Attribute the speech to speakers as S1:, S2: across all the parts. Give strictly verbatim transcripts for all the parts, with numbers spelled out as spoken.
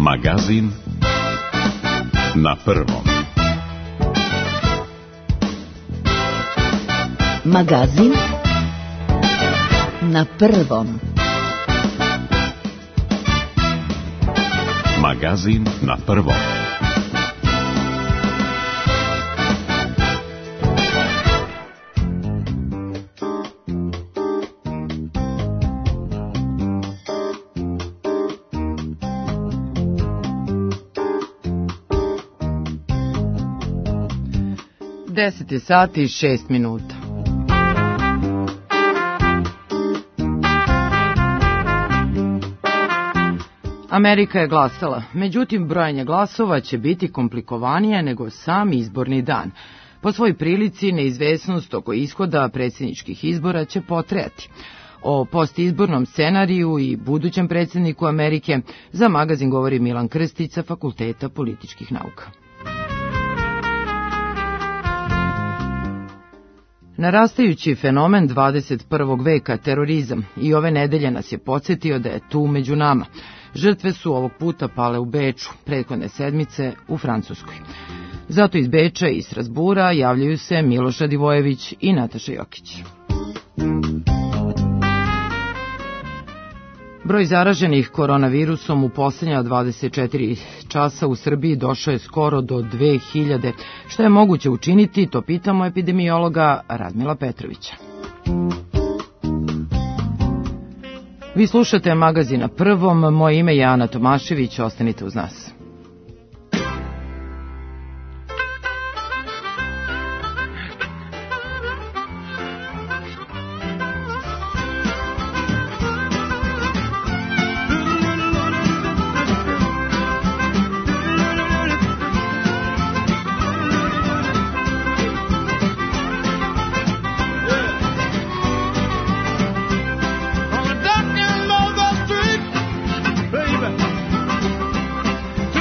S1: Magazin na prvom.
S2: Magazin na prvom.
S1: Magazin na prvom.
S3: deset je sati i šest minuta. Amerika je glasala, međutim brojanje glasova će biti komplikovanije nego sam izborni dan. Po svoj prilici neizvesnost oko ishoda predsjedničkih izbora će potrajati. O postizbornom scenariju i budućem predsjedniku Amerike za magazin govori Milan Krstić sa Fakulteta političkih nauka. Narastajući fenomen dvadeset prvog veka, terorizam, i ove nedelje nas je podsjetio da je tu među nama. Žrtve su ovog puta pale u Beču, prethodne sedmice u Francuskoj. Zato iz Beča i Strasbura javljaju se Miloš Radivojević i Nataša Jokić. Broj zaraženih koronavirusom u posljednja dvadeset četiri časa u Srbiji došao je skoro do dve hiljade. Što je moguće učiniti, to pitamo epidemiologa Radmila Petrovića. Vi slušate magazin na prvom, moje ime je Ana Tomašević, ostanite uz nas.
S4: To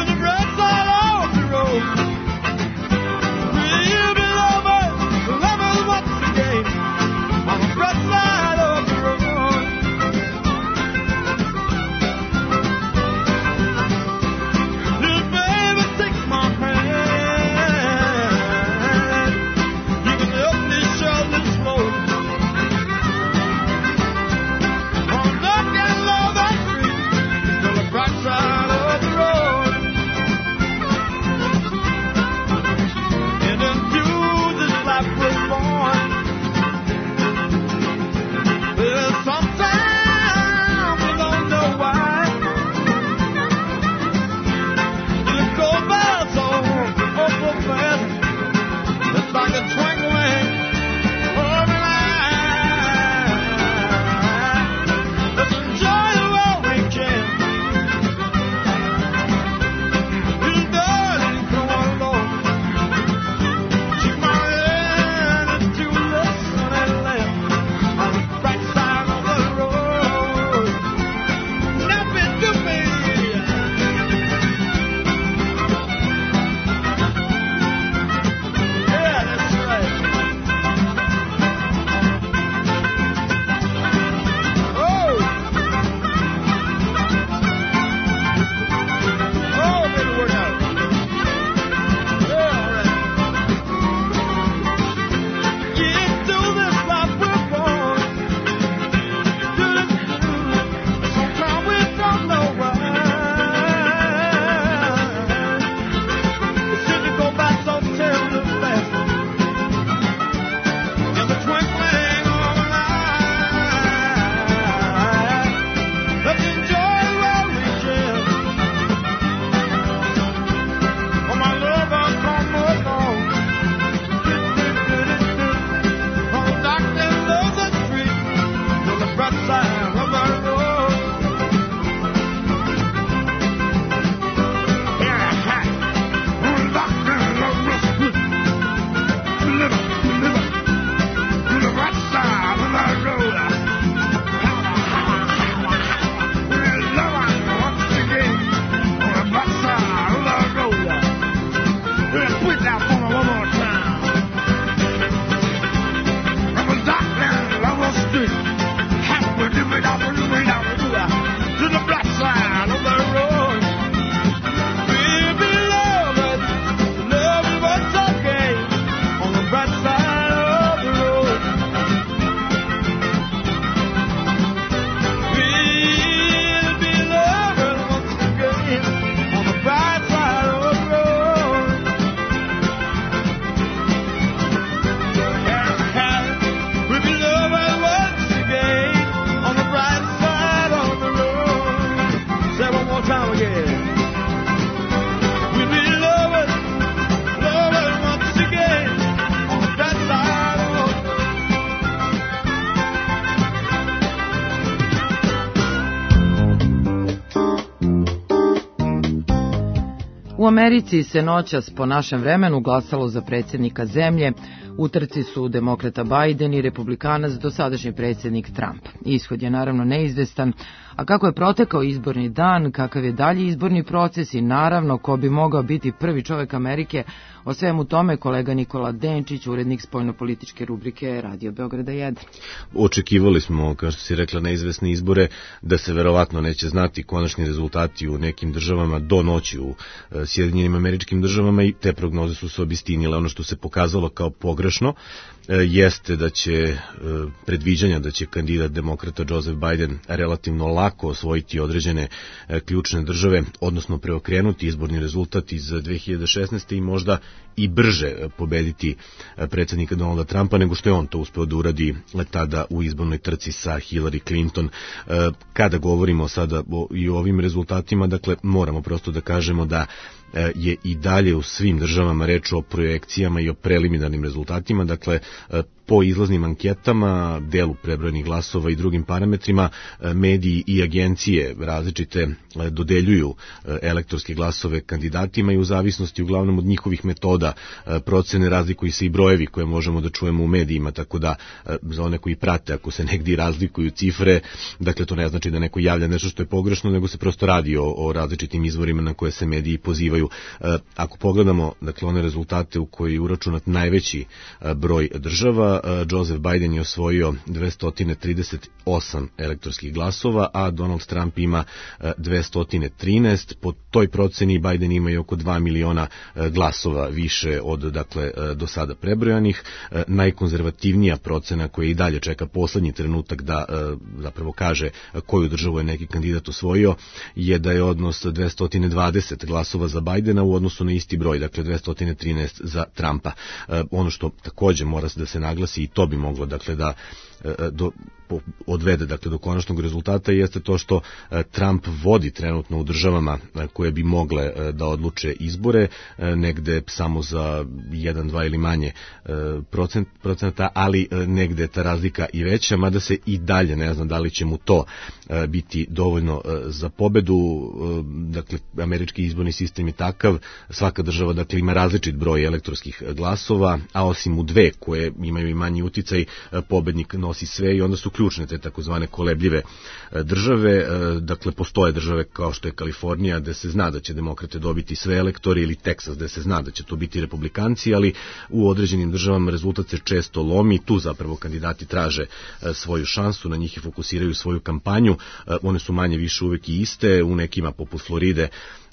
S3: U Americi se noćas po našem vremenu glasalo za predsjednika zemlje. U trci su demokrata Biden i republikanac dosadašnji predsjednik Trump. Ishod je naravno neizvestan, a kako je protekao izborni dan, kakav je dalji izborni proces i naravno ko bi mogao biti prvi čovjek Amerike, o svemu tome kolega Nikola Denčić, urednik spoljnopolitičke rubrike Radio Beograda jedan.
S2: Očekivali smo, kao što si rekla, neizvesne izbore, da se verovatno neće znati konačni rezultati u nekim državama do noći u Sjedinjenim Američkim Državama i te prognoze su se obistinile. Ono što se pokazalo kao pogrešno jeste da će predviđanja da će kandidat demokrata Joseph Biden relativno lako osvojiti određene ključne države, odnosno preokrenuti izborni rezultat iz dve hiljade šesnaeste. i možda i brže pobediti predsjednika Donalda Trumpa nego što je on to uspeo da uradi tada u izbornoj trci sa Hillary Clinton. Kada govorimo sada i o ovim rezultatima, dakle moramo prosto da kažemo da je i dalje u svim državama reč o projekcijama i o preliminarnim rezultatima, dakle po izlaznim anketama, delu prebrojenih glasova i drugim parametrima, mediji i agencije različite dodeljuju elektorske glasove kandidatima i u zavisnosti uglavnom od njihovih metoda procene razlikuju se i brojevi koje možemo da čujemo u medijima, tako da za one koji prate, ako se negdje razlikuju cifre, dakle to ne znači da neko javlja nešto što je pogrešno, nego se prosto radi o, o različitim izvorima na koje se mediji pozivaju. Ako pogledamo, dakle, one rezultate u koji je uračunat najveći broj država, Joseph Biden je osvojio dvesta trideset osam elektorskih glasova, a Donald Trump ima dvesta trinaest. Po toj proceni Biden ima i oko dva miliona glasova više od, dakle, do sada prebrojanih. Najkonzervativnija procena koja i dalje čeka poslednji trenutak da zapravo kaže koju državu je neki kandidat osvojio je da je odnos dvesta dvadeset glasova za Bidena u odnosu na isti broj, dakle dvesta trinaest za Trumpa. Ono što takođe mora da se naglasi i to bi moglo, dakle, da do, odvede, dakle, do konačnog rezultata jeste to što Trump vodi trenutno u državama koje bi mogle da odluče izbore, negde samo za jedan, dva ili manje procent, procenta, ali negde ta razlika i veća, mada se i dalje ne znam da li će mu to biti dovoljno za pobedu. Dakle, američki izborni sistem je takav, svaka država, dakle, ima različit broj elektorskih glasova, a osim u dve koje imaju i manji uticaj, pobednik nosi sve i onda su ključne te takozvane kolebljive države. Dakle, postoje države kao što je Kalifornija, gde se zna da će demokrate dobiti sve elektori, ili Teksas, gde se zna da će to biti republikanci, ali u određenim državama rezultat se često lomi. Tu zapravo kandidati traže svoju šansu, na njih i fokusiraju svoju kampanju. One su manje više uvek i iste, u nekima poput Floride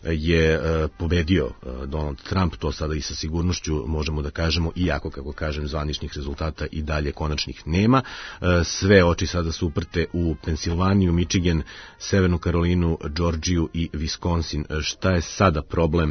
S2: je pobedio Donald Trump, to sada i sa sigurnošću možemo da kažemo, iako, kako kažem, zvaničnih rezultata i dalje konačnih nema. Sve oči sada su uprte u Pensilvaniju, Michigan, Severnu Karolinu, Georgiju i Wisconsin. Šta je sada problem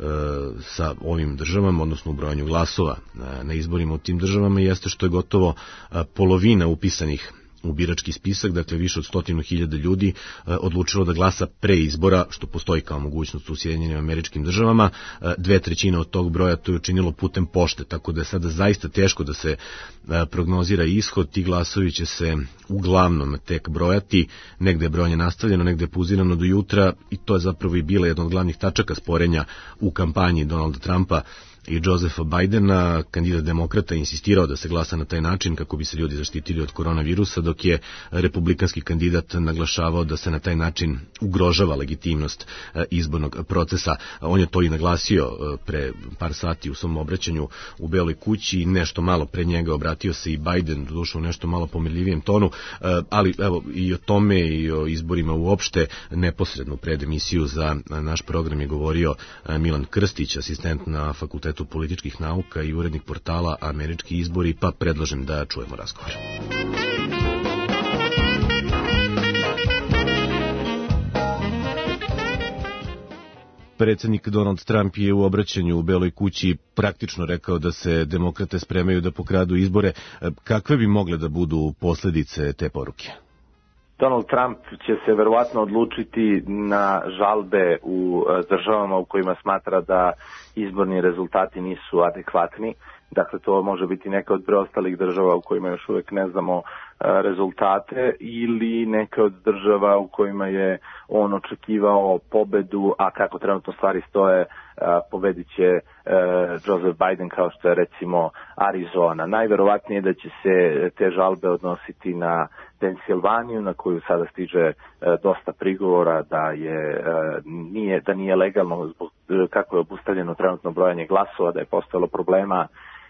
S2: sa ovim državama, odnosno u brojanju glasova na izborima u tim državama, jeste što je gotovo polovina upisanih u birački spisak, dakle više od stotinu hiljada ljudi odlučilo da glasa pre izbora, što postoji kao mogućnost u Sjedinjenim Američkim Državama. Dve trećine od tog broja to je učinilo putem pošte, tako da je sada zaista teško da se prognozira ishod. Ti glasovi će se uglavnom tek brojati, negde je brojanje nastavljeno, negde je pauzirano do jutra, i to je zapravo i bila jedna od glavnih tačaka sporenja u kampanji Donalda Trumpa i Josepha Bidena. Kandidat demokrata insistirao da se glasa na taj način kako bi se ljudi zaštitili od koronavirusa, dok je republikanski kandidat naglašavao da se na taj način ugrožava legitimnost izbornog procesa. On je to i naglasio pre par sati u svom obraćanju u Beloj kući. Nešto malo pre njega obratio se i Biden, doduše u nešto malo pomirljivijem tonu, ali evo i o tome i o izborima uopšte neposredno pred emisiju za naš program je govorio Milan Krstić, asistent na Fakultetu političkih nauka i urednik portala Američki izbori, pa predlažem da čujemo razgovor. Predsjednik Donald Trump je u obraćanju u Beloj kući praktično rekao da se demokrate spremaju da pokradu izbore. Kakve bi mogle da budu posljedice te poruke?
S4: Donald Trump će se verovatno odlučiti na žalbe u državama u kojima smatra da izborni rezultati nisu adekvatni. Dakle, to može biti neka od preostalih država u kojima još uvek ne znamo rezultate ili neka od država u kojima je on očekivao pobedu, a kako trenutno stvari stoje, pobedit će Joseph Biden kao što je recimo Arizona. Najverovatnije da će se te žalbe odnositi na Pensilvaniju, na koju sada stiže dosta prigovora da je nije, da nije legalno zbog kako je obustavljeno trenutno brojanje glasova, da je postojalo problema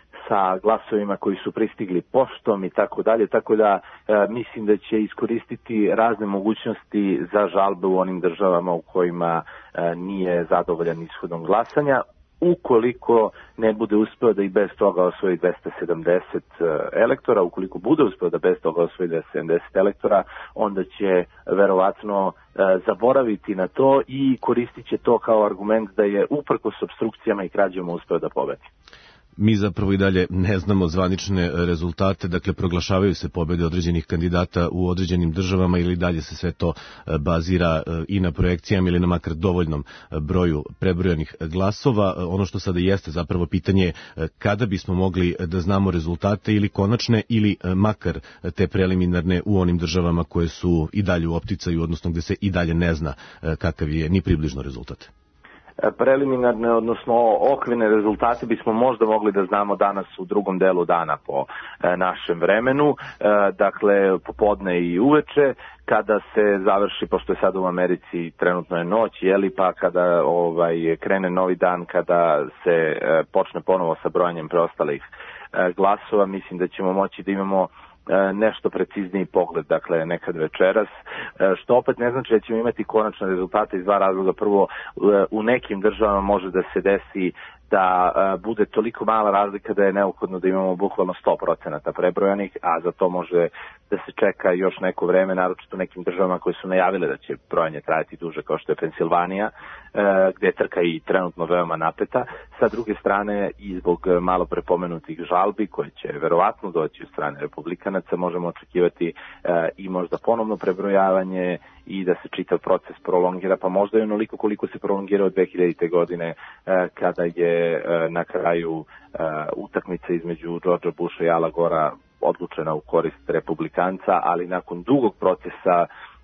S4: sa glasovima koji su pristigli poštom i tako dalje, tako da e, mislim da će iskoristiti razne mogućnosti za žalbe u onim državama u kojima e, nije zadovoljan ishodom glasanja. Ukoliko ne bude uspeo da i bez toga osvoji dvesta sedamdeset elektora, ukoliko bude uspeo da bez toga osvoji dvesta sedamdeset elektora, onda će verovatno e, zaboraviti na to i koristit će to kao argument da je uprkos opstrukcijama i krađama uspeo da pobedi.
S2: Mi zapravo i dalje ne znamo zvanične rezultate, dakle proglašavaju se pobede određenih kandidata u određenim državama ili dalje se sve to bazira i na projekcijama ili na makar dovoljnom broju prebrojanih glasova. Ono što sada jeste zapravo pitanje je kada bismo mogli da znamo rezultate ili konačne ili makar te preliminarne u onim državama koje su i dalje u opticaju, odnosno gde se i dalje ne zna kakav je ni približno rezultat.
S4: Preliminarne, odnosno okvirne rezultate bismo možda mogli da znamo danas u drugom delu dana po e, našem vremenu, e, dakle popodne i uveče, kada se završi, pošto je sad u Americi trenutno je noć, jeli, pa kada ovaj, krene novi dan, kada se e, počne ponovo sa brojanjem preostalih e, glasova, mislim da ćemo moći da imamo nešto precizniji pogled, dakle nekad večeras, što opet ne znači da ćemo imati konačne rezultate iz dva razloga. Prvo, u nekim državama može da se desi da bude toliko mala razlika da je neophodno da imamo bukvalno sto procenata prebrojanih, a za to može da se čeka još neko vreme, naročito u nekim državama koje su najavile da će brojanje trajati duže, kao što je Pensilvanija, gde je trka i trenutno veoma napeta. Sa druge strane, i zbog malo prepomenutih žalbi koje će verovatno doći od strane republikanaca, možemo očekivati i možda ponovno prebrojavanje i da se čitav proces prolongira, pa možda i onoliko koliko se prolongirao od dve hiljadite. godine kada je na kraju utakmice između Georgea Busha i Ala Gora odlučena u korist republikanca, ali nakon dugog procesa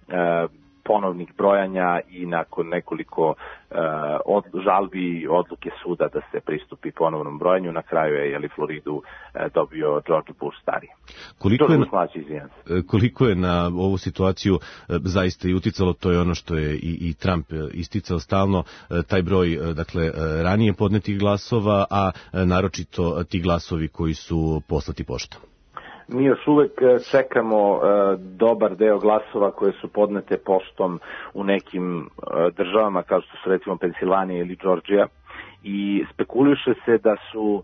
S4: ponovnih brojanja i nakon nekoliko uh, od, žalbi odluke suda da se pristupi ponovnom brojanju, na kraju je jeli, Floridu uh, dobio George Bush stariji.
S2: Koliko je,
S4: mlađi,
S2: koliko je na ovu situaciju uh, zaista i uticalo, to je ono što je i, i Trump isticao stalno, uh, taj broj uh, dakle, uh, ranije podnetih glasova, a uh, naročito uh, ti glasovi koji su poslati poštom.
S4: Mi još uvek čekamo uh, dobar deo glasova koje su podnete poštom u nekim uh, državama kao što su recimo Pensilvanija ili Georgija, i spekuliše se da su uh,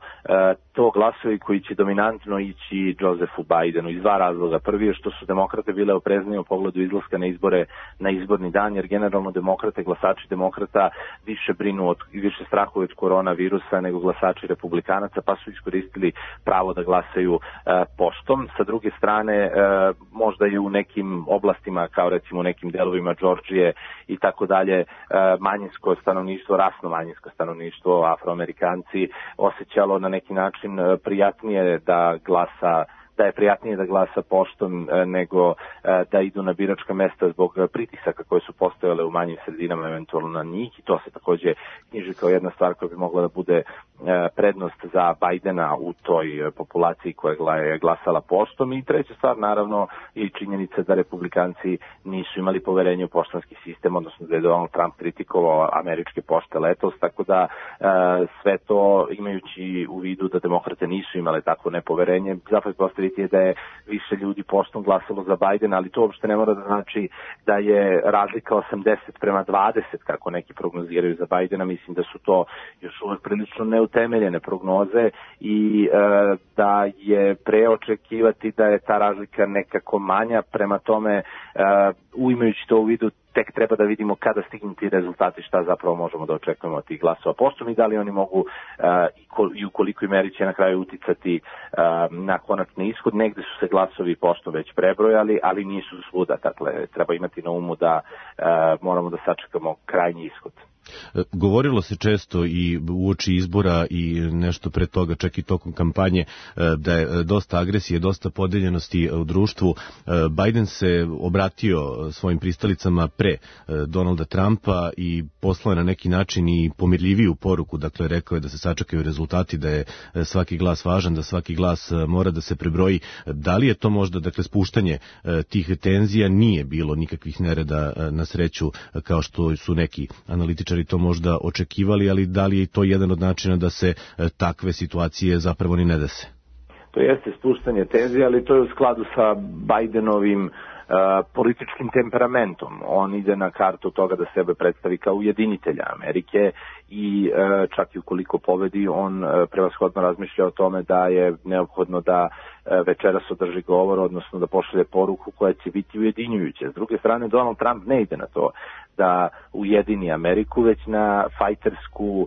S4: to glasovi koji će dominantno ići Josephu Bidenu iz dva razloga. Prvi je što su demokrate bile opreznije u pogledu izlaska na izbore na izborni dan, jer generalno demokrate, glasači demokrata više brinu od, više strahuju od koronavirusa nego glasači republikanaca, pa su iskoristili pravo da glasaju uh, poštom. Sa druge strane, uh, možda i u nekim oblastima, kao recimo u nekim delovima Georgije i tako dalje, uh, manjinsko stanovništvo, rasno manjinsko stanovništvo, Afroamerikanci, osjećalo na neki način prijatnije da glasa da je prijatnije da glasa poštom nego da idu na biračka mesta zbog pritisaka koje su postojale u manjim sredinama eventualno na njih, i to se takođe knjiži kao jedna stvar koja bi mogla da bude prednost za Bidena u toj populaciji koja je glasala poštom. I treća stvar naravno je činjenica da republikanci nisu imali poverenje u poštanski sistem, odnosno da je Donald Trump kritikovao američke pošte letos, tako da sve to imajući u vidu da demokrate nisu imale takvo nepoverenje, zapravo postaviti je da je više ljudi poštom glasalo za Bidena, ali to uopšte ne mora da znači da je razlika osamdeset prema dvadeset kako neki prognoziraju za Bidena. Mislim da su to još uvek prilično neutemeljene prognoze i e, da je preočekivati da je ta razlika nekako manja, prema tome e, uimajući to u vidu tek treba da vidimo kada stignu ti rezultati, šta zapravo možemo da očekujemo od tih glasova poštom i da li oni mogu uh, i, kol, i u kolikoj meri će na kraju uticati uh, na konačni ishod. Negde su se glasovi poštom već prebrojali, ali nisu svuda. Dakle, treba imati na umu da uh, moramo da sačekamo krajnji ishod.
S2: Govorilo se često i uoči izbora i nešto pre toga, čak i tokom kampanje, da je dosta agresije, dosta podeljenosti u društvu. Biden se obratio svojim pristalicama pre Donalda Trumpa i poslao je na neki način i pomirljiviju poruku, dakle rekao je da se sačekaju rezultati, da je svaki glas važan, da svaki glas mora da se prebroji. Da li je to možda, dakle, spuštanje tih tenzija, nije bilo nikakvih nereda na sreću kao što su neki analitičari to možda očekivali, ali da li je to jedan od načina da se takve situacije zapravo ni ne dese?
S4: To jeste spuštanje tenzija, ali to je u skladu sa Bidenovim uh, političkim temperamentom. On ide na kartu toga da sebe predstavi kao ujedinitelja Amerike i uh, čak i ukoliko pobedi, on uh, prevashodno razmišlja o tome da je neophodno da uh, večeras održi govor, odnosno da pošalje poruku koja će biti ujedinjujuća. S druge strane, Donald Trump ne ide na to da ujedini Ameriku, već na fajtersku uh,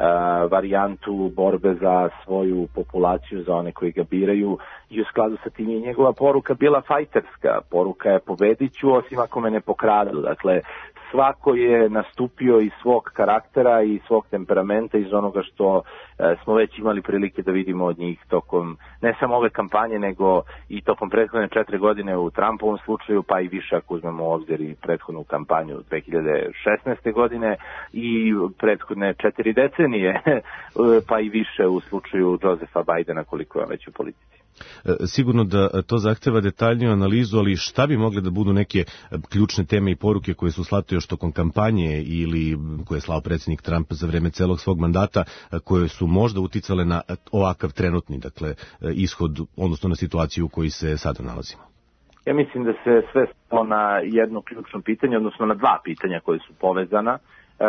S4: varijantu borbe za svoju populaciju, za one koji ga biraju, i u skladu sa tim je njegova poruka bila fajterska. Poruka je pobedit ću, osim ako me ne pokradu. Dakle, svako je nastupio iz svog karaktera i svog temperamenta, iz onoga što e, smo već imali prilike da vidimo od njih tokom ne samo ove kampanje, nego i tokom prethodne četiri godine u Trumpovom slučaju, pa i više ako uzmemo u obzir i prethodnu kampanju dve hiljade šesnaeste. godine i prethodne četiri decenije, pa i više u slučaju Josepha Bidena, koliko je već u politici.
S2: Sigurno da to zahteva detaljniju analizu, ali šta bi mogle da budu neke ključne teme i poruke koje su slate još tokom kampanje ili koje je slao predsjednik Trump za vreme celog svog mandata, koje su možda uticale na ovakav trenutni, dakle, ishod, odnosno na situaciju u kojoj se sada nalazimo?
S4: Ja mislim da se sve stalo na jedno ključno pitanje, odnosno na dva pitanja koje su povezana.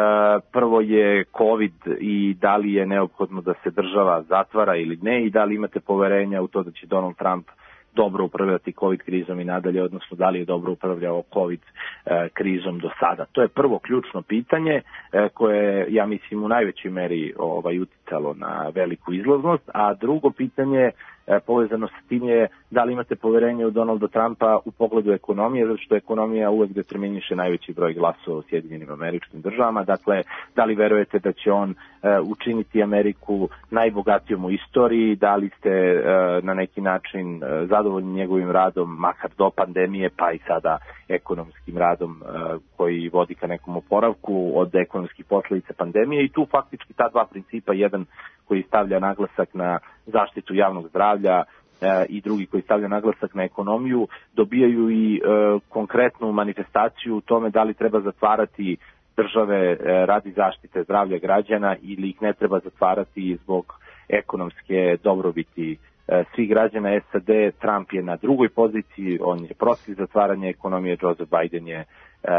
S4: Prvo je COVID i da li je neophodno da se država zatvara ili ne, i da li imate poverenja u to da će Donald Trump dobro upravljati COVID krizom i nadalje, odnosno da li je dobro upravljao COVID krizom do sada. To je prvo ključno pitanje koje, ja mislim, u najvećoj meri ovaj, uticalo na veliku izlaznost, a drugo pitanje povezano sa tim je da li imate poverenje u Donalda Trumpa u pogledu ekonomije, zato što ekonomija uvek determiniše najveći broj glasova u Sjedinjenim Američkim Državama. Dakle, da li verujete da će on uh, učiniti Ameriku najbogatijom u istoriji, da li ste uh, na neki način uh, zadovoljni njegovim radom, makar do pandemije, pa i sada ekonomskim radom uh, koji vodi ka nekom oporavku od ekonomskih posledica pandemije, i tu faktički ta dva principa, jedan koji stavlja naglasak na zaštitu javnog zdravlja e, i drugi koji stavlja naglasak na ekonomiju, dobijaju i e, konkretnu manifestaciju u tome da li treba zatvarati države e, radi zaštite zdravlja građana ili ih ne treba zatvarati zbog ekonomske dobrobiti e, svih građana S A D. Trump je na drugoj poziciji, on je protiv zatvaranja ekonomije, Joseph Biden je e,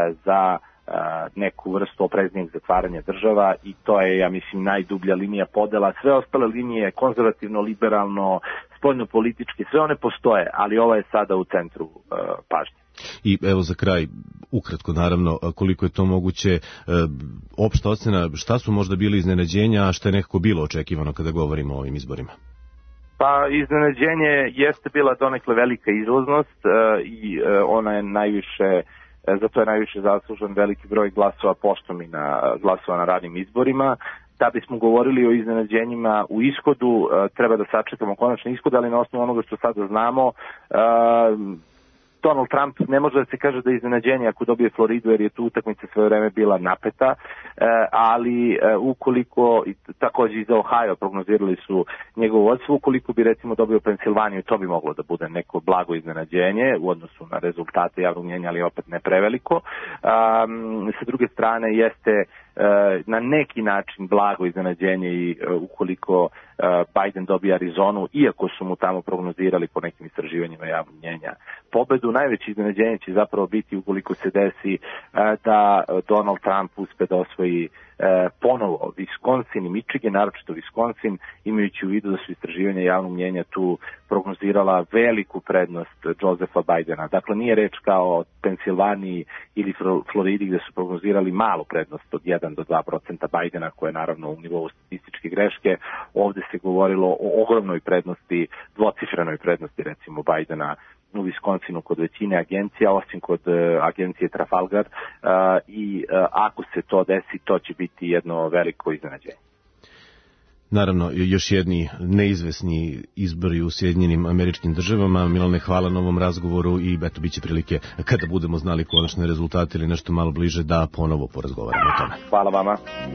S4: za neku vrstu opreznijeg zatvaranja država, i to je, ja mislim, najdublja linija podela. Sve ostale linije, konzervativno, liberalno, spoljno-politički, sve one postoje, ali ova je sada u centru uh, pažnje.
S2: I evo za kraj, ukratko naravno, koliko je to moguće, opšta ocena, šta su možda bili iznenađenja, a šta je nekako bilo očekivano kada govorimo o ovim izborima?
S4: Pa iznenađenje jeste bila donekle velika izlaznost uh, i uh, ona je najviše zato je najviše zaslužen veliki broj glasova poštom i na glasova na radnim izborima. Da bismo govorili o iznenađenjima u ishodu, treba da sačekamo konačni ishod, ali na osnovu onoga što sada znamo, Donald Trump ne može da se kaže da je iznenađenje ako dobije Floridu, jer je tu utakmica sve vreme bila napeta, ali ukoliko, takođe i za Ohio prognozirali su njegovo vodstvo, ukoliko bi recimo dobio Pensilvaniju, to bi moglo da bude neko blago iznenađenje u odnosu na rezultate javnog mnjenja, ali opet ne preveliko. Um, sa druge strane jeste na neki način blago iznenađenje i ukoliko Biden dobije Arizonu, iako su mu tamo prognozirali po nekim istraživanjima javnog mnjenja pobedu. Najveće iznenađenje će zapravo biti ukoliko se desi da Donald Trump uspe da osvoji ponovo Wisconsin i Michigan, naročito Wisconsin, imajući u vidu da su istraživanja javnog mnjenja tu prognozirala veliku prednost Josepha Bidena. Dakle, nije reč kao o Pensilvaniji ili Floridi gde su prognozirali malu prednost od jedan do dva procenta Bidena, koje je naravno u nivou statističke greške. Ovde se govorilo o ogromnoj prednosti, dvocifrenoj prednosti recimo Bidena u Wisconsinu kod većine agencija, osim kod uh, agencije Trafalgar uh, i uh, ako se to desi, to će biti jedno veliko iznenađenje.
S2: Naravno, još jedni neizvesni izbori u Sjedinjenim Američkim Državama. Milane, hvala na ovom razgovoru i eto, bit će prilike kada budemo znali konačne rezultate ili nešto malo bliže da ponovo porazgovaramo o tome.
S4: Hvala vama.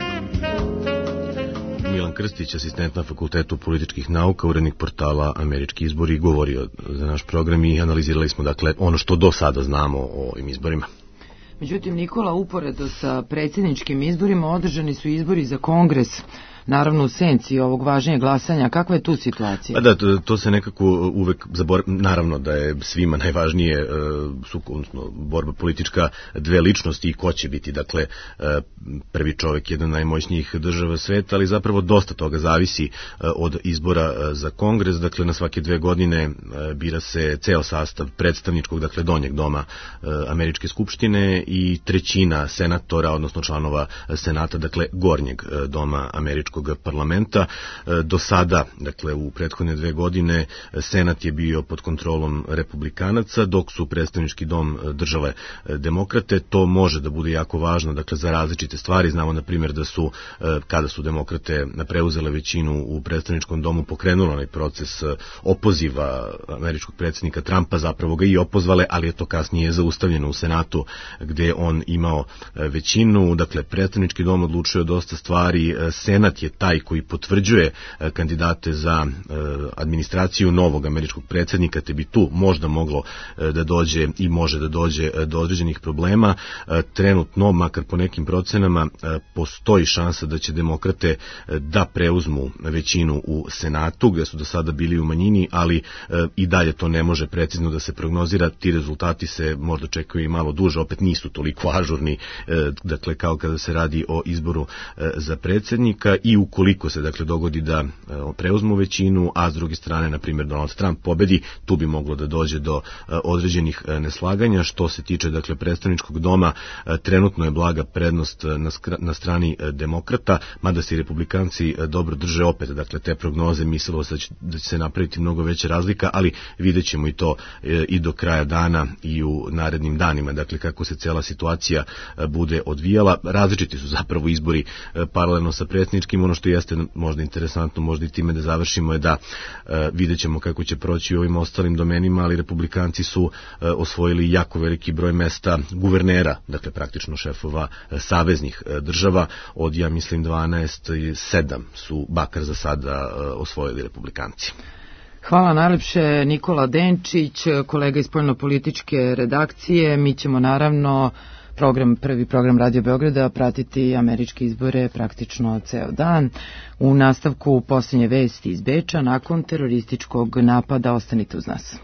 S2: Milan Krstić, asistent na Fakultetu političkih nauka, urednik portala Američki izbori, govorio za naš program i analizirali smo dakle ono što do sada znamo o ovim izborima.
S3: Međutim, Nikola, uporedo sa predsjedničkim izborima održani su izbori za Kongres. Naravno u senci ovog važnijeg glasanja, kakva je tu situacija?
S2: Pa da, to, to se nekako uvek zaboravlja, naravno da je svima najvažnije e, su, odnosno, borba politička, dve ličnosti i ko će biti, dakle, e, prvi čovjek jedan najmoćnijih država sveta, ali zapravo dosta toga zavisi e, od izbora e, za Kongres, dakle na svake dve godine e, bira se ceo sastav predstavničkog, dakle donjeg doma e, Američke skupštine i trećina senatora, odnosno članova senata, dakle gornjeg e, doma Američkog parlamenta. Do sada, dakle u prethodne dve godine, senat je bio pod kontrolom republikanaca, dok su predstavnički dom držale demokrate. To može da bude jako važno, dakle za različite stvari. Znamo na primjer da su, kada su demokrate preuzele većinu u predstavničkom domu, pokrenula onaj proces opoziva američkog predsjednika Trumpa, zapravo ga i opozvale, ali je to kasnije zaustavljeno u senatu gde on imao većinu. Dakle, predstavnički dom odlučuje o dosta stvari, senat je taj koji potvrđuje kandidate za administraciju novog američkog predsjednika, te bi tu možda moglo da dođe i može da dođe do određenih problema. Trenutno, makar po nekim procenama, postoji šansa da će demokrate da preuzmu većinu u senatu, gde su do sada bili u manjini, ali i dalje to ne može precizno da se prognozira. Ti rezultati se možda čekaju i malo duže, opet nisu toliko ažurni, dakle kao kada se radi o izboru za predsjednika. I ukoliko se dakle dogodi da preuzmu većinu, a s druge strane na primjer Donald Trump pobedi, tu bi moglo da dođe do određenih neslaganja. Što se tiče dakle predstavničkog doma, trenutno je blaga prednost na, na strani demokrata, mada se i republikanci dobro drže opet, dakle te prognoze, mislilo se da će, da će se napraviti mnogo veća razlika, ali vidjet ćemo i to i do kraja dana i u narednim danima, dakle kako se cela situacija bude odvijala. Različiti su zapravo izbori paralelno sa predsjedničkim. Ono što jeste možda interesantno, možda i time da završimo, je da e, vidjet ćemo kako će proći u ovim ostalim domenima, ali republikanci su e, osvojili jako veliki broj mesta guvernera, dakle praktično šefova e, saveznih e, država. Od, ja mislim, dvanaest, sedam su bakar za sada e, osvojili republikanci.
S3: Hvala najlepše, Nikola Denčić, kolega iz spoljnopolitičke redakcije. Mi ćemo naravno program, prvi program Radio Beograda pratiti američke izbore praktično ceo dan. U nastavku posljednje vesti iz Beča nakon terorističkog napada. Ostanite uz nas.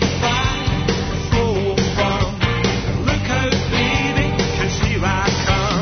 S5: Look out, baby, 'cause here I come.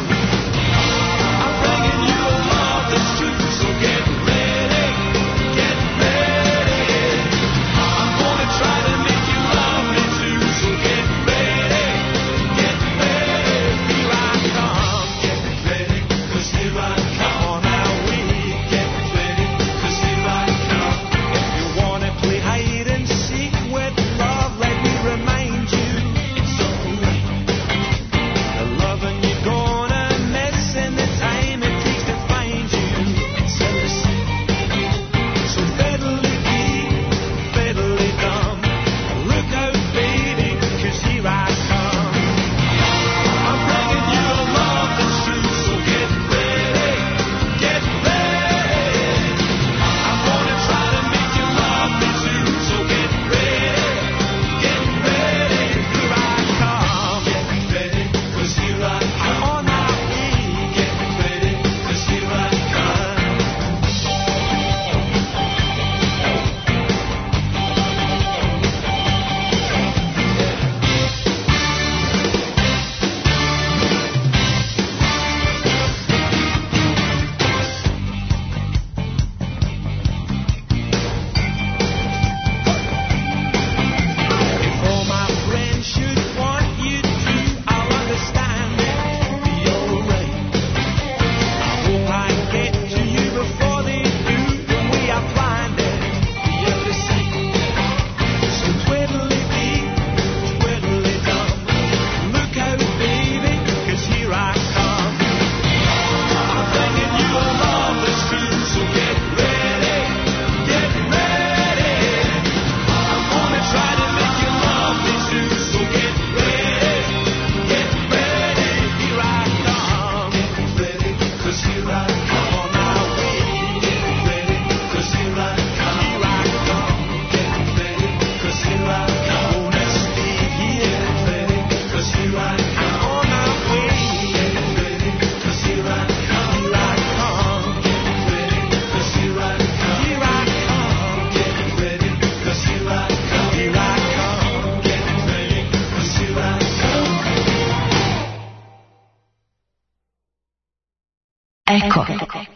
S5: Eko.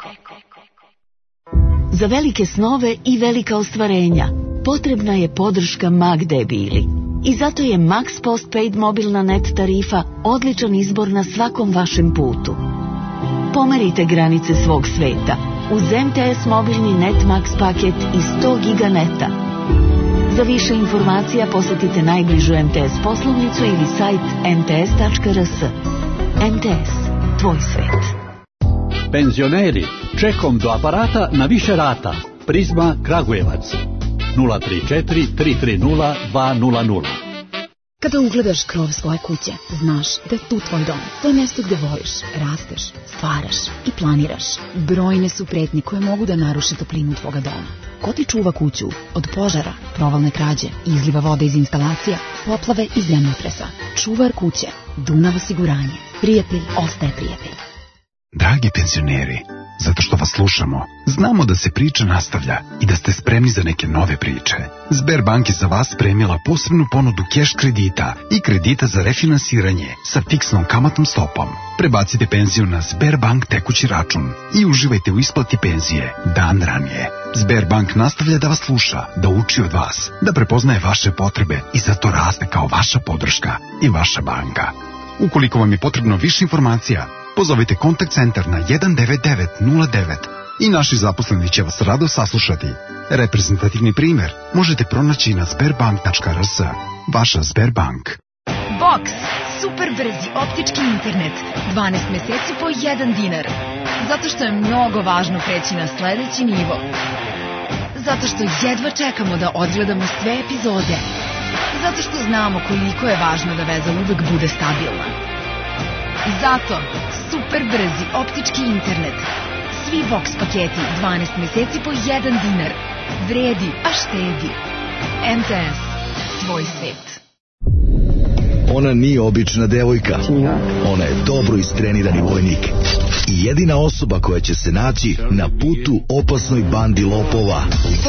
S5: Za velike snove i velika ostvarenja potrebna je podrška Magde Bili. I zato je Max Postpaid mobilna net tarifa odličan izbor na svakom vašem putu. Pomerite granice svog sveta uz M T S mobilni Net Max paket i sto giga neta. Za više informacija posjetite najbližu M T S poslovnicu ili sajt em te es tačka er es. M T S, tvoj svet.
S6: Penzioneri, čekom do aparata na više rata. Prizma Kragujevac. nula tri četiri tri tri nula dva nula nula.
S7: Kada ugledaš krov svoje kuće, znaš da je tu tvoj dom. To je mjesto gde voliš, rasteš, stvaraš i planiraš. Brojne su pretnje koje mogu da naruše toplinu tvoga doma. Ko ti čuva kuću od požara, provalne krađe, izliva vode iz instalacija, poplave i zemljotresa? Čuvar kuće, Dunav osiguranje. Prijatelj ostaje prijatelj.
S8: Dragi penzioneri, zato što vas slušamo, znamo da se priča nastavlja i da ste spremni za neke nove priče. Sberbank je za vas spremila posebnu ponudu keš kredita i kredita za refinansiranje sa fiksnom kamatnom stopom. Prebacite penziju na Sberbank tekući račun i uživajte u isplati penzije dan ranije. Sberbank nastavlja da vas sluša, da uči od vas, da prepoznaje vaše potrebe i zato raste kao vaša podrška i vaša banka. Ukoliko vam je potrebno više informacija, pozovite kontakt centar na jedan devet devet nula devet i naši zaposleni će vas rado saslušati. Reprezentativni primer možete pronaći na sberbank tačka er es. Vaša Sberbank.
S7: Box, super brzi optički internet, dvanaest meseci po jedan dinar. Zato što je mnogo važno preći na sledeći nivo. Zato što jedva čekamo da odgledamo sve epizode. Zato što znamo koliko je važno da veza uvek bude stabilna. Zato super brzi optički internet. Svi Box paketi dvanaest meseci po jedan dinar. Vredi, a štedi. M T S, tvoj svet.
S9: Ona nije obična devojka. Ona je dobro istrenirani vojnik. I jedina osoba koja će se naći na putu opasnoj bandi lopova.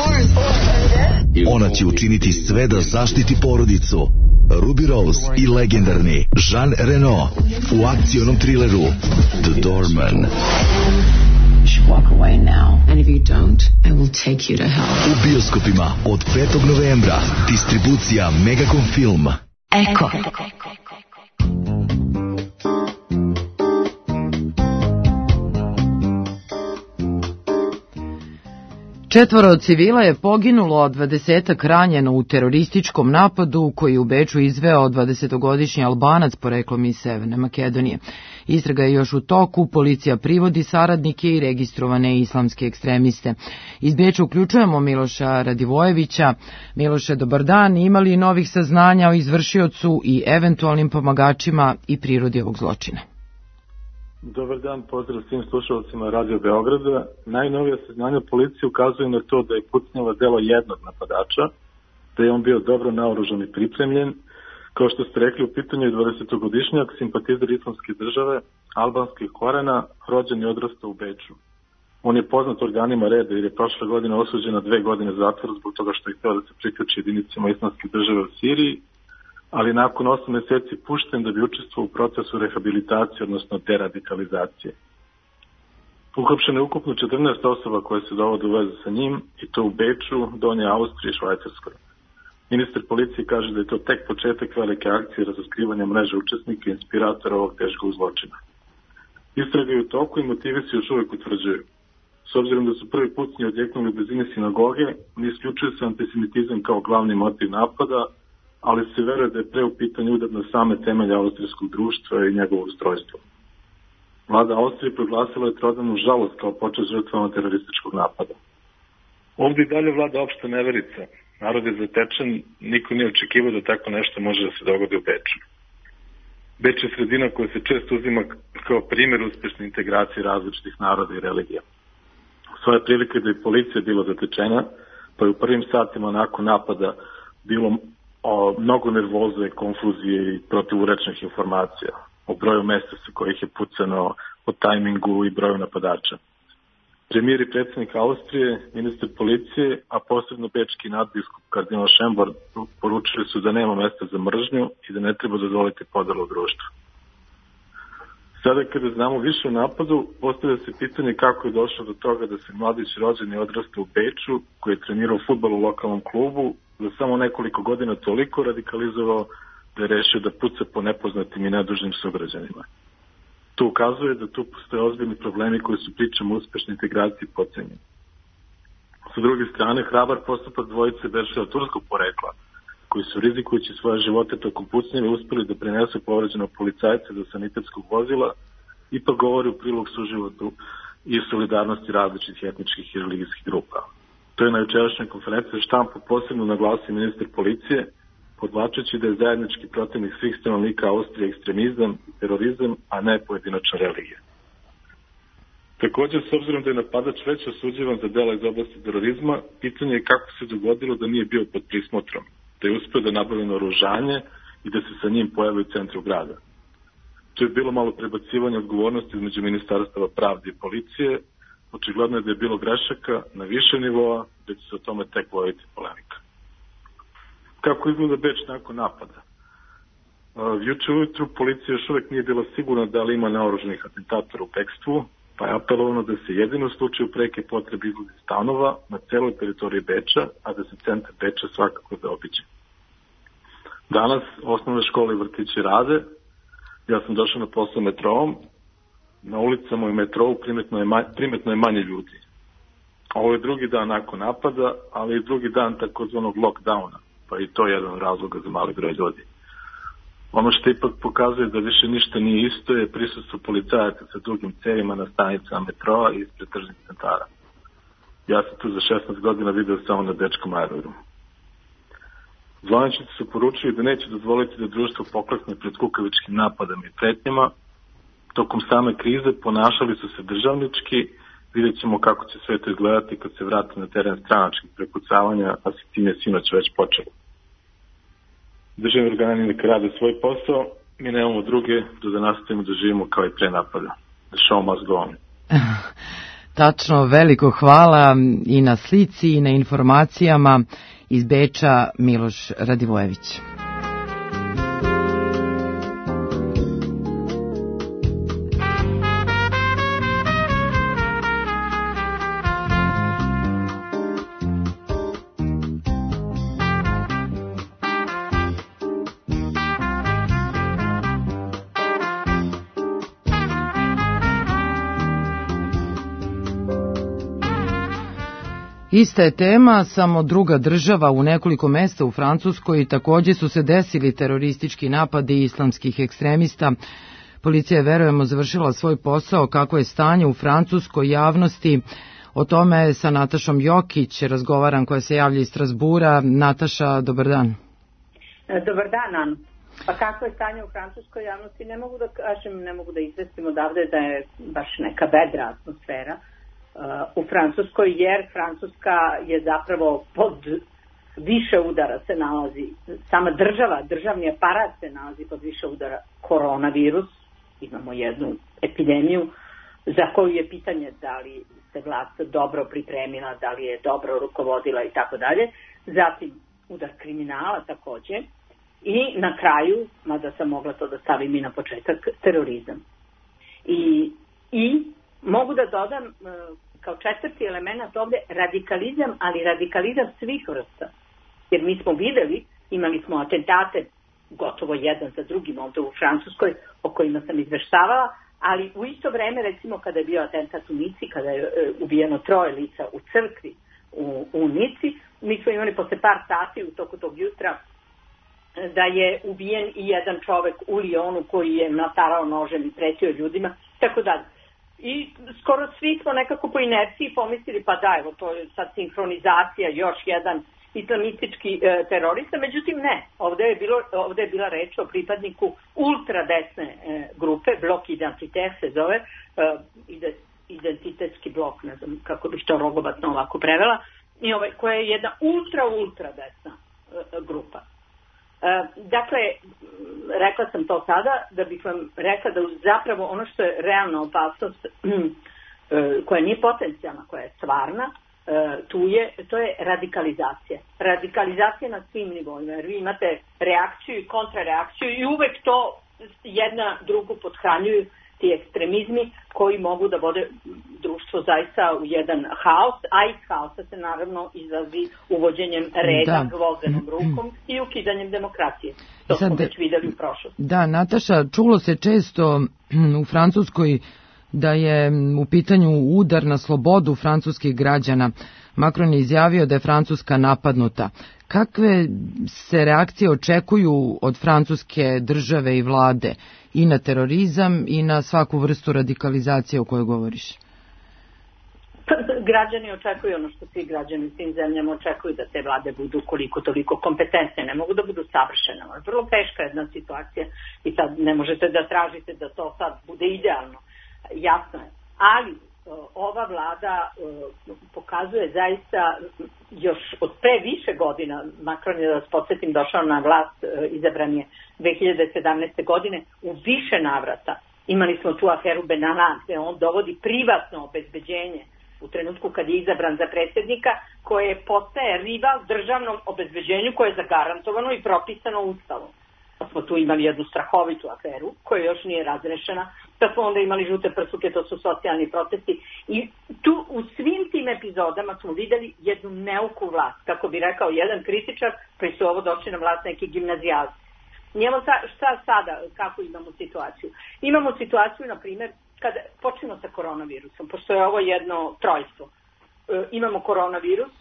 S9: Ona će učiniti sve da zaštiti porodicu. Ruby Rose i legendarni Jean Reno u akcionom trileru The Doorman.
S10: You should walk away now. And if you don't, I will take you to hell.
S9: U bioskopima od petog novembra. Distribucija Megacom Film.
S5: Eko.
S3: Četvoro civila je poginulo, a dvadesetak ranjeno u terorističkom napadu koji je u Beču izveo dvadesetogodišnji Albanac poreklom iz Severne Makedonije. Istraga je još u toku, policija privodi saradnike i registrovane islamske ekstremiste. Iz Beča uključujemo Miloša Radivojevića. Miloše, dobar dan. Ima li novih saznanja o izvršiocu i eventualnim pomagačima i prirodi ovog zločina?
S11: Dobar dan, pozdrav svim slušalcima Radio Beograda. Najnovija saznanja policije ukazuju na to da je pucnjalo delo jednog napadača, da je on bio dobro naoružan i pripremljen. Kao što ste rekli, u pitanju je dvadesetogodišnjak, simpatizer islamske države, albanskih korena, rođen i odrastao u Beču. On je poznat organima reda jer je prošle godine osuđen na dve godine zatvora zbog toga što je htio da se priključi jedinicama islamske države u Siriji, ali nakon osam meseci pušten da bi učestvovao u procesu rehabilitacije, odnosno deradikalizacije. Uhapšeno je ukupno četrnaest osoba koje se dovode u vezu sa njim, i to u Beču, Donjoj Austriji i Švajcarskoj. Ministar policije kaže da je to tek početak velike akcije razotkrivanja mreže učesnika i inspiratora ovog teškog zločina. Istraga je u toku i motivi se još uvek utvrđuju. S obzirom da su prvi pucnji odjeknuli u blizini sinagoge, ne isključuje se antisemitizam kao glavni motiv napada, ali se veruje da je pre u pitanju udar na same temelje austrijskog društva i njegovo ustrojstvo. Vlada Austrije proglasila je trodanu žalost kao počast žrtvama terorističkog napada. Ovdje i dalje vlada opšta neverica. Narod je zatečen, niko nije očekivao da tako nešto može da se dogodi u Beču. Beč je sredina koja se često uzima kao primjer uspešne integracije različitih naroda i religija. Svoje prilike da je policija bila zatečena, pa je u prvim satima nakon napada bilo o mnogo nervoze, konfuzije i protivurečnih informacija o broju mesta sa kojih je pucano, o tajmingu i broju napadača. Premijer i predsjednik Austrije, ministar policije, a posebno bečki nadbiskup kardinal Šembor poručili su da nema mesta za mržnju i da ne treba dozvoliti podelu društva. Sada kada znamo više o napadu, postavlja se pitanje kako je došlo do toga da se mladić rođen i odrastao u Beču, koji je trenirao fudbal u lokalnom klubu, za samo nekoliko godina toliko radikalizovao da je rešio da puca po nepoznatim i nedužnim sugrađanima. To ukazuje da tu postoje ozbiljni problemi koji su pričamo o uspešnoj integraciji pocenjeni. Sa druge strane, hrabar postupak dvojice Bečeva turskog porekla, koji su rizikujući svoje živote tokom pucnjeva uspeli da prenesu povređenog policajca do sanitetskog vozila, ipak govori u prilog suživotu i solidarnosti različitih etničkih i religijskih grupa. To je na jučerašnjoj konferenciji za štampu posebno naglasio ministar policije, podvlačeći da je zajednički protivnik svih stanovnika Austrije ekstremizam i terorizam, a ne pojedinačna religija. Također, s obzirom da je napadač već osuđivan za dela iz oblasti terorizma, pitanje je kako se dogodilo da nije bio pod prismotrom, da je uspio da nabavi naoružanje i da se sa njim pojavi u centru grada. Tu je bilo malo prebacivanja odgovornosti između ministarstava pravde i policije. Očigledno je da je bilo grešaka na više nivoa, da će se o tome tek voditi polemika. Kako izgleda Beč nakon napada? Juče ujutru policija još uvek nije bila sigurna da li ima naoruženih atentatora u bekstvu, pa je apelovano da se jedino u slučaju preke potrebe izlazi stanova na celoj teritoriji Beča, a da se centar Beča svakako zaobiđe. Danas osnovne škole i vrtići rade. Ja sam došao na posao metroom. Na ulicama i metrou primetno je, manje, primetno je manje ljudi. Ovo je drugi dan nakon napada, ali i drugi dan takozvanog lockdowna, pa i to je jedan razloga za mali broj ljudi. Ono što ipak pokazuje da više ništa nije isto je prisustvo policajaca sa dugim cevima na stanicama metroa i ispred tržnih centara. Ja sam tu za šesnaest godina video samo na Bečkom aerodromu. Zvaničnici su poručili da neće dozvoliti da društvo poklekne pred kukavičkim napadama i pretnjama. Tokom same krize ponašali su se državnički, vidjet ćemo kako će sve to izgledati kad se vrati na teren stranačkih prepucavanja, a s tim je sinoć već počelo. Državni organi neka rade svoj posao, mi nemamo druge do da nastavimo da živimo kao i pre napada. The show must go on.
S3: Tačno, veliko hvala i na slici i na informacijama iz Beča, Miloš Radivojević. Ista je tema, samo druga država. U nekoliko mesta u Francuskoj također su se desili teroristički napadi islamskih ekstremista. Policija je, verujemo, završila svoj posao. Kako je stanje u francuskoj javnosti? O tome sa Natašom Jokić razgovaram, koja se javlja iz Strasbura. Nataša, dobar dan.
S12: Dobar dan, Anu. Pa kako je stanje u francuskoj javnosti? Ne mogu da kažem, ne mogu da izvestim odavde da je baš neka vedra atmosfera u Francuskoj, jer Francuska je zapravo pod više udara se nalazi, sama država, državni aparat se nalazi pod više udara. Koronavirus, imamo jednu epidemiju za koju je pitanje da li se vlast dobro pripremila, da li je dobro rukovodila i tako dalje. Zatim udar kriminala takođe i na kraju, mada sam mogla to da stavim i na početak, terorizam. I, i mogu da dodam kao četvrti element ovde radikalizam, ali radikalizam svih vrsta. Jer mi smo videli, imali smo atentate gotovo jedan za drugim ovde u Francuskoj, o kojima sam izveštavala, ali u isto vreme, recimo kada je bio atentat u Nici, kada je e, ubijeno troje lica u crkvi u, u Nici, mi smo imali posle par sati u toku tog jutra da je ubijen i jedan čovek u Lijonu koji je natarao nožem i pretio ljudima, tako da. I skoro svi smo nekako po inerciji pomislili, pa da, evo, to je sad sinhronizacija, još jedan islamistički e, terorista, međutim ne, ovde je, bilo, ovde je bila reč o pripadniku ultradesne e, grupe, blok identitet se zove, e, ide, identitetski blok, ne znam kako bih to rogobatno ovako prevela, i ovaj, koja je jedna ultra, ultra desna e, grupa. E, dakle, rekla sam to sada da bih vam rekla da zapravo ono što je realna opasnost e, koja nije potencijalna, koja je stvarna, e, tu je, to je radikalizacija. Radikalizacija na svim nivoima, jer vi imate reakciju i kontrareakciju i uvek to jedna drugu pothranjuju ti ekstremizmi koji mogu da vode društvo zaista u jedan haos, a iz haosa se naravno izlazi uvođenjem reda, gvozdenom rukom i ukidanjem demokracije. To smo već videli u prošlosti.
S3: Da, Nataša, čulo se često u Francuskoj da je u pitanju udar na slobodu francuskih građana. Macron je izjavio da je Francuska napadnuta. Kakve se reakcije očekuju od francuske države i vlade i na terorizam i na svaku vrstu radikalizacije o kojoj govoriš?
S12: Građani očekuju ono što svi građani u svim zemljama očekuju, da te vlade budu koliko toliko kompetentne, ne mogu da budu savršene. Vrlo teška jedna situacija i sad ne možete da tražite da to sad bude idealno. Jasno je. Ali ova vlada pokazuje zaista još od pre više godina, Macron je, da vas podsjetim, došao na vlast, izabran je dve hiljade sedamnaeste. godine, u više navrata. Imali smo tu aferu Benalla, gde on dovodi privatno obezbeđenje u trenutku kad je izabran za predsjednika, koje postaje rival državnom obezbeđenju koje je zagarantovano i propisano Ustavom. Pa smo tu imali jednu strahovitu aferu koja još nije razrešena, pa smo onda imali žute prsuke, to su socijalni protesti. I tu u svim tim epizodama smo videli jednu neuku vlast, kako bi rekao jedan kritičar, koji su ovo došli na vlast neki gimnazijalci. Njemo sa, šta sada, kako imamo situaciju? Imamo situaciju, na primjer, kada počnemo sa koronavirusom, pošto je ovo jedno trojstvo. E, imamo koronavirus,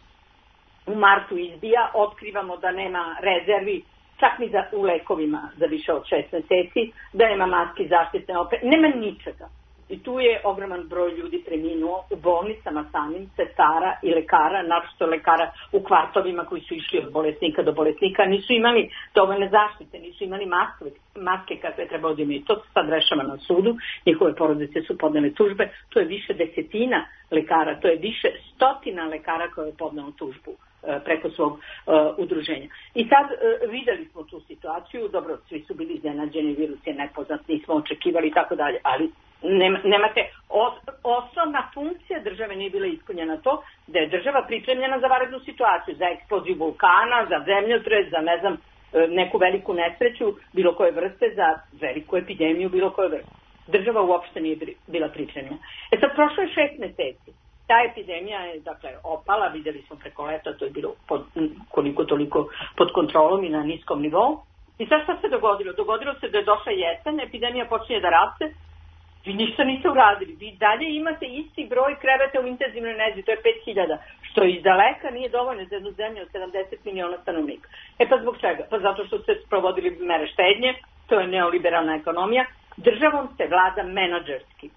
S12: u martu izbija, otkrivamo da nema rezervi, čak ni za, u lekovima za više od šest meseci, da nema maski, zaštitne opreme, nema ničega. I tu je ogroman broj ljudi preminuo u bolnicama samim, sestara i lekara, naročito lekara u kvartovima koji su išli od bolesnika do bolesnika, nisu imali dovoljne zaštite, nisu imali maske, maske kakve treba da imaju. To se sad rešava na sudu, njihove porodice su podnele tužbe, to je više desetina lekara, to je više stotina lekara koje je podnelo tužbu preko svog uh, udruženja. I sad uh, videli smo tu situaciju, dobro, svi su bili iznenađeni, virus je nepoznat, nismo očekivali i tako dalje, ali nemate, os, osnovna funkcija države nije bila ispunjena to da je država pripremljena za vanrednu situaciju, za eksploziju vulkana, za zemljotres, za ne znam, neku veliku nesreću bilo koje vrste, za veliku epidemiju bilo koje vrste. Država uopšte nije bila pripremljena. E sad, prošlo je šest meseci. Ta epidemija je, dakle, opala, videli smo preko leta, to je bilo pod, koliko toliko pod kontrolom i na niskom nivou. I sad šta se dogodilo? Dogodilo se da je došla jesen, epidemija počinje da raste, vi ništa niste uradili. Vi dalje imate isti broj kreveta u intenzivnoj nezi, to je pet hiljada, što iz daleka nije dovoljno za jednu zemlju od sedamdeset miliona stanovnika. E pa zbog čega? Pa zato što ste sprovodili mere štednje, to je neoliberalna ekonomija, državom se vlada menadžerski.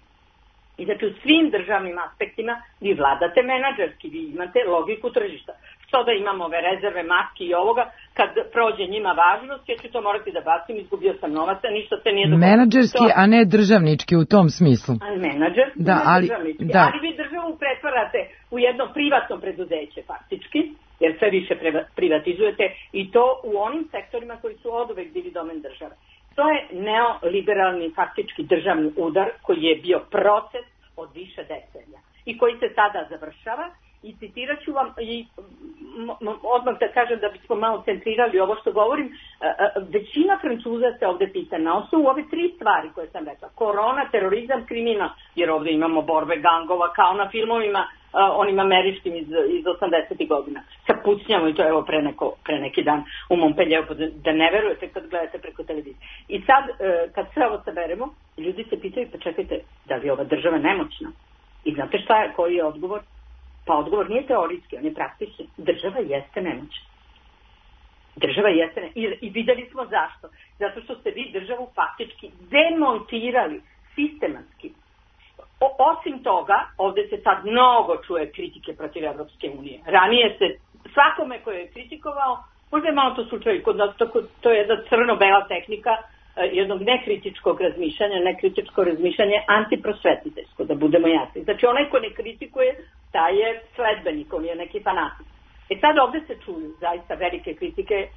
S12: I znači u svim državnim aspektima vi vladate menadžerski, vi imate logiku tržišta. Što da imamo ove rezerve, maski i ovoga, kad prođe njima važnost, ja ću to morati da bacim, izgubio sam novaca, ništa se nije dogodilo.
S3: Menadžerski, to... a ne državnički u tom smislu.
S12: A menadžerski,
S3: da,
S12: ne
S3: ali,
S12: državnički.
S3: Da.
S12: Ali vi državu pretvarate u jedno privatno preduzeće faktički, jer sve više privatizujete i to u onim sektorima koji su oduvek bili domen države. To je neoliberalni faktički državni udar koji je bio proces od više decenija i koji se sada završava. I citirat ću vam, i odmah da kažem da bismo malo centrirali ovo što govorim, većina Francuza se ovde pita na osnovu ove tri stvari koje sam rekla, korona, terorizam, kriminal, jer ovde imamo borbe gangova kao na filmovima onim američkim iz, iz osamdesetih godina, sa pucnjama i to je evo pre, neko, pre neki dan u Montpellieru, da ne verujete kad gledate preko televizije. I sad, kad sve ovo saberemo, ljudi se pitaju, pa čekajte, da li je ova država nemoćna? I znate šta je, koji je odgovor? Pa odgovor nije teorijski, on je praktični. Država jeste nemoćna. Država jeste nemoćna. I, I videli smo zašto. Zato što ste vi državu faktički demontirali sistematski. O, osim toga, ovde se sad mnogo čuje kritike protiv Evropske unije. Ranije se svakome koje je kritikovao, možda je malo to slučaj, kod nas to, to je jedna crno-bela tehnika jednog nekritičkog razmišljanja, nekritičko razmišljanje antiprosvetiteljsko, da budemo jasni. Znači onaj ko ne kritikuje, taj je sledbenik, on je neki fanatik. E sad ovde se čuju zaista velike kritike e,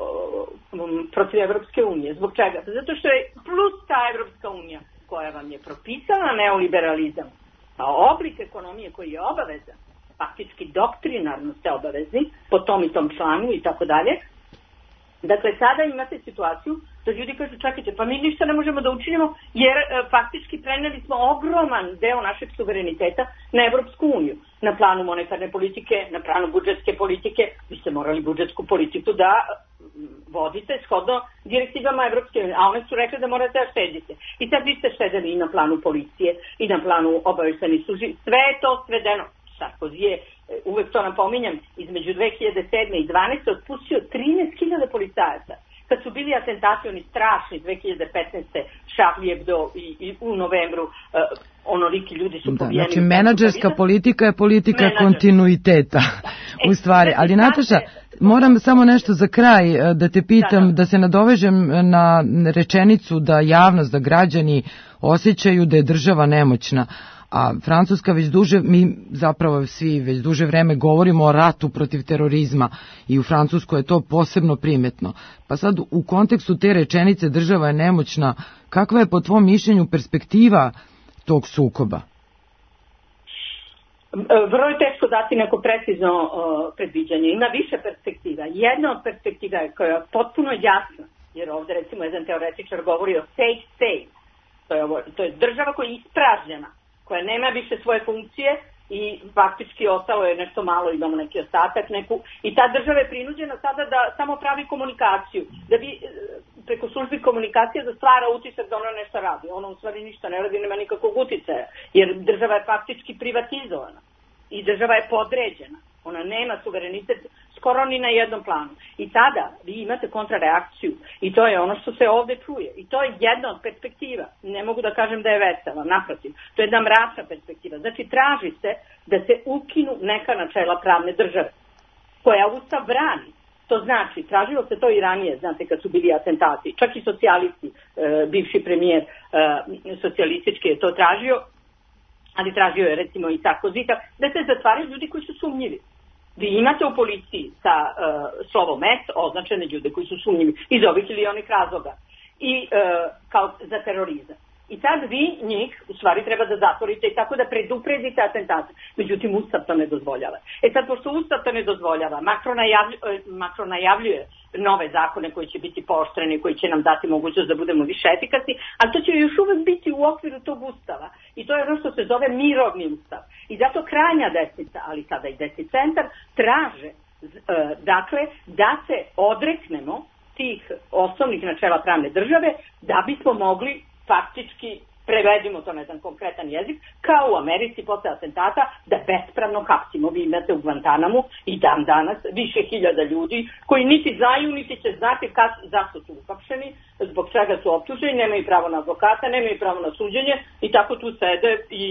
S12: o, protiv Evropske unije. Zbog čega? Zato što je plus ta Evropska unija koja vam je propisala neoliberalizam, a oblik ekonomije koji je obavezan, faktički doktrinarno ste obavezni, po tom i tom članu i tako dalje, Dakle, sada imate situaciju da ljudi kažu, čekajte, pa mi ništa ne možemo da učinimo, jer e, faktički preneli smo ogroman deo našeg suvereniteta na Evropsku uniju. Na planu monetarne politike, na planu budžetske politike, vi ste morali budžetsku politiku da vodite shodno direktivama Evropske unije, a one su rekli da morate da štedite. I sad vi ste štedili i na planu policije, i na planu obaveštenih službi, sve je to svedeno. Sarkozy je, uvek to napominjam, između dve hiljade sedme i dvanaeste otpustio trinaest hiljada policajaca. Kad su bili atentati, oni strašni, dve hiljade petnaeste Charlie Hebdo i, i u novembru, uh, onoliki ljudi su pobijeni.
S3: Da, znači, menadžerska politika je politika Menadžer. kontinuiteta, u stvari. Ali, Nataša, moram samo nešto za kraj da te pitam, da, da. da se nadovežem na rečenicu da javnost, da građani osjećaju da je država nemoćna. A Francuska već duže, mi zapravo svi već duže vreme govorimo o ratu protiv terorizma i u Francuskoj je to posebno primetno. Pa sad u kontekstu te rečenice država je nemoćna, kakva je po tvom mišljenju perspektiva tog sukoba?
S12: Vrlo je teško dati neko precizno uh, predviđanje. Ima više perspektiva. Jedna od perspektiva je koja je potpuno jasna, jer ovde recimo jedan teoretičar govori o safe state. To je, ovo, to je država koja je ispražnjena, koja nema više svoje funkcije i faktički ostalo je nešto malo, imamo neki ostatak neku, i ta država je prinuđena sada da samo pravi komunikaciju, da bi preko službi komunikacije da stvara utisak da ona nešto radi. Ona u stvari ništa ne radi, nema nikakvog uticaja, jer država je faktički privatizovana i država je podređena. Ona nema suverenitet skoro ni na jednom planu. I tada vi imate kontrareakciju i to je ono što se ovde čuje. I to je jedna od perspektiva. Ne mogu da kažem da je vesela, naprotiv. To je jedna mračna perspektiva. Znači, traži se da se ukinu neka načela pravne države, koja Ustav brani. To znači, tražilo se to i ranije, znate, kad su bili atentati. Čak i socijalisti, e, bivši premijer e, socijalistički je to tražio, ali tražio je recimo i Sarkozy, da se zatvaraju ljudi koji su sumnjivi. Vi imate u policiji sa uh, slovom S označene ljude koji su sumnjivi iz ovih ili onih razloga i uh, kao za terorizam. I sad vi njih u stvari treba da zatvorite i tako da predupredite atentate. Međutim, Ustav to ne dozvoljava. E sad, pošto Ustav to ne dozvoljava, Macron najavljuje, Macron najavljuje nove zakone koji će biti pooštreni, koji će nam dati mogućnost da budemo više efikasni, ali to će još uvek biti u okviru tog Ustava. I to je ono što se zove mirovni Ustav. I zato krajnja desnica, ali sada i desni centar, traže dakle da se odreknemo tih osnovnih načela pravne države da bismo mogli faktički, prevedimo to na jedan konkretan jezik, kao u Americi posle atentata, da bespravno hapsimo. Vi imate u Guantanamu i dan danas više hiljada ljudi koji niti znaju, niti će znati kad, zašto su uhapšeni, zbog čega su optuženi, nemaju pravo na advokata, nemaju pravo na suđenje i tako tu sede i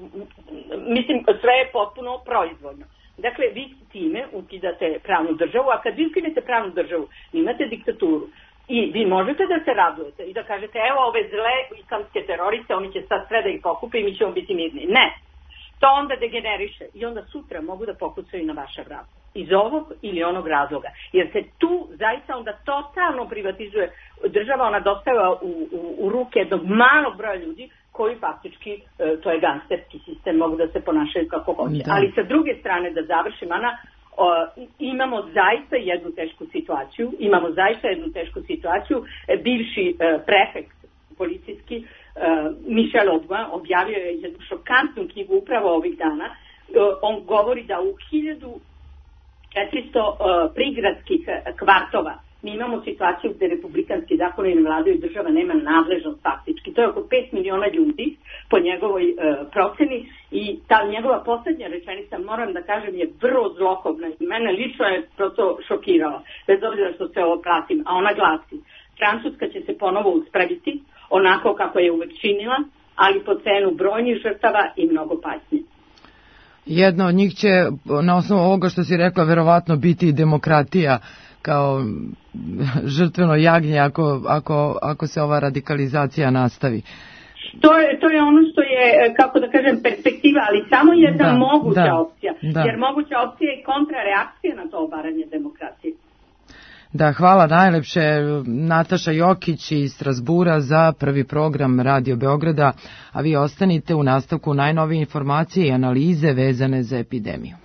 S12: mislim sve je potpuno proizvoljno. Dakle, vi time ukidate pravnu državu, a kad vi ukinete pravnu državu, imate diktaturu. I vi možete da se radujete i da kažete, evo ove zle islamske teroriste, oni će sad sve da ih pokupe i mi ćemo biti mirni. Ne. To onda degeneriše i onda sutra mogu da pokucaju na vaše vrata. Iz ovog ili onog razloga. Jer se tu zaista onda totalno privatizuje država, ona dostava u, u, u ruke jednog malog broja ljudi koji faktički, to je gangsterski sistem, mogu da se ponašaju kako hoće. Da. Ali sa druge strane, da završim, Ana, O, imamo zaista jednu tešku situaciju, imamo zaista jednu tešku situaciju. Bivši e, prefekt policijski e, Michel Audouin objavio je jednu šokantnu knjigu upravo ovih dana. E, on govori da u hiljadu četiristo e, prigradskih kvartova mi imamo situaciju gde republikanski zakoni ne vladaju, država nema nadležnost faktički. To je oko pet miliona ljudi po njegovoj e, proceni i ta njegova poslednja rečenica, moram da kažem, je vrlo zlokobna i mene lično je prosto šokirala, bez obzira što se ovo pratim, a ona glasi: Francuska će se ponovo uspraviti onako kako je uvek činila, ali po cenu brojnih žrtava i mnogo patnje.
S3: Jedna od njih će, na osnovu ovoga što si rekla, verovatno biti i demokratija kao žrtveno jagnje ako, ako, ako se ova radikalizacija nastavi.
S12: To je, to je ono što je, kako da kažem, perspektiva, ali samo jedna da, moguća da, opcija. Da. Jer moguća opcija je kontrareakcija na to obaranje demokracije.
S3: Da, hvala najlepše Nataša Jokić iz Strasbura za prvi program Radio Beograda, a vi ostanite u nastavku najnovije informacije i analize vezane za epidemiju.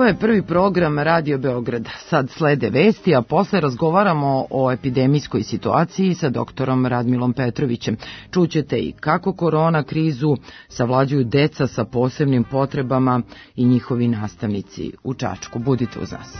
S3: Ovo je prvi program Radio Beograd. Sad slede vesti, a posle razgovaramo o epidemijskoj situaciji sa doktorom Radmilom Petrovićem. Čućete i kako korona krizu savlađuju deca sa posebnim potrebama i njihovi nastavnici u Čačku. Budite uz nas.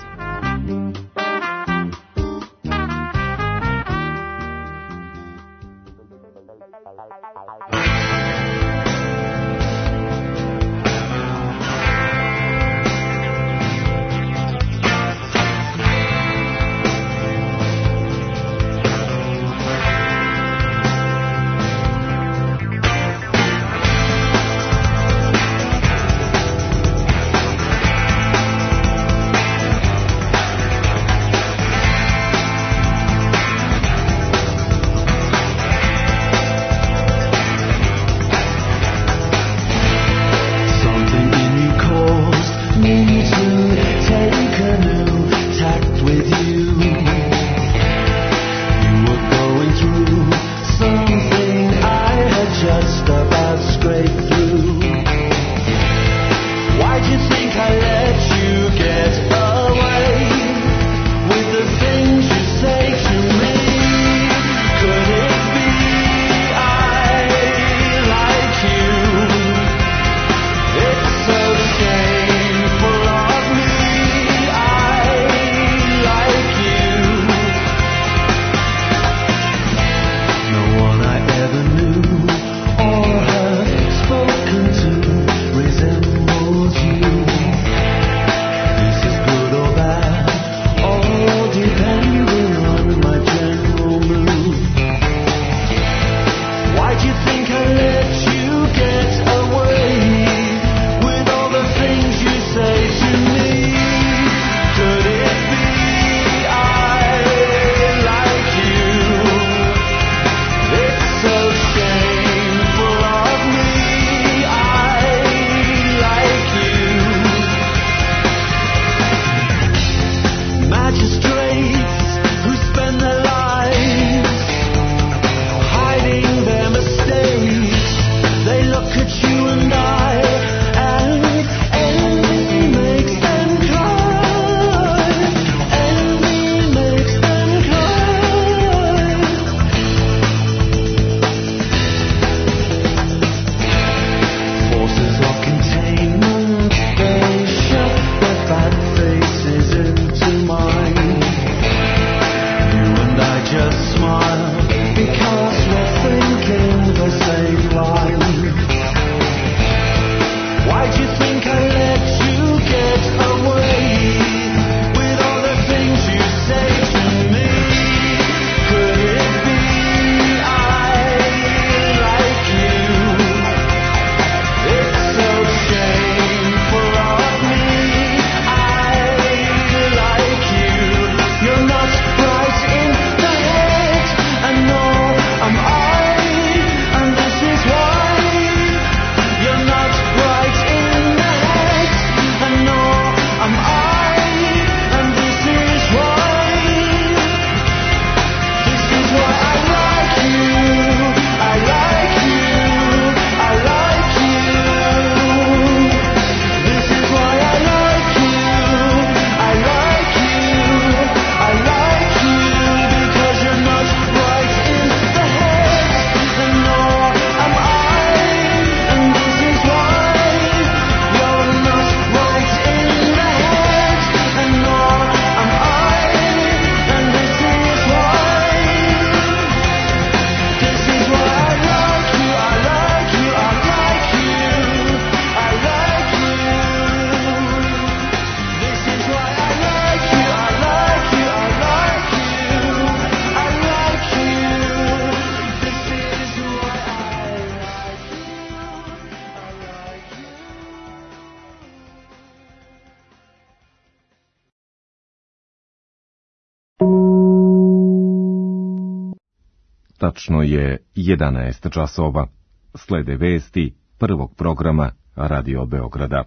S13: Tačno je jedanaest časova. Slede vesti prvog programa Radio Beograda.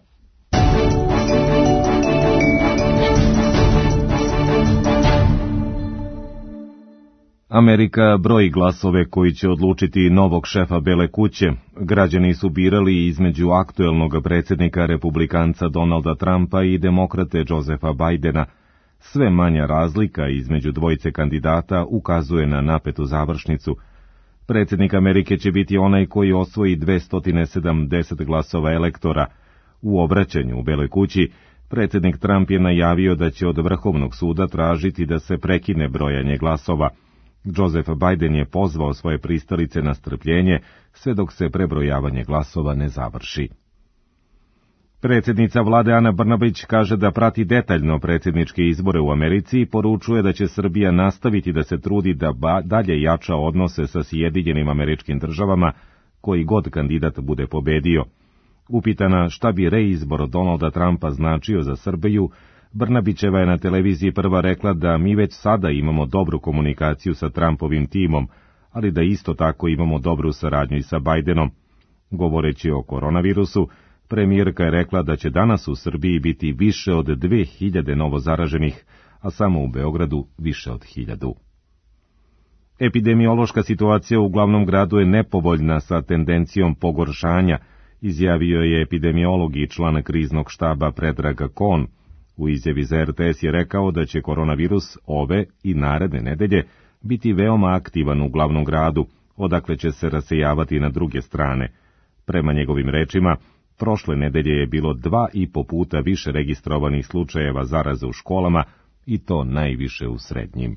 S13: Amerika broji glasove koji će odlučiti novog šefa Bele kuće. Građani su birali između aktuelnog predsjednika republikanca Donalda Trumpa i demokrate Josepha Bidena. Sve manja razlika između dvojice kandidata ukazuje na napetu završnicu. Predsjednik Amerike će biti onaj koji osvoji dvesta sedamdeset glasova elektora. U obraćanju u Beloj kući predsjednik Trump je najavio da će od Vrhovnog suda tražiti da se prekine brojanje glasova. Joseph Biden je pozvao svoje pristalice na strpljenje sve dok se prebrojavanje glasova ne završi. Predsjednica vlade Ana Brnabić kaže da prati detaljno predsjedničke izbore u Americi i poručuje da će Srbija nastaviti da se trudi da ba dalje jača odnose sa Sjedinjenim Američkim Državama, koji god kandidat bude pobedio. Upitana šta bi reizbor Donalda Trumpa značio za Srbiju, Brnabićeva je na televiziji Prva rekla da mi već sada imamo dobru komunikaciju sa Trumpovim timom, ali da isto tako imamo dobru saradnju i sa Bidenom. Govoreći o koronavirusu, premijerka je rekla da će danas u Srbiji biti više od dve hiljade novozaraženih, a samo u Beogradu više od hiljadu. Epidemiološka situacija u glavnom gradu je nepovoljna sa tendencijom pogoršanja, izjavio je epidemiolog i član kriznog štaba Predrag Kon. U izjavi za R T S je rekao da će koronavirus ove i naredne nedelje biti veoma aktivan u glavnom gradu, odakle će se rasejavati na druge strane. Prema njegovim rečima, prošle nedelje je bilo dva i po puta više registrovanih slučajeva zaraze u školama, i to najviše u srednjim.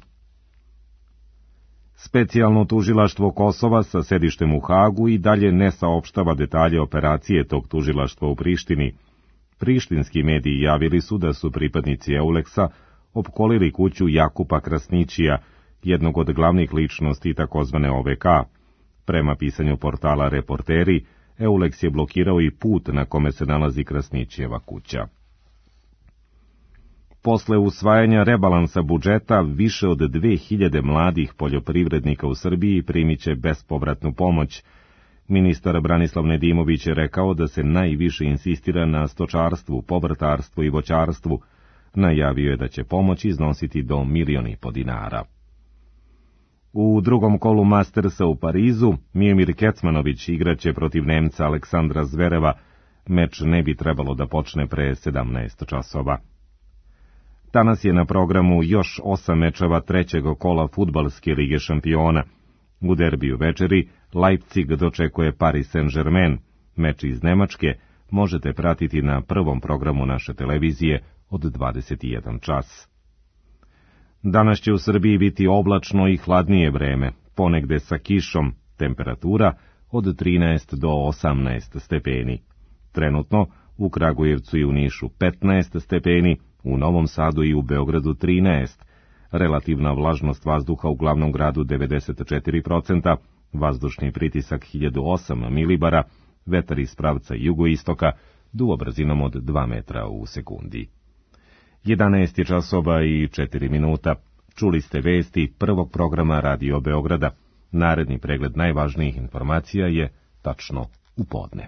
S13: Specijalno tužilaštvo Kosova sa sedištem u Hagu i dalje ne saopštava detalje operacije tog tužilaštva u Prištini. Prištinski mediji javili su da su pripadnici Euleksa opkolili kuću Jakupa Krasnićija, jednog od glavnih ličnosti takozvane O V K. Prema pisanju portala Reporteri, Euleks je blokirao i put na kome se nalazi Krasnićijeva kuća. Posle usvajanja rebalansa budžeta, više od dve hiljade mladih poljoprivrednika u Srbiji primiće bespovratnu pomoć. Ministar Branislav Nedimović je rekao da se najviše insistira na stočarstvu, povrtarstvu i voćarstvu. Najavio je da će pomoć iznositi do milion i po dinara. U drugom kolu Mastersa u Parizu, Miomir Kecmanović igraće protiv Nemca Aleksandra Zvereva. Meč ne bi trebalo da počne pre sedamnaest časova. Danas je na programu još osam mečeva trećeg kola fudbalske lige šampiona. U derbiju večeri Leipzig dočekuje Paris Saint-Germain. Meč iz Nemačke možete pratiti na prvom programu naše televizije od dvadeset jedan čas. Danas će u Srbiji biti oblačno i hladnije vreme, ponegde sa kišom, temperatura od trinaest do osamnaest stepeni. Trenutno u Kragujevcu i u Nišu petnaest stepeni, u Novom Sadu i u Beogradu trinaest. Relativna vlažnost vazduha u glavnom gradu devedeset četiri procenta, vazdušni pritisak hiljadu osam milibara, vetar iz pravca jugoistoka, duo brzinom od dva metra u sekundi. jedanaest je časova i četiri minuta. Čuli ste vesti prvog programa Radio Beograda. Naredni pregled najvažnijih informacija je tačno u podne.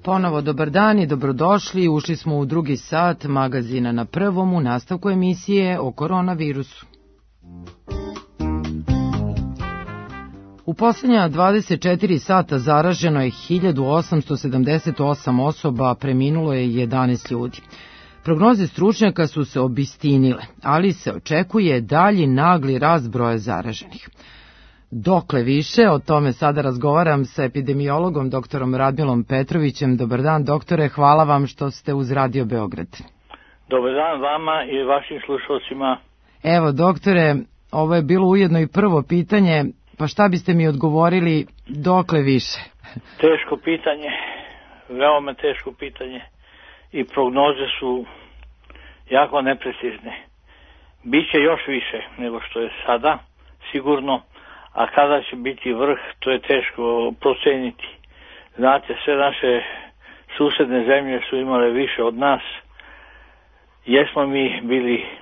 S3: Ponovo dobar dan i dobrodošli. Ušli smo u drugi sat magazina Na prvom u nastavku emisije o koronavirusu. U posljednja dvadeset četiri sata zaraženo je hiljadu osamsto sedamdeset osam osoba, preminulo je jedanaest ljudi. Prognoze stručnjaka su se obistinile, ali se očekuje dalji nagli rast broja zaraženih. Dokle više, o tome sada razgovaram sa epidemiologom doktorom Radmilom Petrovićem. Dobar dan, doktore, hvala vam što ste uz Radio Beograd.
S14: Dobar dan vama i vašim slušalcima.
S3: Evo, doktore, ovo je bilo ujedno i prvo pitanje, pa šta biste mi odgovorili dokle više?
S14: Teško pitanje, veoma teško pitanje i prognoze su jako neprecizne. Biće još više nego što je sada, sigurno. A kada će biti vrh, to je teško proceniti. Znate, sve naše susedne zemlje su imale više od nas. Jesmo mi bili e,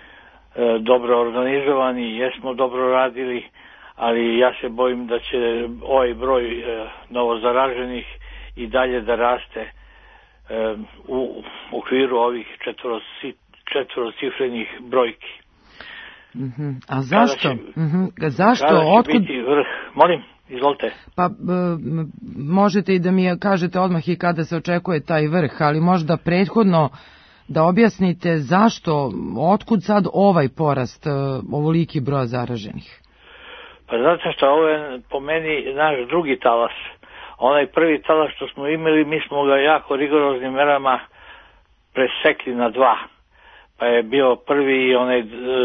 S14: dobro organizovani, jesmo dobro radili, ali ja se bojim da će ovaj broj e, novozaraženih i dalje da raste e, u okviru ovih četvorocifrenih brojki.
S3: Mm-hmm. A zašto?
S14: Će,
S3: mm-hmm. Zašto?
S14: Kada će
S3: Otkud...
S14: biti vrh? Molim, izvolite.
S3: Pa b, možete i da mi kažete odmah i kada se očekuje taj vrh, ali možda prethodno da objasnite zašto, otkud sad ovaj porast, ovoliki broj zaraženih?
S14: Pa zato što ovo je po meni naš drugi talas. Onaj prvi talas što smo imali, mi smo ga jako rigoroznim merama presekli na dva. Pa je bio prvi onaj uh,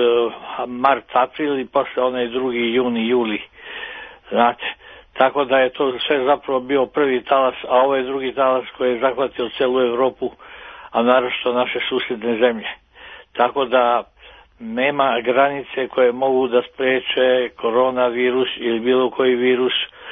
S14: mart, april i posle onaj drugi juni, juli. Znate, tako da je to sve zapravo bio prvi talas, a ovo je drugi talas koji je zahvatio celu Evropu, a naročito naše susjedne zemlje. Tako da nema granice koje mogu da spreče koronavirus ili bilo koji virus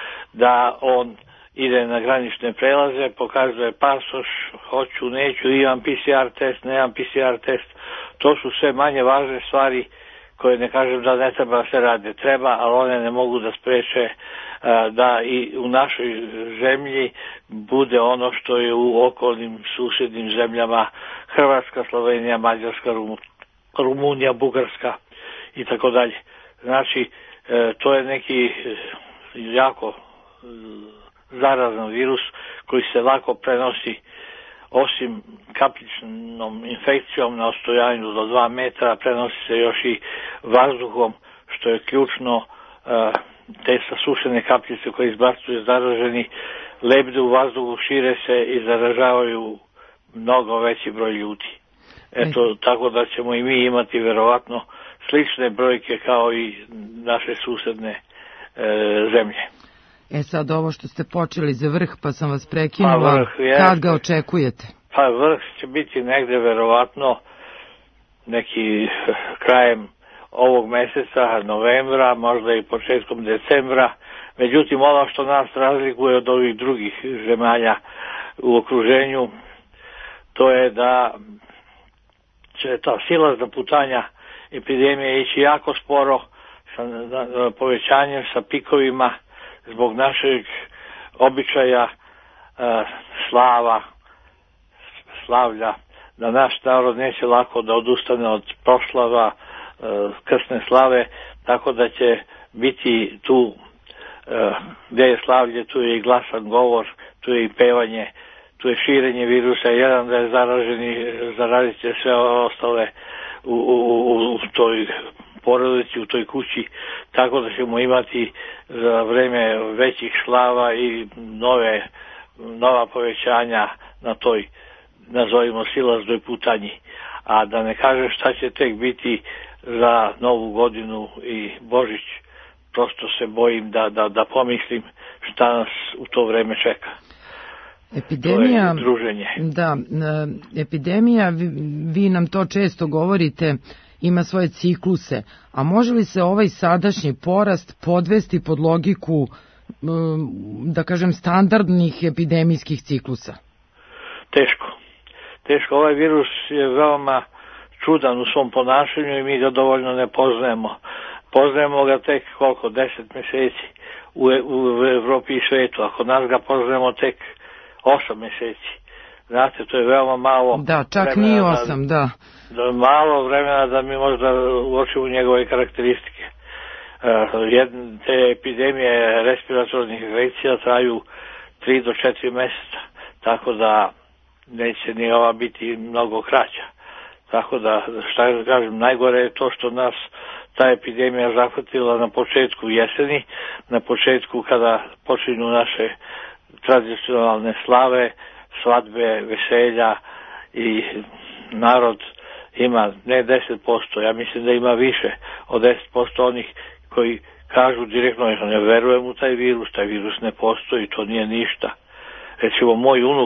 S14: da on ide na granične prelaze, pokazuje pasoš, hoću, neću, imam P C R test, nemam P C R test. To su sve manje važne stvari koje ne kažem da ne treba se rade. Treba, ali one ne mogu da spreče uh, da i u našoj zemlji bude ono što je u okolnim susjednim zemljama Hrvatska, Slovenija, Mađarska, Rumunija, Bugarska i tako dalje. Znači, uh, to je neki uh, jako uh, zarazan virus koji se lako prenosi, osim kapljičnom infekcijom na ostojanju do dva metra, prenosi se još i vazduhom, što je ključno. Te sasušene kapljice koje izbacuju zaraženi lebde u vazduhu, šire se i zaražavaju mnogo veći broj ljudi. Eto, tako da ćemo i mi imati verovatno slične brojke kao i naše susedne e, zemlje.
S3: E sad ovo što ste počeli za vrh, pa sam vas prekinula,
S14: pa vrh,
S3: kad ga očekujete?
S14: Pa vrh će biti negde verovatno neki krajem ovog meseca, novembra, možda i početkom decembra. Međutim, ono što nas razlikuje od ovih drugih zemalja u okruženju, to je da će ta silazna putanja epidemije ići jako sporo, sa povećanjem, sa pikovima, zbog našeg običaja uh, slava, slavlja, da naš narod neće lako da odustane od proslava, uh, krsne slave, tako da će biti tu uh, gdje je slavlje, tu je i glasan govor, tu je i pevanje, tu je širenje virusa, jedan da je zaraženi, zarazit će sve ostale u, u, u, u toj porodici, u toj kući, tako da ćemo imati za vreme većih slava i nove, nova povećanja na toj, nazovimo, silaznoj putanji. A da ne kažem šta će tek biti za Novu godinu i Božić, prosto se bojim da, da, da pomislim šta nas u to vreme čeka.
S3: Epidemija,
S14: druženje.
S3: Da, epidemija, vi, vi nam to često govorite, ima svoje cikluse, a može li se ovaj sadašnji porast podvesti pod logiku, da kažem, standardnih epidemijskih ciklusa?
S14: Teško. Teško. Ovaj virus je veoma čudan u svom ponašanju i mi ga dovoljno ne poznajemo. Poznajemo ga tek koliko, deset meseci u, u Evropi i svetu. Ako nas ga poznajemo tek osam meseci. Znate, to je veoma malo.
S3: Da, čak nije osam, da.
S14: da. Malo vremena da mi možda uočimo njegove karakteristike. Jedne te epidemije respiratornih infekcija traju tri do četiri meseca, tako da neće ni ova biti mnogo kraća. Tako da, šta da kažem, najgore je to što nas ta epidemija zahvatila na početku jeseni, na početku kada počinju naše tradicionalne slave, svadbe, veselja i narod ima ne deset posto, ja mislim da ima više od deset posto onih koji kažu direktno, ja ne verujem u taj virus, taj virus ne postoji, to nije ništa. Recimo, moj unuk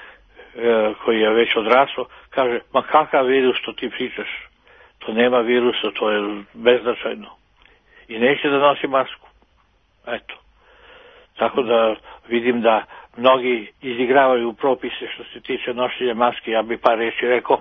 S14: e, koji je već odrasao, kaže, ma kakav virus što ti pričaš? To nema virusa, to je beznačajno. I neće da nosi masku. Eto. Tako da vidim da mnogi izigravaju propise što se tiče nošenja maske, ja bi par reći rekao,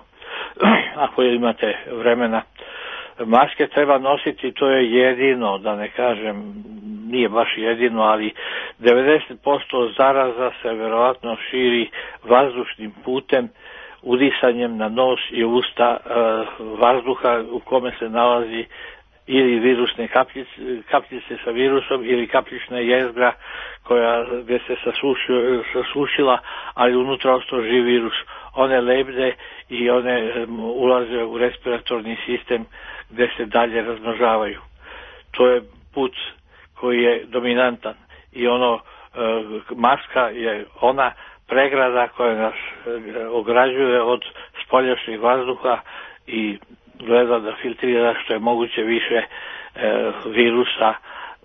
S14: ako imate vremena. Maske treba nositi, to je jedino, da ne kažem, nije baš jedino, ali devedeset posto zaraza se verovatno širi vazdušnim putem, udisanjem na nos i usta e, vazduha u kome se nalazi ili virusne kapljice, kapljice sa virusom ili kapljična jezgra koja gdje se sasušila, sasušila, ali unutra ostao živ virus. One lebde i one ulaze u respiratorni sistem gdje se dalje razmnožavaju. To je put koji je dominantan i ono maska je ona pregrada koja nas ograđuje od spoljašnjeg vazduha i gleda da filtrira što je moguće više virusa,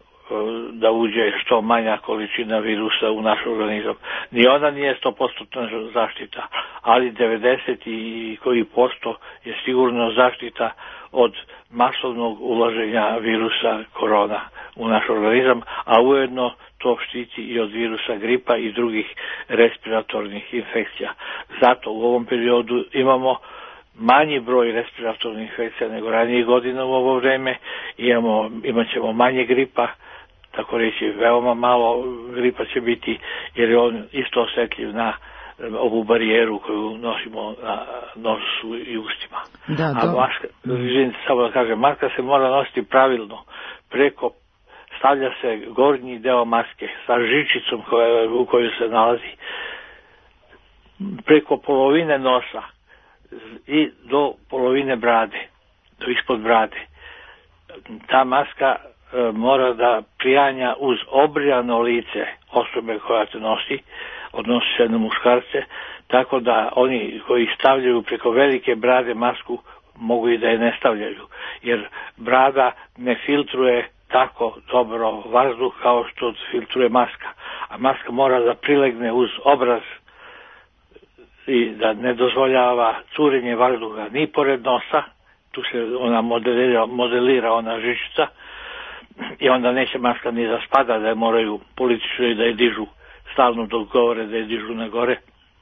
S14: da uđe što manja količina virusa u naš organizam. Ni ona nije sto posto zaštita, ali devedeset i koji posto je sigurno zaštita od masovnog ulaženja virusa korona u naš organizam, a ujedno to štiti i od virusa gripa i drugih respiratornih infekcija. Zato u ovom periodu imamo manji broj respiratornih infekcija nego ranije godina u ovo vreme, imamo, imat ćemo manje gripa, tako reći veoma malo gripa će biti jer je on isto osjetljiv na ovu barijeru koju nosimo na nosu i ustima.
S3: Da,
S14: a maska, želim samo da kažem, maska se mora nositi pravilno, preko stavlja se gornji deo maske sa žičicom koja, u kojoj se nalazi preko polovine nosa i do polovine brade, do ispod brade. Ta maska e, mora da prijanja uz obrijano lice osobe koja se nosi, odnosi se na muškarce, tako da oni koji stavljaju preko velike brade masku mogu i da je ne stavljaju, jer brada ne filtruje tako dobro vazduh kao što filtruje maska, a maska mora da prilegne uz obraz i da ne dozvoljava curenje vazduha ni pored nosa, tu se ona modelira, modelira ona žičica i onda neće maska ni da spada, da je moraju političari da je dižu stalno dok govore, da je dižu na gore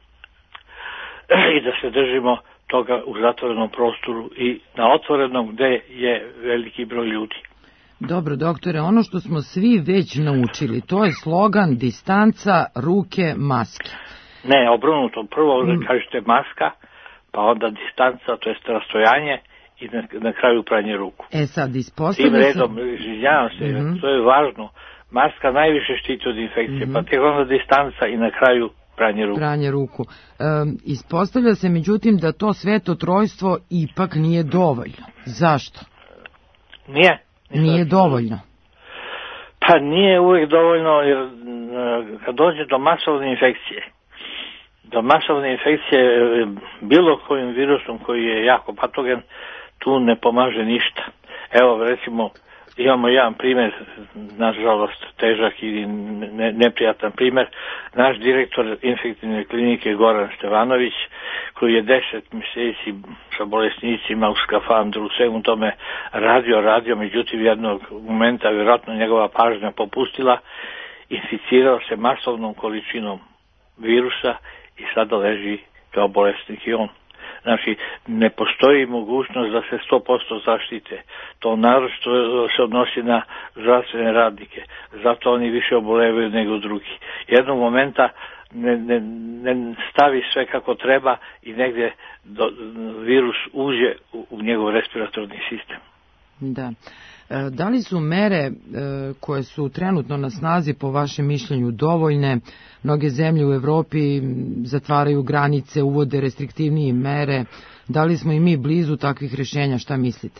S14: i da se držimo toga u zatvorenom prostoru i na otvorenom gde je veliki broj ljudi.
S3: Dobro, doktore, ono što smo svi već naučili, to je slogan distanca, ruke, maske.
S14: Ne, obrnuto, prvo mm. da kažete maska, pa onda distanca, to jest rastojanje i na, na kraju pranje ruku.
S3: E sad, ispostavlja
S14: se... Tim redom, izvinjavam se, mm-hmm. to je važno. Maska najviše štiti od infekcije, mm-hmm. pa tek onda distanca i na kraju pranje ruku.
S3: Pranje ruku. E, ispostavlja se, međutim, da to sveto trojstvo ipak nije dovoljno. Zašto?
S14: Nije.
S3: Nije dovoljno.
S14: Pa nije uvijek dovoljno, jer kad dođe do masovne infekcije, do masovne infekcije bilo kojim virusom koji je jako patogen, tu ne pomaže ništa. Evo, recimo, imamo jedan primjer, nažalost težak i ne, neprijatan primjer, naš direktor infektivne klinike Goran Stevanović, koji je deset mjeseci sa bolesnicima u skafandru, u svemu tome radio, radio, međutim jednog momenta vjerojatno njegova pažnja popustila, inficirao se masovnom količinom virusa i sada leži kao bolesnik i on. Znači, ne postoji mogućnost da se sto posto zaštite. To naročito se odnosi na zdravstvene radnike. Zato oni više obolevaju nego drugi. Jednog momenta ne, ne, ne stavi sve kako treba i negdje do, virus uđe u, u njegov respiratorni sistem.
S3: Da. Da li su mere koje su trenutno na snazi po vašem mišljenju dovoljne? Mnoge zemlje u Evropi zatvaraju granice, uvode restriktivnije mere. Da li smo i mi blizu takvih rješenja? Šta mislite?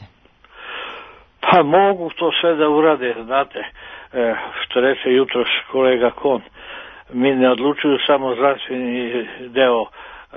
S14: Pa mogu to sve da urade, znate, što reče jutros kolega Kon. Mi ne odlučuju samo zdravstveni deo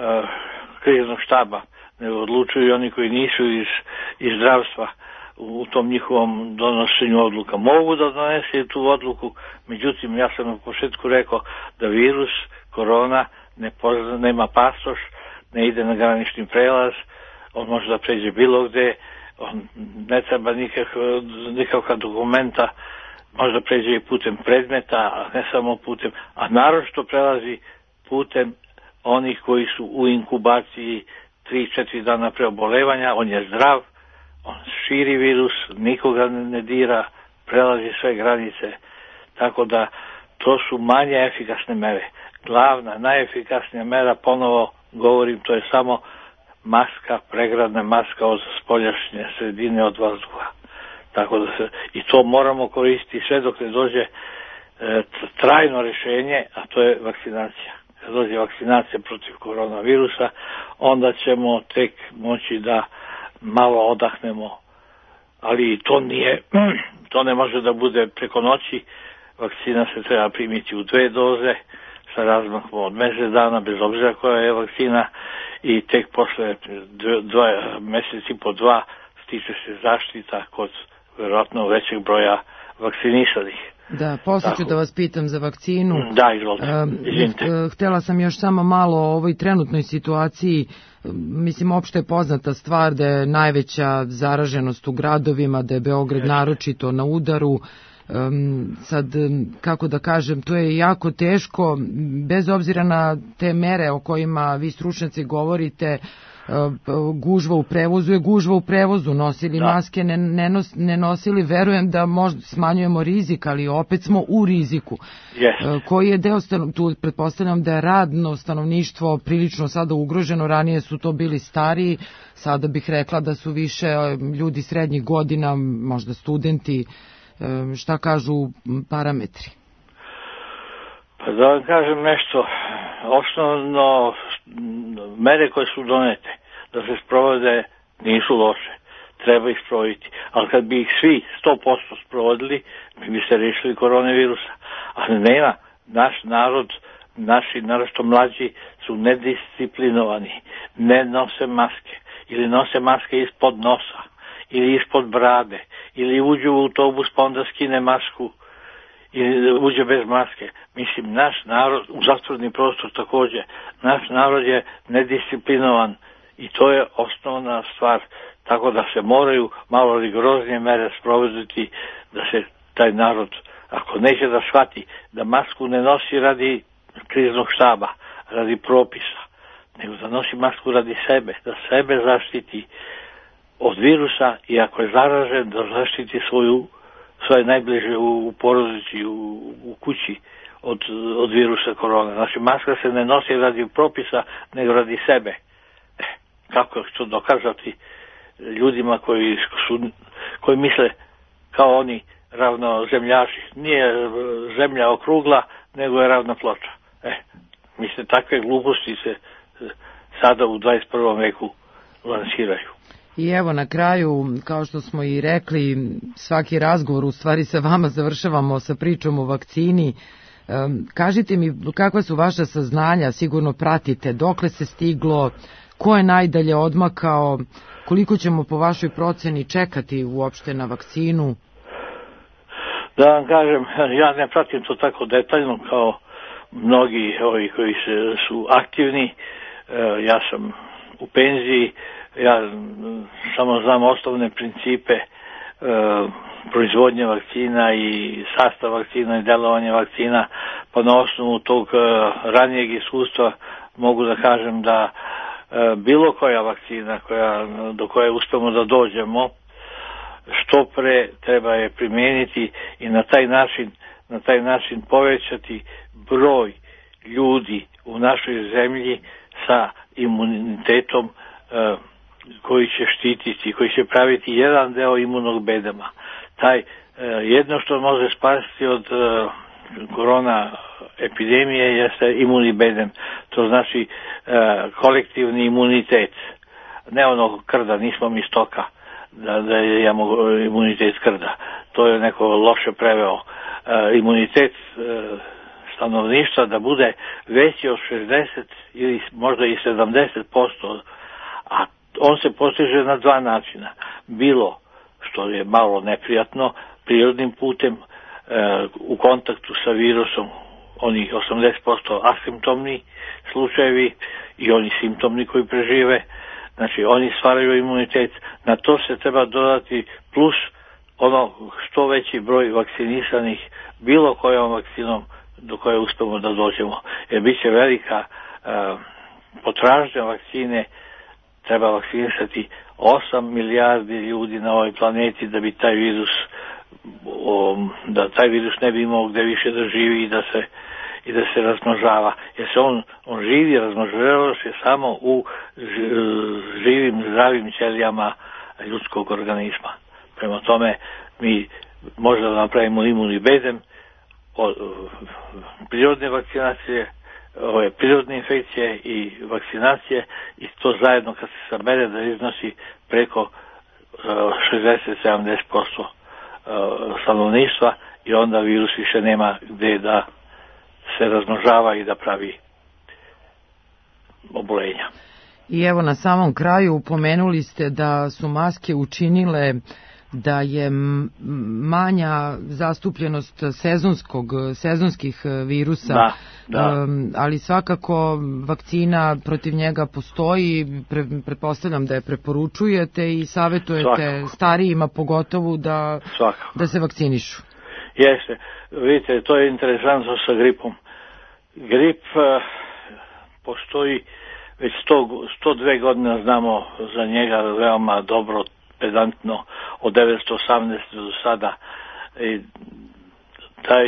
S14: kriznog štaba, nego odlučuju i oni koji nisu iz, iz zdravstva u tom njihovom donošenju odluka. Mogu da donese tu odluku, međutim ja sam na početku rekao da virus, korona, ne pozna, nema pasoš, ne ide na granični prelaz, on može da pređe bilo gde, on ne treba nikakva, nikakva dokumenta, može da pređe i putem predmeta, a ne samo putem, a naročito prelazi putem onih koji su u inkubaciji tri četiri dana pre obolevanja, on je zdrav, on širi virus, nikoga ne dira, prelazi sve granice, tako da to su manje efikasne mere. Glavna, najefikasnija mera, ponovo govorim, to je samo maska, pregradna maska od spoljašnje sredine od vazduha. Tako da se, i to moramo koristiti sve dok ne dođe e, trajno rješenje, a to je vakcinacija. Kad dođe vakcinacija protiv koronavirusa, onda ćemo tek moći da malo odahnemo, ali to nije, to ne može da bude preko noći. Vakcina se treba primiti u dve doze sa razmahom od mjesec dana, bez obzira koja je vakcina, i tek posle dva, mjeseci po dva stiče se zaštita kod vjerojatno većeg broja vakcinisanih.
S3: Da, poslije ću da vas pitam za vakcinu.
S14: Da, izvolite, izvinite.
S3: Htjela sam još samo malo o ovoj trenutnoj situaciji. Mislim, opšte je poznata stvar da je najveća zaraženost u gradovima, da je Beograd naročito na udaru. Um, sad, kako da kažem, to je jako teško, bez obzira na te mere o kojima vi stručnjaci govorite. Gužva u prevozu je gužva u prevozu, nosili da. maske, ne, ne, nos, ne nosili, verujem da možda smanjujemo rizik, ali opet smo u riziku.
S14: Yes.
S3: Koji je deo, tu pretpostavljam da je radno stanovništvo prilično sada ugroženo, ranije su to bili stariji, sada bih rekla da su više ljudi srednjih godina, možda studenti. Šta kažu parametri?
S14: Pa da vam kažem nešto, osnovno mere koje su donete da se sprovode nisu loše, treba ih sprovoditi, ali kad bi ih svi sto posto sprovodili, mi bi se rešili koronavirusa, ali nema, naš narod, naši naročito mlađi su nedisciplinovani, ne nose maske ili nose maske ispod nosa ili ispod brade, ili uđu u autobus pa onda skine masku ili uđe bez maske. Mislim, naš narod, u zatvoreni prostor također, naš narod je nedisciplinovan i to je osnovna stvar, tako da se moraju malo rigoroznije mere sprovoditi da se taj narod, ako neće da shvati da masku ne nosi radi kriznog štaba, radi propisa, nego da nosi masku radi sebe, da sebe zaštiti od virusa i ako je zaražen da zaštiti svoju, svoje najbliže u, u porodici, u, u kući od, od virusa korona. Znači maska se ne nosi radi propisa nego radi sebe. E, kako to dokazati ljudima koji, su, koji misle kao oni ravnozemljaši. Nije zemlja okrugla nego je ravna ploča. E, mislim, takve gluposti se sada u dvadeset prvom veku lansiraju.
S3: I evo na kraju, kao što smo i rekli, svaki razgovor u stvari sa vama završavamo sa pričom o vakcini. Kažite mi kakva su vaša saznanja, sigurno pratite, dokle se stiglo, ko je najdalje odmakao, koliko ćemo po vašoj proceni čekati uopšte na vakcinu?
S14: Da vam kažem, ja ne pratim to tako detaljno kao mnogi ovi koji se, su aktivni, ja sam u penziji, ja samo znam osnovne principe e, proizvodnje vakcina i sastav vakcina i delovanje vakcina, pa na osnovu tog e, ranijeg iskustva mogu da kažem da bilo koja vakcina koja, do koje uspemo da dođemo, što pre treba je primijeniti i na taj način, na taj način povećati broj ljudi u našoj zemlji sa imunitetom e, koji će štititi, koji će praviti jedan deo imunog bedema. Taj e, jedno što može spasiti od e, korona epidemije jeste imuni bedem. To znači e, kolektivni imunitet. Ne onog krda, nismo mi stoka da, da imamo imunitet krda. To je neko loše preveo. E, imunitet e, stanovništva da bude veći od šezdeset ili možda i sedamdeset posto, a on se postiže na dva načina. Bilo, što je malo neprijatno, prirodnim putem, e, u kontaktu sa virusom, oni osamdeset posto asimptomni slučajevi i oni simptomni koji prežive, znači oni stvaraju imunitet. Na to se treba dodati plus ono što veći broj vakcinisanih bilo kojom vakcinom do koje uspemo da dođemo. Jer bit će velika uh, potražnja vakcine, treba vakcinisati osam milijardi ljudi na ovoj planeti da bi taj virus um, da taj virus ne bi imao gde više da živi i da se i da se razmnožava. Jer se on, on živi, razmnožava se samo u živim, zdravim ćelijama ljudskog organizma. Prema tome mi možda napravimo imuni bedem od prirodne vakcinacije, ove prirodne infekcije i vakcinacije i to zajedno kad se sabere da iznosi preko šezdeset do sedamdeset posto stanovništva i onda virus više nema gde da se razmnožava i da pravi obolenja.
S3: I evo na samom kraju pomenuli ste da su maske učinile da je manja zastupljenost sezonskog, sezonskih virusa,
S14: da, da.
S3: Um, ali svakako vakcina protiv njega postoji, pre, pretpostavljam da je preporučujete i savjetujete svakako starijima pogotovo da, da se vakcinišu.
S14: Jeste, vidite, to je interesantno sa gripom. Grip uh, postoji već sto dve godine, znamo za njega veoma dobro, pedantno od devetsto osamnaeste do sada. I taj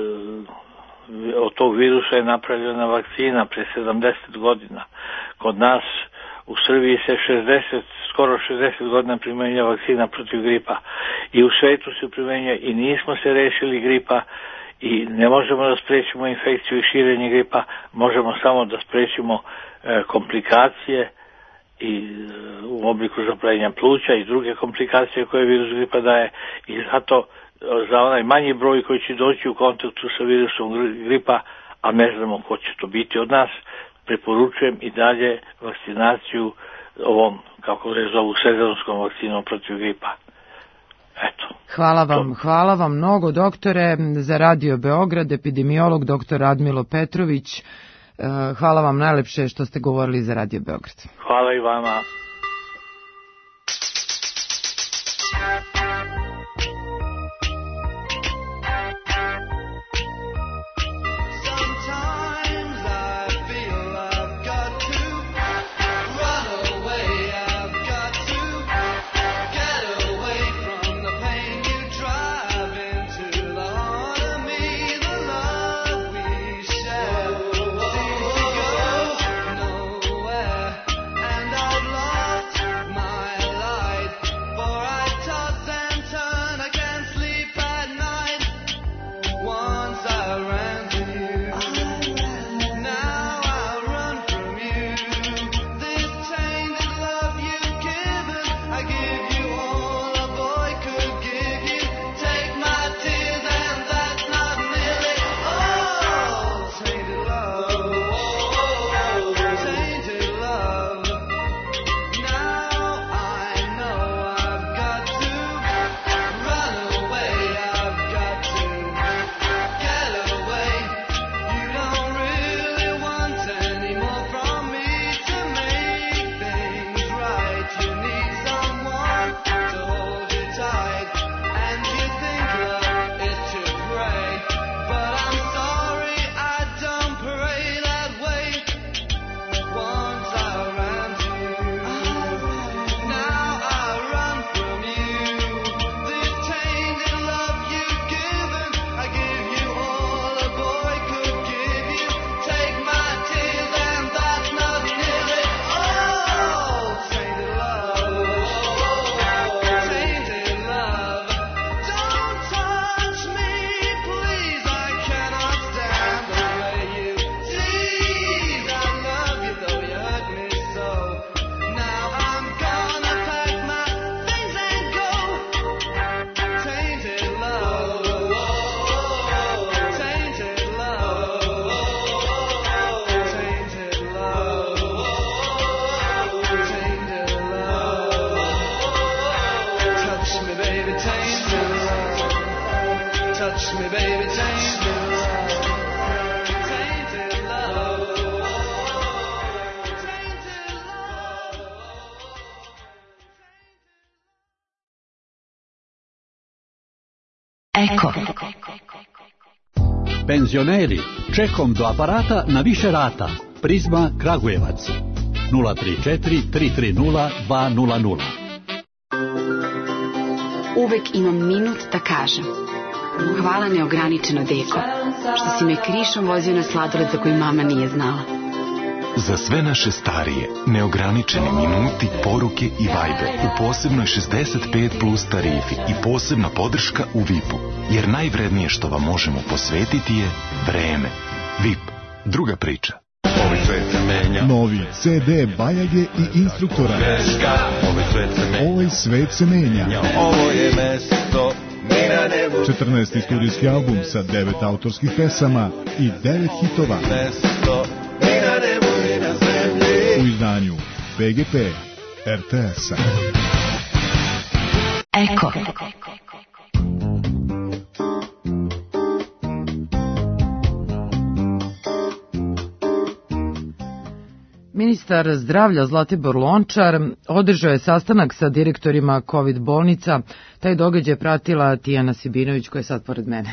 S14: od tog virusa je napravljena vakcina pre sedamdeset godina. Kod nas u Srbiji se šezdeset, skoro šezdeset godina primenja vakcina protiv gripa i u svetu se primenja i nismo se rešili gripa i ne možemo da sprečimo infekciju i širenje gripa, možemo samo da sprečimo e, komplikacije i u obliku zapaljenja pluća i druge komplikacije koje virus gripa daje i zato za onaj manji broj koji će doći u kontaktu sa virusom gripa, a ne znamo ko će to biti od nas, preporučujem i dalje vakcinaciju ovom, kako se zovu, sezonskom vakcinom protiv gripa. Eto.
S3: Hvala vam, hvala vam mnogo doktore, za Radio Beograd, epidemiolog doktor Radmilo Petrović. Hvala vam najlepše što ste govorili za Radio Beograd.
S14: Hvala i vama.
S15: Love
S5: Eko.
S6: Penzioneri, čekom do aparata na više rata. Prizma Kragujevac. nula tri četiri tri tri nula dva nula nula.
S15: Uvek imam minut da kažem. Hvala neograničeno, deko, što si me krišom vozio na sladoled za koji mama nije znala.
S16: Za sve naše starije, neograničeni minuti, poruke i vajbe u posebnoj šezdeset pet plus tarifi i posebna podrška u V I P-u. Jer najvrednije što vam možemo posvetiti je vreme. V I P. Druga priča.
S17: Ovaj svet se menja. Novi C D Bajage i Instruktora. Ovaj svet se menja. Ovaj svet se menja. Ovo je mesto mi na nebu. četrnaesti studijski album sa devet autorskih pesama i devet hitova. Mesto mi na nebu i na zemlji. U izdanju P G P R T S-a.
S5: Eko.
S3: Ministar zdravlja Zlatibor Lončar održao je sastanak sa direktorima COVID bolnica. Taj događaj pratila Tijana Sibinović koja je sad pored mene.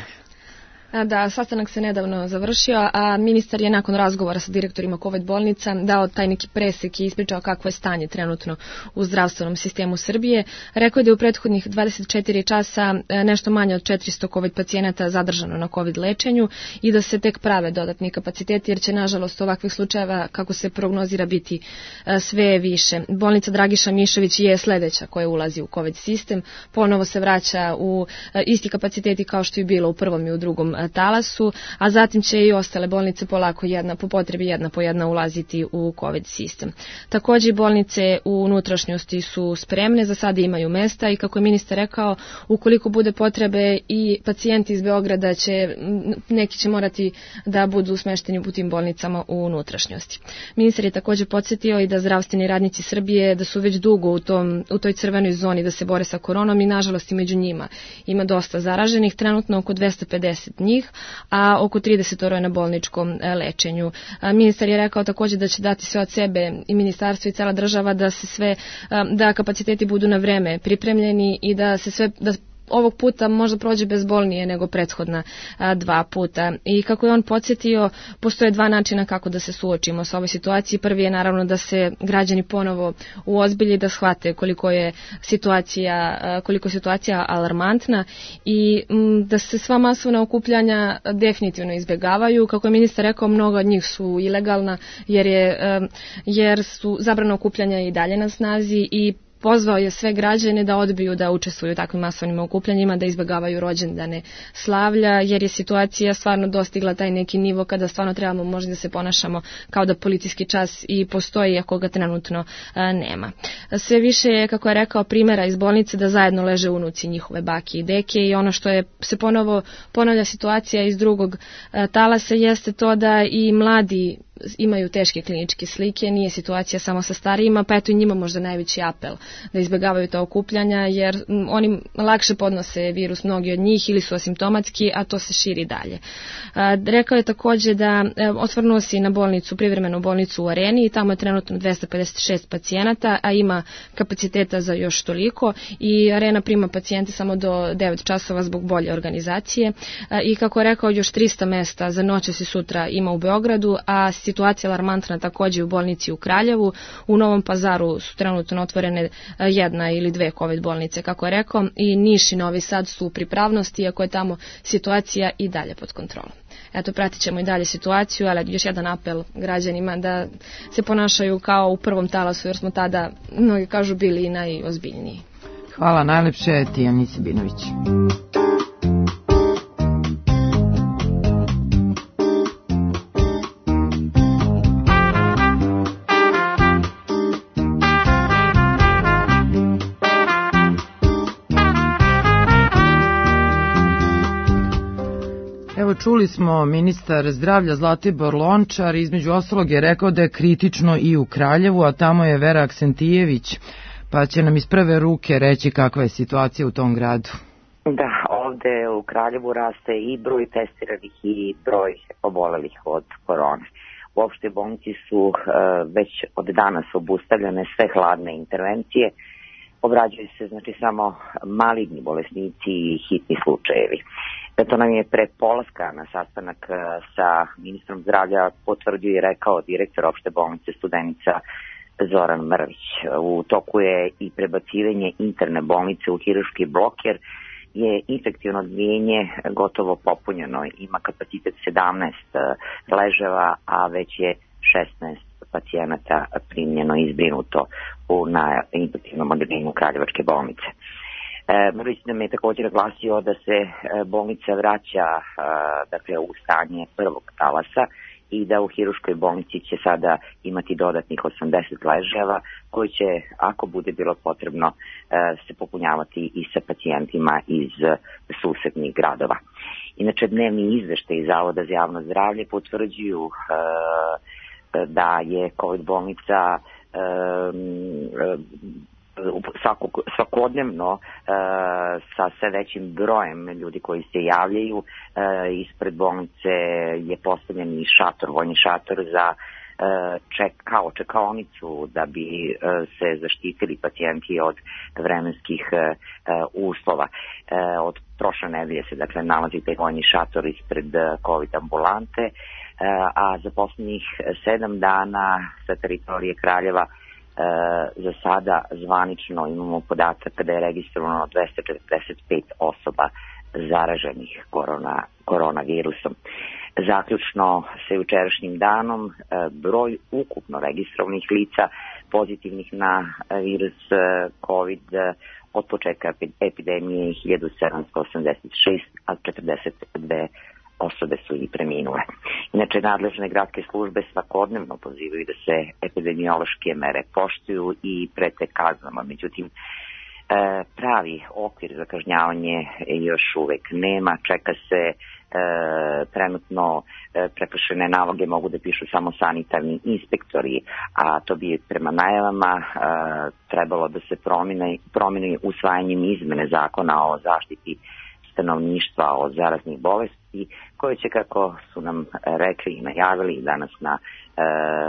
S18: Da, sastanak se nedavno završio, a ministar je nakon razgovora sa direktorima COVID bolnica dao taj neki presek i ispričao kakvo je stanje trenutno u zdravstvenom sistemu Srbije. Rekao je da je u prethodnih dvadeset četiri časa nešto manje od četiristo COVID pacijenata zadržano na COVID lečenju i da se tek prave dodatni kapaciteti, jer će nažalost ovakvih slučajeva, kako se prognozira, biti sve više. Bolnica Dragiša Mišović je sledeća koja ulazi u COVID sistem. Ponovo se vraća u isti kapaciteti kao što je bilo u prvom i u drugom talasu, a zatim će i ostale bolnice polako jedna po potrebi jedna po jedna ulaziti u COVID sistem. Također bolnice u unutrašnjosti su spremne, za sada imaju mesta i kako je ministar rekao, ukoliko bude potrebe i pacijenti iz Beograda će, neki će morati da budu smešteni u tim bolnicama u unutrašnjosti. Ministar je također podsjetio i da zdravstveni radnici Srbije da su već dugo u, tom, u toj crvenoj zoni da se bore sa koronom i nažalost i među njima ima dosta zaraženih, trenutno oko dvesta pedeset njih, a oko trideset je na bolničkom lečenju. Ministar je rekao također da će dati sve od sebe i ministarstvo i cela država da se sve, da kapaciteti budu na vreme pripremljeni i da se sve, da ovog puta možda prođe bezbolnije nego prethodna a, dva puta. I kako je on podsjetio, postoje dva načina kako da se suočimo sa ovoj situaciji. Prvi je naravno da se građani ponovo uozbilje, da shvate koliko je situacija, a, koliko je situacija alarmantna i m, da se sva masovna okupljanja definitivno izbjegavaju. Kako je ministar rekao, mnogo od njih su ilegalna jer, je, a, jer su zabrana okupljanja i dalje na snazi i pozvao je sve građane da odbiju da učestvuju u takvim masovnim okupljanjima, da izbjegavaju rođendane slavlja, jer je situacija stvarno dostigla taj neki nivo kada stvarno trebamo možda da se ponašamo kao da policijski čas i postoji, ako ga trenutno a, nema. Sve više je, kako je rekao, primjera iz bolnice da zajedno leže unuci njihove bake i deke i ono što je se ponovo ponavlja situacija iz drugog a, talasa jeste to da i mladi imaju teške kliničke slike, nije situacija samo sa starijima, pa eto i njima možda najveći apel da izbjegavaju ta okupljanja, jer m, oni lakše podnose virus, mnogi od njih, ili su asimptomatski, a to se širi dalje. A, rekao je također da e, osvrnuo se na bolnicu, privremenu bolnicu u Areni i tamo je trenutno dvesta pedeset šest pacijenata, a ima kapaciteta za još toliko i Arena prima pacijente samo do devet časova zbog bolje organizacije a, i kako je rekao, još trista mesta za noćas i sutra ima u Beogradu, a situacija alarmantna također u bolnici u Kraljevu. U Novom Pazaru su trenutno otvorene jedna ili dve COVID bolnice, kako je rekao, i Niš i Novi Sad su u pripravnosti, iako je tamo situacija i dalje pod kontrolom. Eto, pratit ćemo i dalje situaciju, ali još jedan apel građanima da se ponašaju kao u prvom talasu, jer smo tada, mnogi kažu, bili i najozbiljniji.
S3: Hvala najlepše, Tijani Sibinović. Čuli smo, ministar zdravlja Zlatibor Lončar između ostalog je rekao da je kritično i u Kraljevu, a tamo je Vera Aksentijević, pa će nam iz prve ruke reći kakva je situacija u tom gradu.
S19: Da, ovde u Kraljevu raste i broj testiranih i broj obolelih od korone. U opštoj bolnici su uh, već od danas obustavljene sve hladne intervencije, obrađuju se znači samo maligni bolesnici i hitni slučajevi. To nam je pre polaska na sastanak sa ministrom zdravlja potvrdio i rekao direktor opšte bolnice Studenica Zoran Mrvić. U toku je i prebacivanje interne bolnice u hirurški blok, jer je infektivno odvijenje gotovo popunjeno. Ima kapacitet sedamnaest leževa, a već je šesnaest pacijenata primljeno i izbrinuto u, na infektivnom odeljenju Kraljevačke bolnice. E, Mrvić nam je također glasio da se bolnica vraća a, dakle, u stanje prvog talasa i da u hirurškoj bolnici će sada imati dodatnih osamdeset leževa koji će, ako bude bilo potrebno, e, se popunjavati i sa pacijentima iz susednih gradova. Inače, dnevni izveštaj iz Zavoda za javno zdravlje potvrđuju e, da je COVID bolnica e, e, Svakog, svakodnevno e, sa sve većim brojem ljudi koji se javljaju. E, ispred bolnice je postavljen i šator, vojni šator za e, ček, kao čekaonicu da bi e, se zaštitili pacijenti od vremenskih e, uslova. E, od prošle nedelje se dakle nalazi taj vojni šator ispred COVID ambulante, e, a za poslednjih sedam dana sa teritorije Kraljeva E, za sada zvanično imamo podatak da je registrovano dvesta četrdeset pet osoba zaraženih korona, koronavirusom. Zaključno sa jučerašnjim danom e, broj ukupno registrovanih lica pozitivnih na virus COVID e, od početka epidemije je hiljadu sedamsto osamdeset šest, a četrdeset dve osobe su i preminule. Inače, nadležne gradske službe svakodnevno pozivaju da se epidemiološke mere poštuju i prete kaznama. Međutim, pravi okvir za kažnjavanje još uvek nema. Čeka se e, trenutno e, prekršene naloge mogu da pišu samo sanitarni inspektori, a to bi prema najavama e, trebalo da se promene, promeni usvajanjem izmene zakona o zaštiti stanovništva od zaraznih bolesti, koje će, kako su nam rekli i najavili danas na e,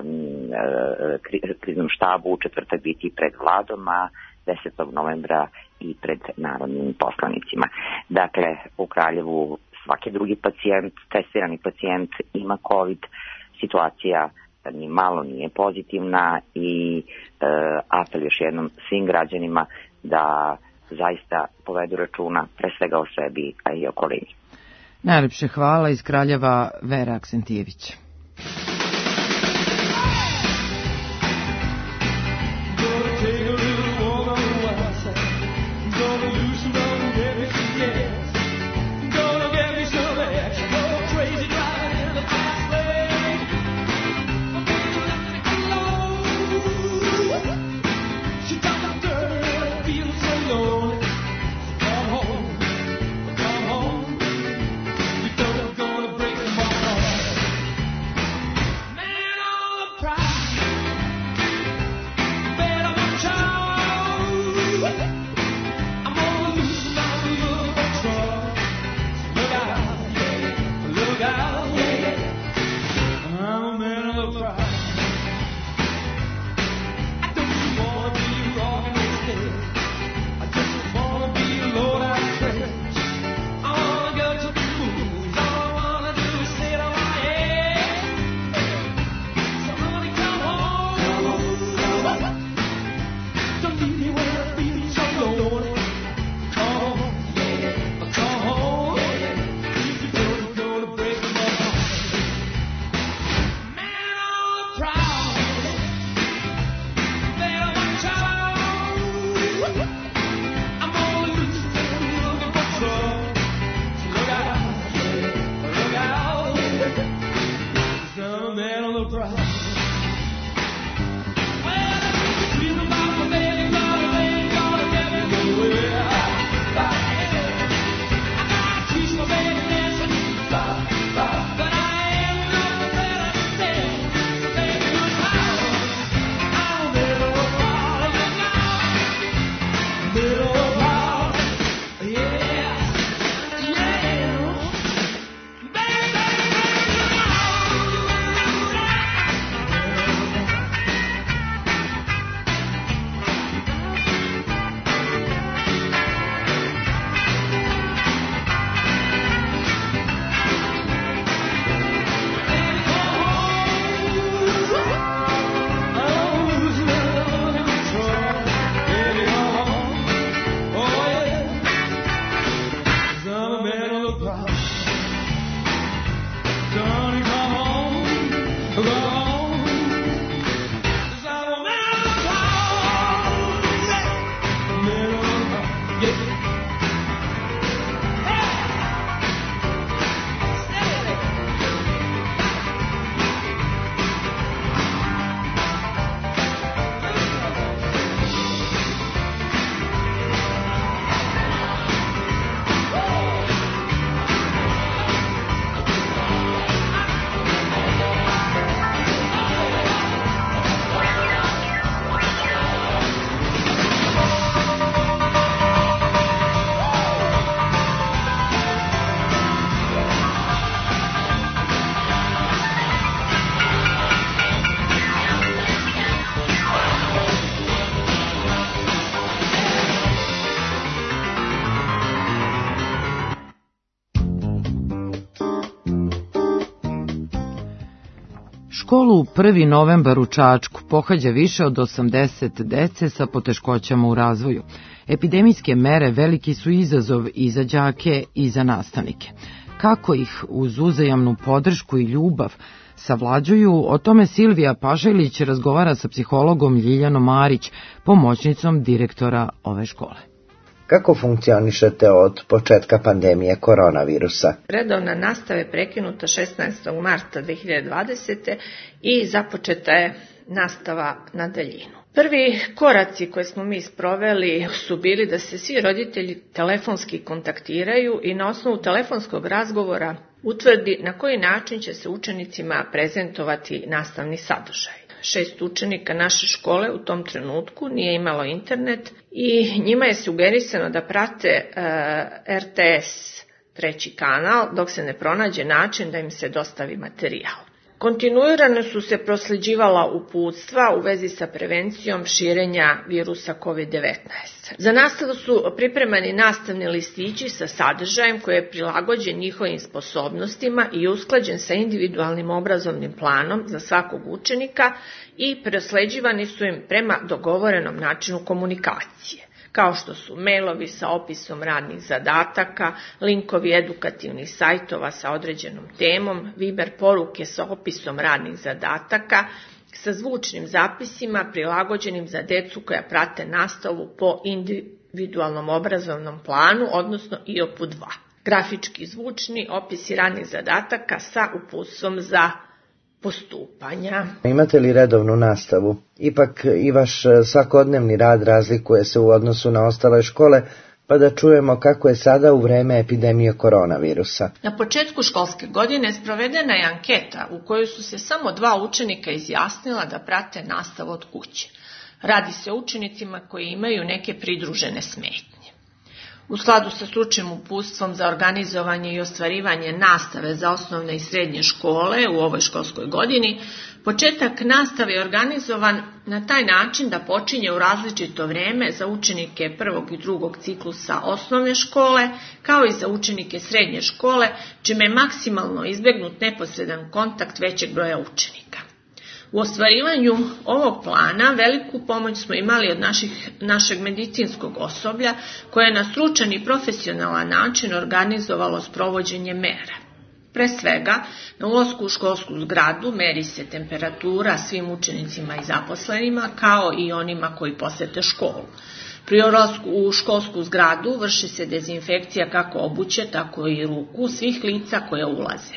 S19: e, kriznom štabu, u četvrtak biti pred vladom, a desetog novembra i pred narodnim poslanicima. Dakle, u Kraljevu svaki drugi pacijent, testirani pacijent ima COVID, situacija ni malo nije pozitivna i e, apel još jednom svim građanima da zaista povedu računa pre svega o sebi, a i okolini.
S3: Najlepše hvala, iz Kraljeva Vera Aksentijević. Školu prvi novembar u Čačku pohađa više od osamdeset dece sa poteškoćama u razvoju. Epidemijske mere veliki su izazov i za đake i za nastavnike. Kako ih uz uzajamnu podršku i ljubav savlađuju, o tome Silvija Pašajlić razgovara sa psihologom Ljiljanom Marić, pomoćnicom direktora ove škole.
S20: Kako funkcionišete od početka pandemije koronavirusa?
S21: Redovna nastava je prekinuta šesnaestog marta dve hiljade dvadesete. i započeta je nastava na daljinu. Prvi koraci koje smo mi sproveli su bili da se svi roditelji telefonski kontaktiraju i na osnovu telefonskog razgovora utvrdi na koji način će se učenicima prezentovati nastavni sadržaj. Šest učenika naše škole u tom trenutku nije imalo internet i njima je sugerisano da prate uh, er te es treći kanal dok se ne pronađe način da im se dostavi materijal. Kontinuirano su se prosljeđivala uputstva u vezi sa prevencijom širenja virusa kovid devetnaest. Za nastavu su pripremani nastavni listići sa sadržajem koji je prilagođen njihovim sposobnostima i usklađen sa individualnim obrazovnim planom za svakog učenika i prosljeđivani su im prema dogovorenom načinu komunikacije, kao što su mailovi sa opisom radnih zadataka, linkovi edukativnih sajtova sa određenom temom, Viber poruke sa opisom radnih zadataka, sa zvučnim zapisima prilagođenim za decu koja prate nastavu po individualnom obrazovnom planu, odnosno i o pe dva. Grafički zvučni opisi radnih zadataka sa uputstvom za postupanja.
S20: Imate li redovnu nastavu? Ipak i vaš svakodnevni rad razlikuje se u odnosu na ostale škole, pa da čujemo kako je sada u vreme epidemije koronavirusa.
S21: Na početku školske godine sprovedena je anketa u kojoj su se samo dva učenika izjasnila da prate nastavu od kuće. Radi se o učenicima koji imaju neke pridružene smetnje. U skladu sa stručnim uputstvom za organizovanje i ostvarivanje nastave za osnovne i srednje škole u ovoj školskoj godini, početak nastave je organizovan na taj način da počinje u različito vrijeme za učenike prvog i drugog ciklusa osnovne škole, kao i za učenike srednje škole, čime je maksimalno izbjegnut neposredan kontakt većeg broja učenika. U ostvarivanju ovog plana veliku pomoć smo imali od naših, našeg medicinskog osoblja koje je na stručan i profesionalan način organizovalo sprovođenje mera. Pre svega, na ulasku u školsku zgradu meri se temperatura svim učenicima i zaposlenima kao i onima koji posete školu. Pri ulasku u školsku zgradu vrši se dezinfekcija kako obuće, tako i ruku svih lica koje ulaze.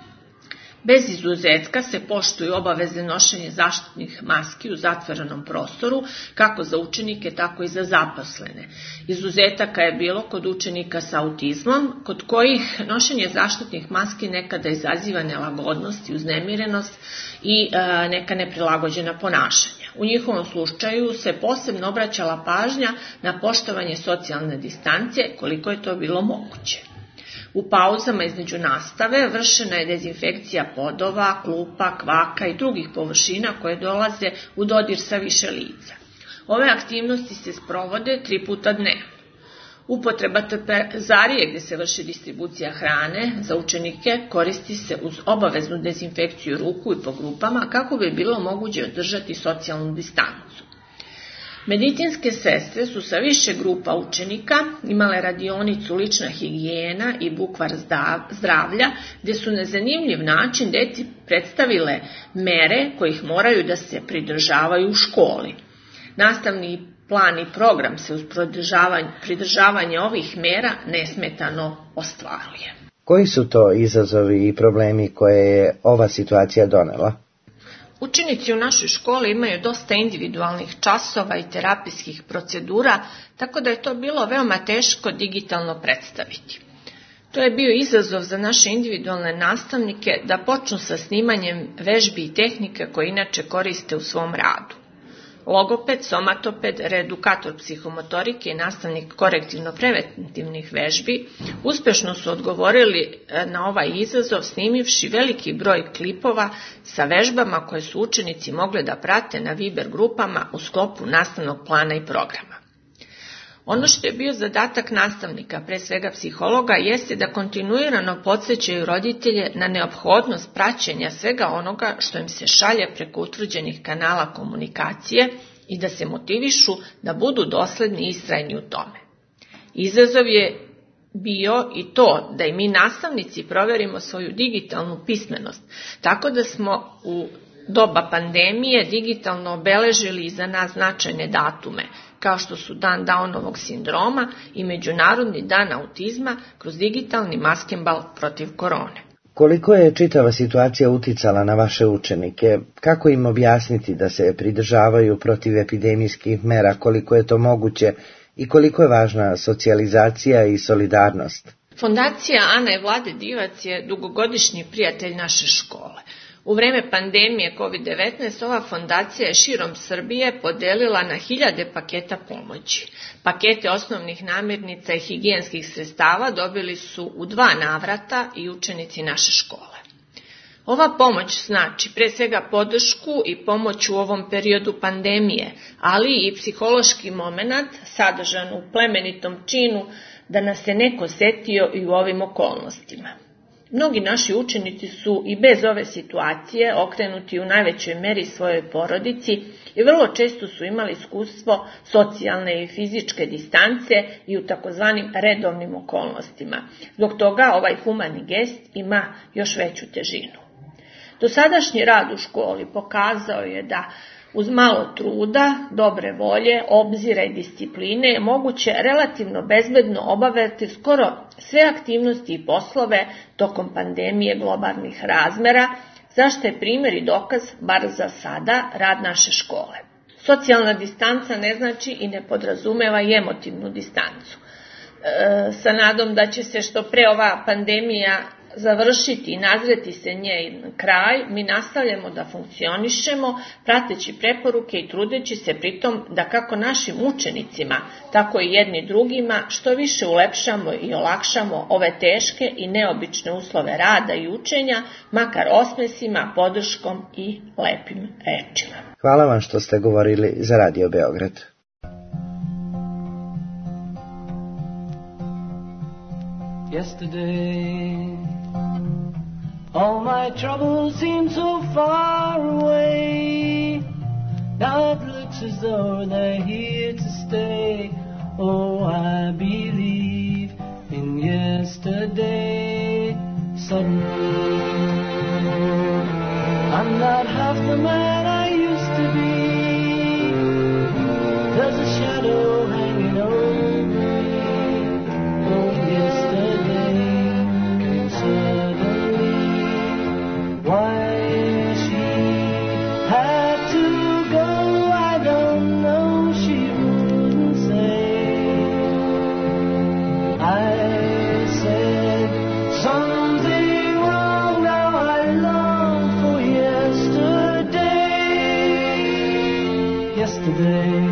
S21: Bez izuzetka se poštuju obaveze nošenja zaštitnih maski u zatvorenom prostoru, kako za učenike, tako i za zaposlene. Izuzetaka je bilo kod učenika sa autizmom, kod kojih nošenje zaštitnih maski nekada izaziva nelagodnost i uznemirenost i e, neka neprilagođena ponašanja. U njihovom slučaju se posebno obraćala pažnja na poštovanje socijalne distancije, koliko je to bilo moguće. U pauzama između nastave vršena je dezinfekcija podova, klupa, kvaka i drugih površina koje dolaze u dodir sa više lica. Ove aktivnosti se sprovode tri puta dnevno. Upotreba trpezarije gdje se vrši distribucija hrane za učenike koristi se uz obaveznu dezinfekciju ruku i po grupama kako bi bilo moguće održati socijalnu distancu. Medicinske sestre su sa više grupa učenika imale radionicu lična higijena i bukvar zdravlja, gdje su na zanimljiv način deci predstavile mere kojih moraju da se pridržavaju u školi. Nastavni plan i program se uz pridržavanje, pridržavanje ovih mera nesmetano ostvaruje.
S20: Koji su to izazovi i problemi koje je ova situacija donela?
S21: Učenici u našoj školi imaju dosta individualnih časova i terapijskih procedura, tako da je to bilo veoma teško digitalno predstaviti. To je bio izazov za naše individualne nastavnike da počnu sa snimanjem vežbi i tehnike koje inače koriste u svom radu. Logoped, somatoped, reedukator psihomotorike i nastavnik korektivno-preventivnih vežbi uspješno su odgovorili na ovaj izazov snimivši veliki broj klipova sa vežbama koje su učenici mogli da prate na Viber grupama u sklopu nastavnog plana i programa. Ono što je bio zadatak nastavnika, pre svega psihologa, jeste da kontinuirano podsjećaju roditelje na neophodnost praćenja svega onoga što im se šalje preko utvrđenih kanala komunikacije i da se motivišu da budu dosledni i istrajni u tome. Izazov je bio i to da i mi nastavnici proverimo svoju digitalnu pismenost, tako da smo u doba pandemije digitalno obeležili i za nas značajne datume, kao što su Dan Downovog sindroma i Međunarodni dan autizma kroz digitalni maskembal protiv korone.
S20: Koliko je čitava situacija uticala na vaše učenike? Kako im objasniti da se pridržavaju protivepidemijskih mera, koliko je to moguće i koliko je važna socijalizacija i solidarnost?
S21: Fondacija Ane Vlade Divac je dugogodišnji prijatelj naše škole. U vreme pandemije kovid devetnaest ova fondacija je širom Srbije podelila na hiljade paketa pomoći. Pakete osnovnih namirnica i higijenskih sredstava dobili su u dva navrata i učenici naše škole. Ova pomoć znači pre svega podršku i pomoć u ovom periodu pandemije, ali i psihološki momenat sadržan u plemenitom činu da nas se neko setio i u ovim okolnostima. Mnogi naši učenici su i bez ove situacije okrenuti u najvećoj meri svojoj porodici i vrlo često su imali iskustvo socijalne i fizičke distance i u takozvanim redovnim okolnostima. Zbog toga ovaj humani gest ima još veću težinu. Dosadašnji rad u školi pokazao je da uz malo truda, dobre volje, obzira i discipline je moguće relativno bezbedno obavljati skoro sve aktivnosti i poslove tokom pandemije globalnih razmera, za što je primjer i dokaz, bar za sada, rad naše škole. Socijalna distanca ne znači i ne podrazumeva i emotivnu distancu. E, sa nadom da će se što pre ova pandemija završiti i nazreti se njen kraj, mi nastavljamo da funkcionišemo, prateći preporuke i trudeći se pritom da kako našim učenicima, tako i jedni drugima, što više ulepšamo i olakšamo ove teške i neobične uslove rada i učenja, makar osmesima, podrškom i lepim rečima.
S20: Hvala vam što ste govorili za Radio Beograd.
S1: Yesterday, all my troubles seem so far away. Now it looks as though they're here to stay. Oh, I believe in yesterday. Suddenly, I'm not half the man I used to be. There's a shadow hanging over me. Oh, yesterday, suddenly, why she had to go, I don't know, she wouldn't say. I said something wrong, now I long for yesterday. Yesterday,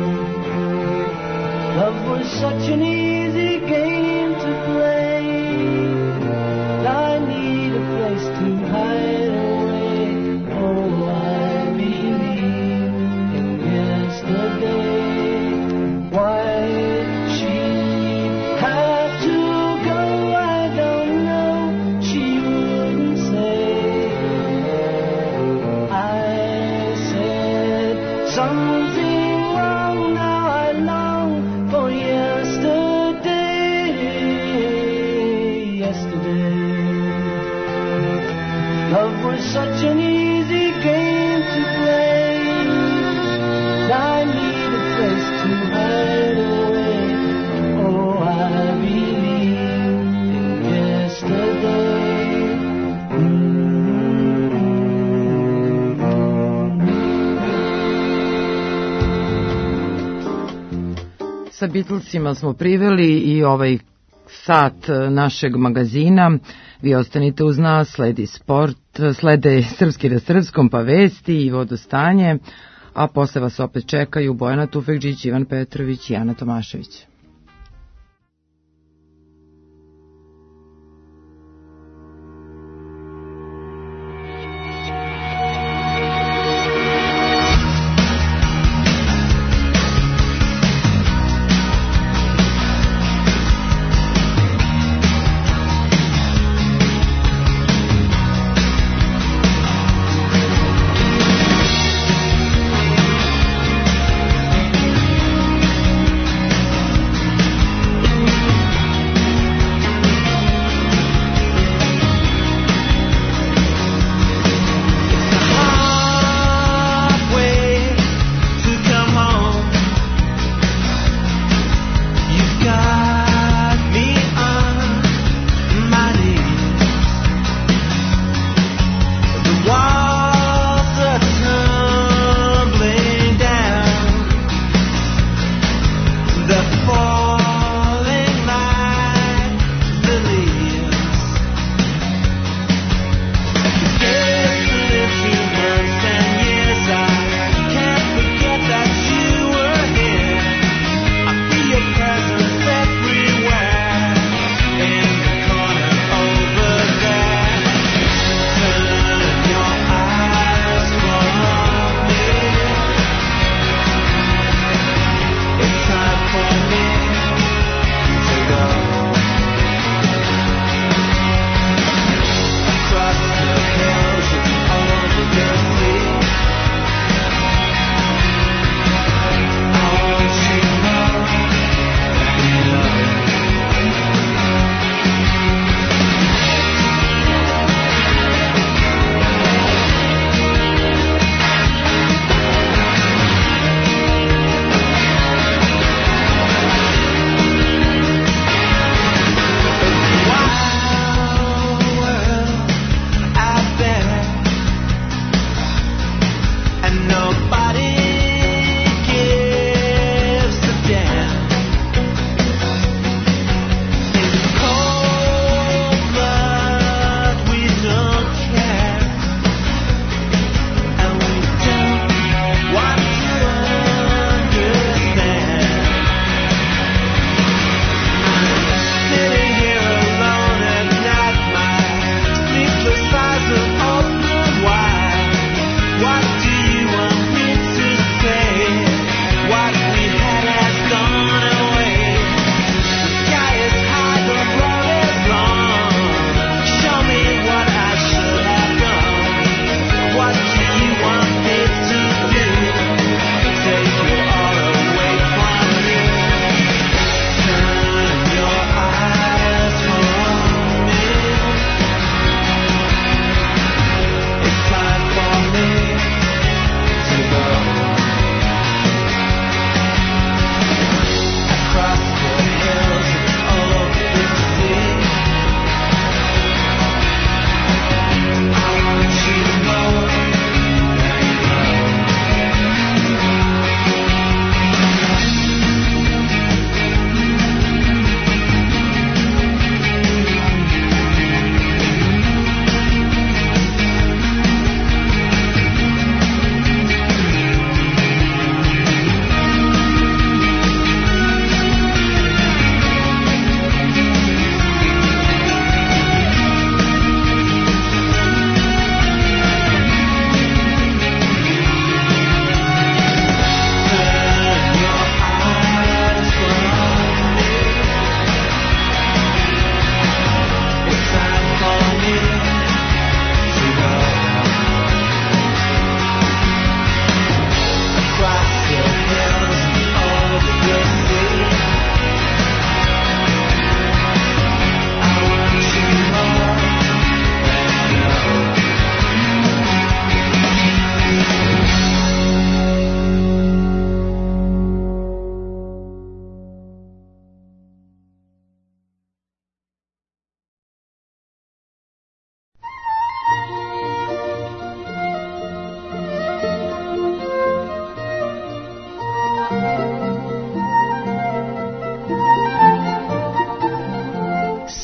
S1: love was such an easy game to play. I need a place to hide away. Oh, I believe in yesterday. Why she had to go, I don't know, she wouldn't say. I said something wrong, now I long for yesterday. Yesterday, love was such an easy game to play. I need a place to hide away. Oh, I believe in yesterday.
S3: Sa Beatlesima smo priveli i ovaj sat našeg magazina. Vi ostanite uz nas, sledi sport, slede Srpski na srpskom, pa vesti i vodostanje, a posle vas opet čekaju Bojana Tufekđić, Ivan Petrović i Ana Tomašević.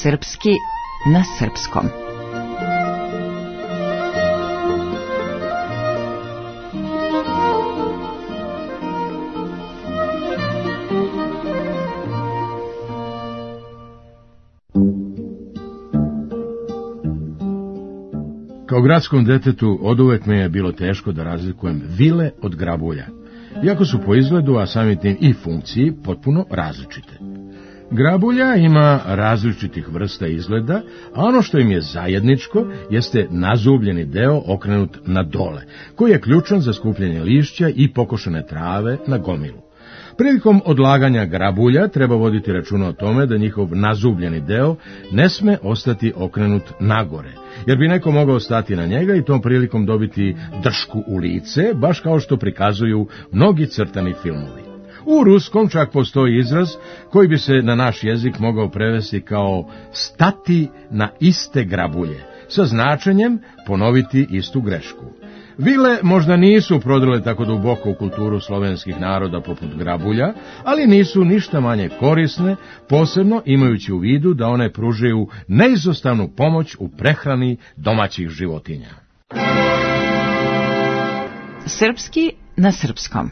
S3: Srpski na srpskom.
S4: Kao gradskom detetu oduvek me je bilo teško da razlikujem vile od grabulja, iako su po izgledu, a samim tim i funkciji, potpuno različite. Grabulja ima različitih vrsta izgleda, a ono što im je zajedničko jeste nazubljeni deo okrenut na dole, koji je ključan za skupljanje lišća i pokošene trave na gomilu. Prilikom odlaganja grabulja treba voditi računa o tome da njihov nazubljeni deo ne sme ostati okrenut nagore, jer bi neko mogao stati na njega i tom prilikom dobiti dršku u lice, baš kao što prikazuju mnogi crtani filmovi. U ruskom čak postoji izraz koji bi se na naš jezik mogao prevesti kao stati na iste grabulje, sa značenjem ponoviti istu grešku. Vile možda nisu prodrle tako duboko u kulturu slovenskih naroda poput grabulja, ali nisu ništa manje korisne, posebno imajući u vidu da one pružaju neizostavnu pomoć u prehrani domaćih životinja.
S3: Srpski na srpskom.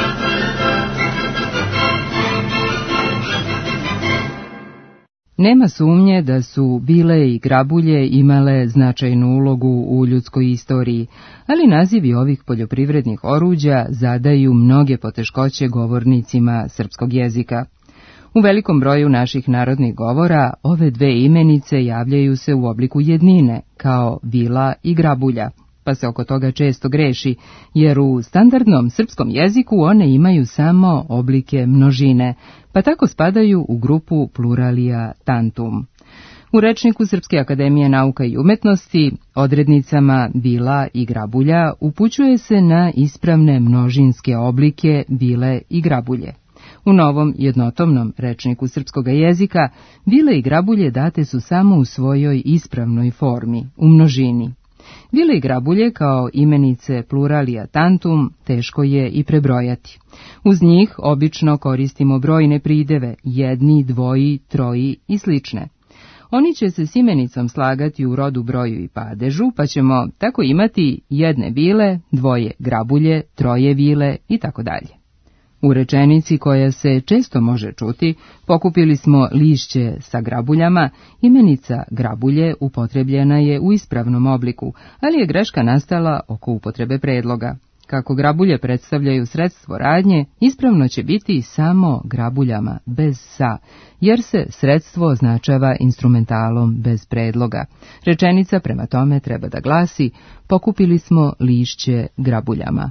S3: Nema sumnje da su vile i grabulje imale značajnu ulogu u ljudskoj istoriji, ali nazivi ovih poljoprivrednih oruđa zadaju mnoge poteškoće govornicima srpskog jezika. U velikom broju naših narodnih govora ove dve imenice javljaju se u obliku jednine, kao vila i grabulja, pa se oko toga često greši, jer u standardnom srpskom jeziku one imaju samo oblike množine, pa tako spadaju u grupu pluralia tantum. U rečniku Srpske akademije nauka i umetnosti odrednicama vila i grabulja upućuje se na ispravne množinske oblike vile i grabulje. U novom jednotomnom rečniku srpskog jezika vile i grabulje date su samo u svojoj ispravnoj formi, u množini. Vile i grabulje kao imenice pluralia tantum teško je i prebrojati. Uz njih obično koristimo brojne prideve, jedni, dvoji, troji i slične. Oni će se s imenicom slagati u rodu, broju i padežu, pa ćemo tako imati jedne vile, dvoje grabulje, troje vile i tako dalje. U rečenici koja se često može čuti, pokupili smo lišće sa grabuljama, imenica grabulje upotrebljena je u ispravnom obliku, ali je greška nastala oko upotrebe predloga. Kako grabulje predstavljaju sredstvo radnje, ispravno će biti samo grabuljama bez sa, jer se sredstvo označava instrumentalom bez predloga. Rečenica prema tome treba da glasi: pokupili smo lišće grabuljama.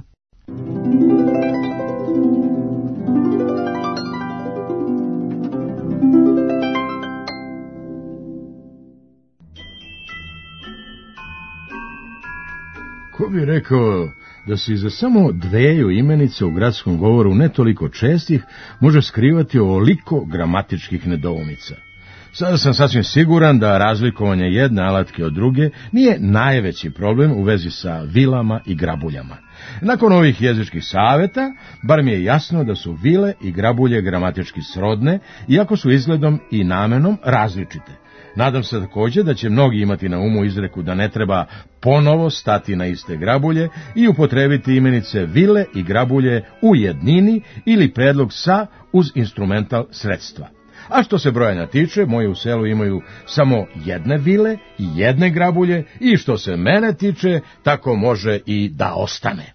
S4: Ko bi rekao da se iza samo dveju imenice u gradskom govoru ne toliko čestih može skrivati ovoliko gramatičkih nedoumica. Sada sam sasvim siguran da razlikovanje jedne alatke od druge nije najveći problem u vezi sa vilama i grabuljama. Nakon ovih jezičkih saveta, bar mi je jasno da su vile i grabulje gramatički srodne, iako su izgledom i namenom različite. Nadam se također da će mnogi imati na umu izreku da ne treba ponovo stati na iste grabulje i upotrebiti imenice vile i grabulje u jednini ili predlog sa uz instrumental sredstva. A što se brojanja tiče, moji u selu imaju samo jedne vile i jedne grabulje i što se mene tiče, tako može i da ostane.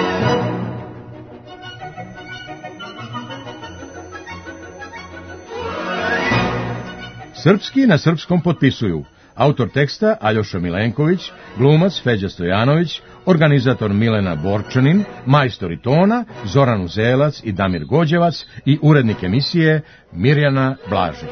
S4: Srpski na srpskom potpisuju autor teksta Aljoša Milenković, glumac Feđa Stojanović, organizator Milena Borčanin, majstori tona Zoran Uzelac i Damir Gođevac i urednik emisije Mirjana Blažić.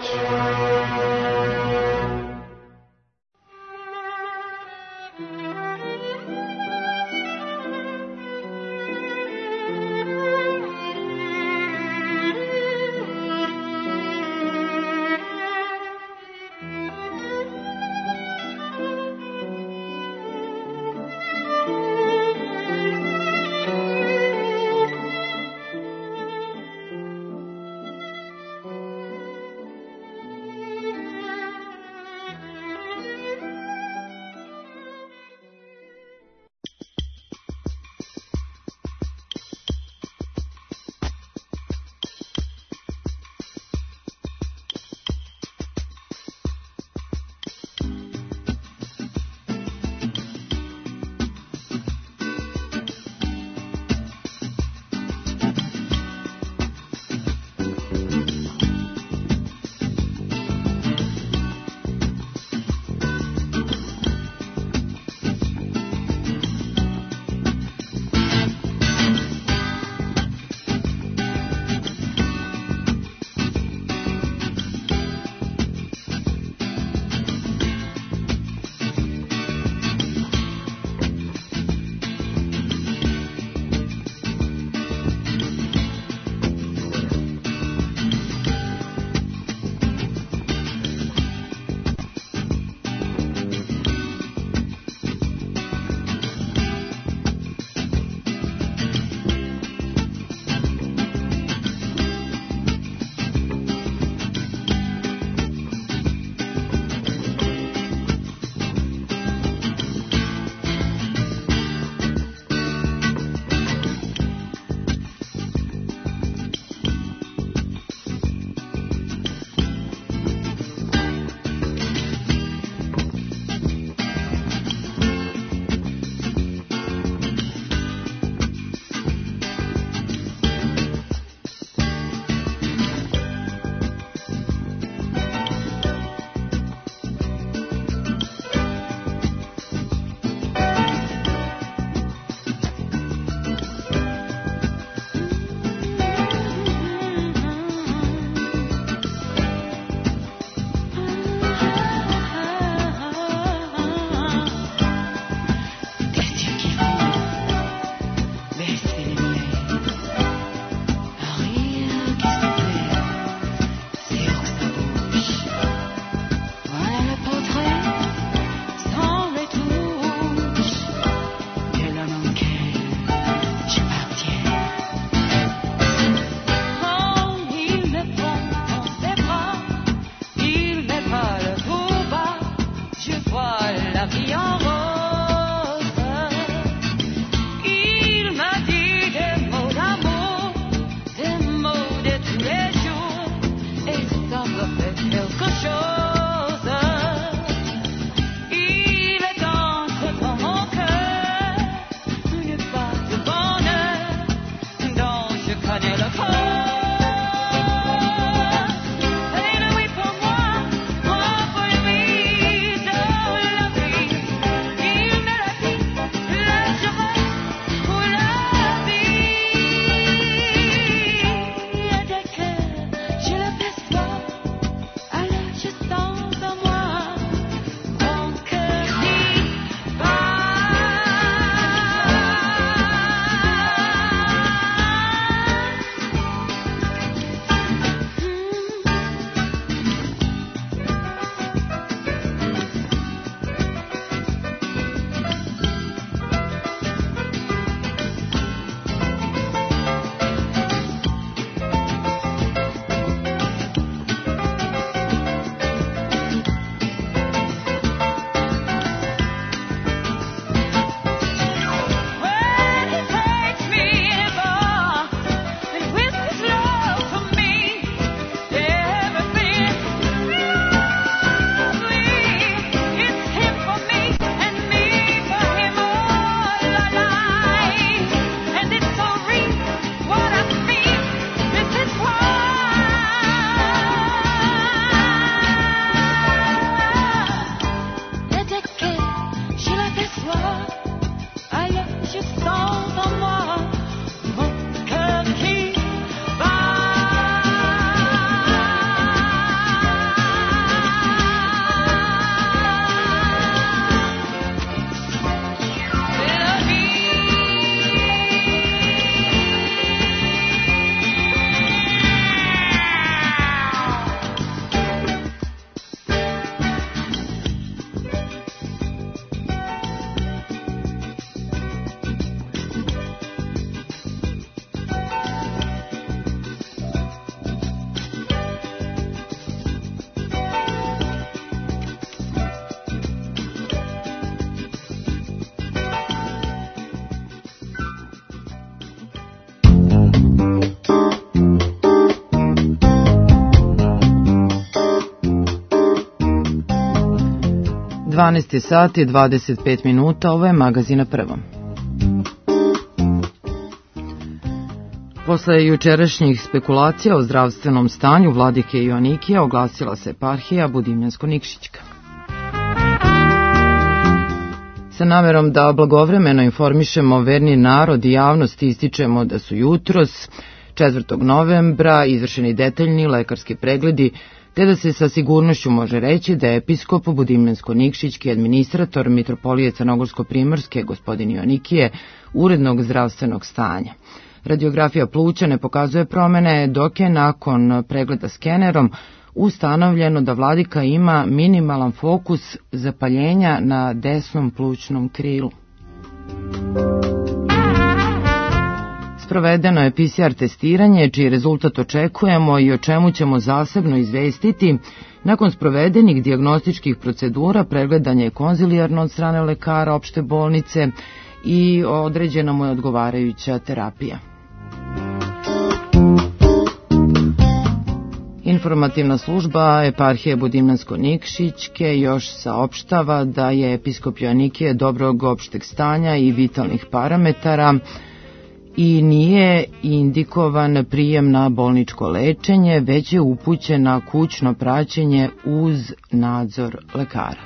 S1: tu sens en moi mon cœur qui
S3: dvanaest sati, dvadeset pet minuta, ovo je magazin na prvom. Posle jučerašnjih spekulacija o zdravstvenom stanju vladike Joanikija oglasila se eparhija Budimljansko-Nikšićka. Sa namerom da blagovremeno informišemo verni narod i javnost ističemo da su jutros, četvrtog novembra, izvršeni detaljni lekarski pregledi, te da se sa sigurnošću može reći da je episkop Budimljansko-Nikšićki administrator mitropolije Crnogorsko-Primorske, gospodin Joanikije, urednog zdravstvenog stanja. Radiografija pluća ne pokazuje promene, dok je nakon pregleda skenerom ustanovljeno da vladika ima minimalan fokus zapaljenja na desnom plućnom krilu. Sprovedeno je P C R testiranje, čiji rezultat očekujemo i o čemu ćemo zasebno izvestiti. Nakon sprovedenih dijagnostičkih procedura pregledanje je konzilijarno od strane lekara opšte bolnice i određena mu je odgovarajuća terapija. Informativna služba eparhije Budimljansko-Nikšićke još saopštava da je episkop Joanikije dobrog opšteg stanja i vitalnih parametara i nije indikovan prijem na bolničko lečenje, već je upućen na kućno praćenje uz nadzor lekara.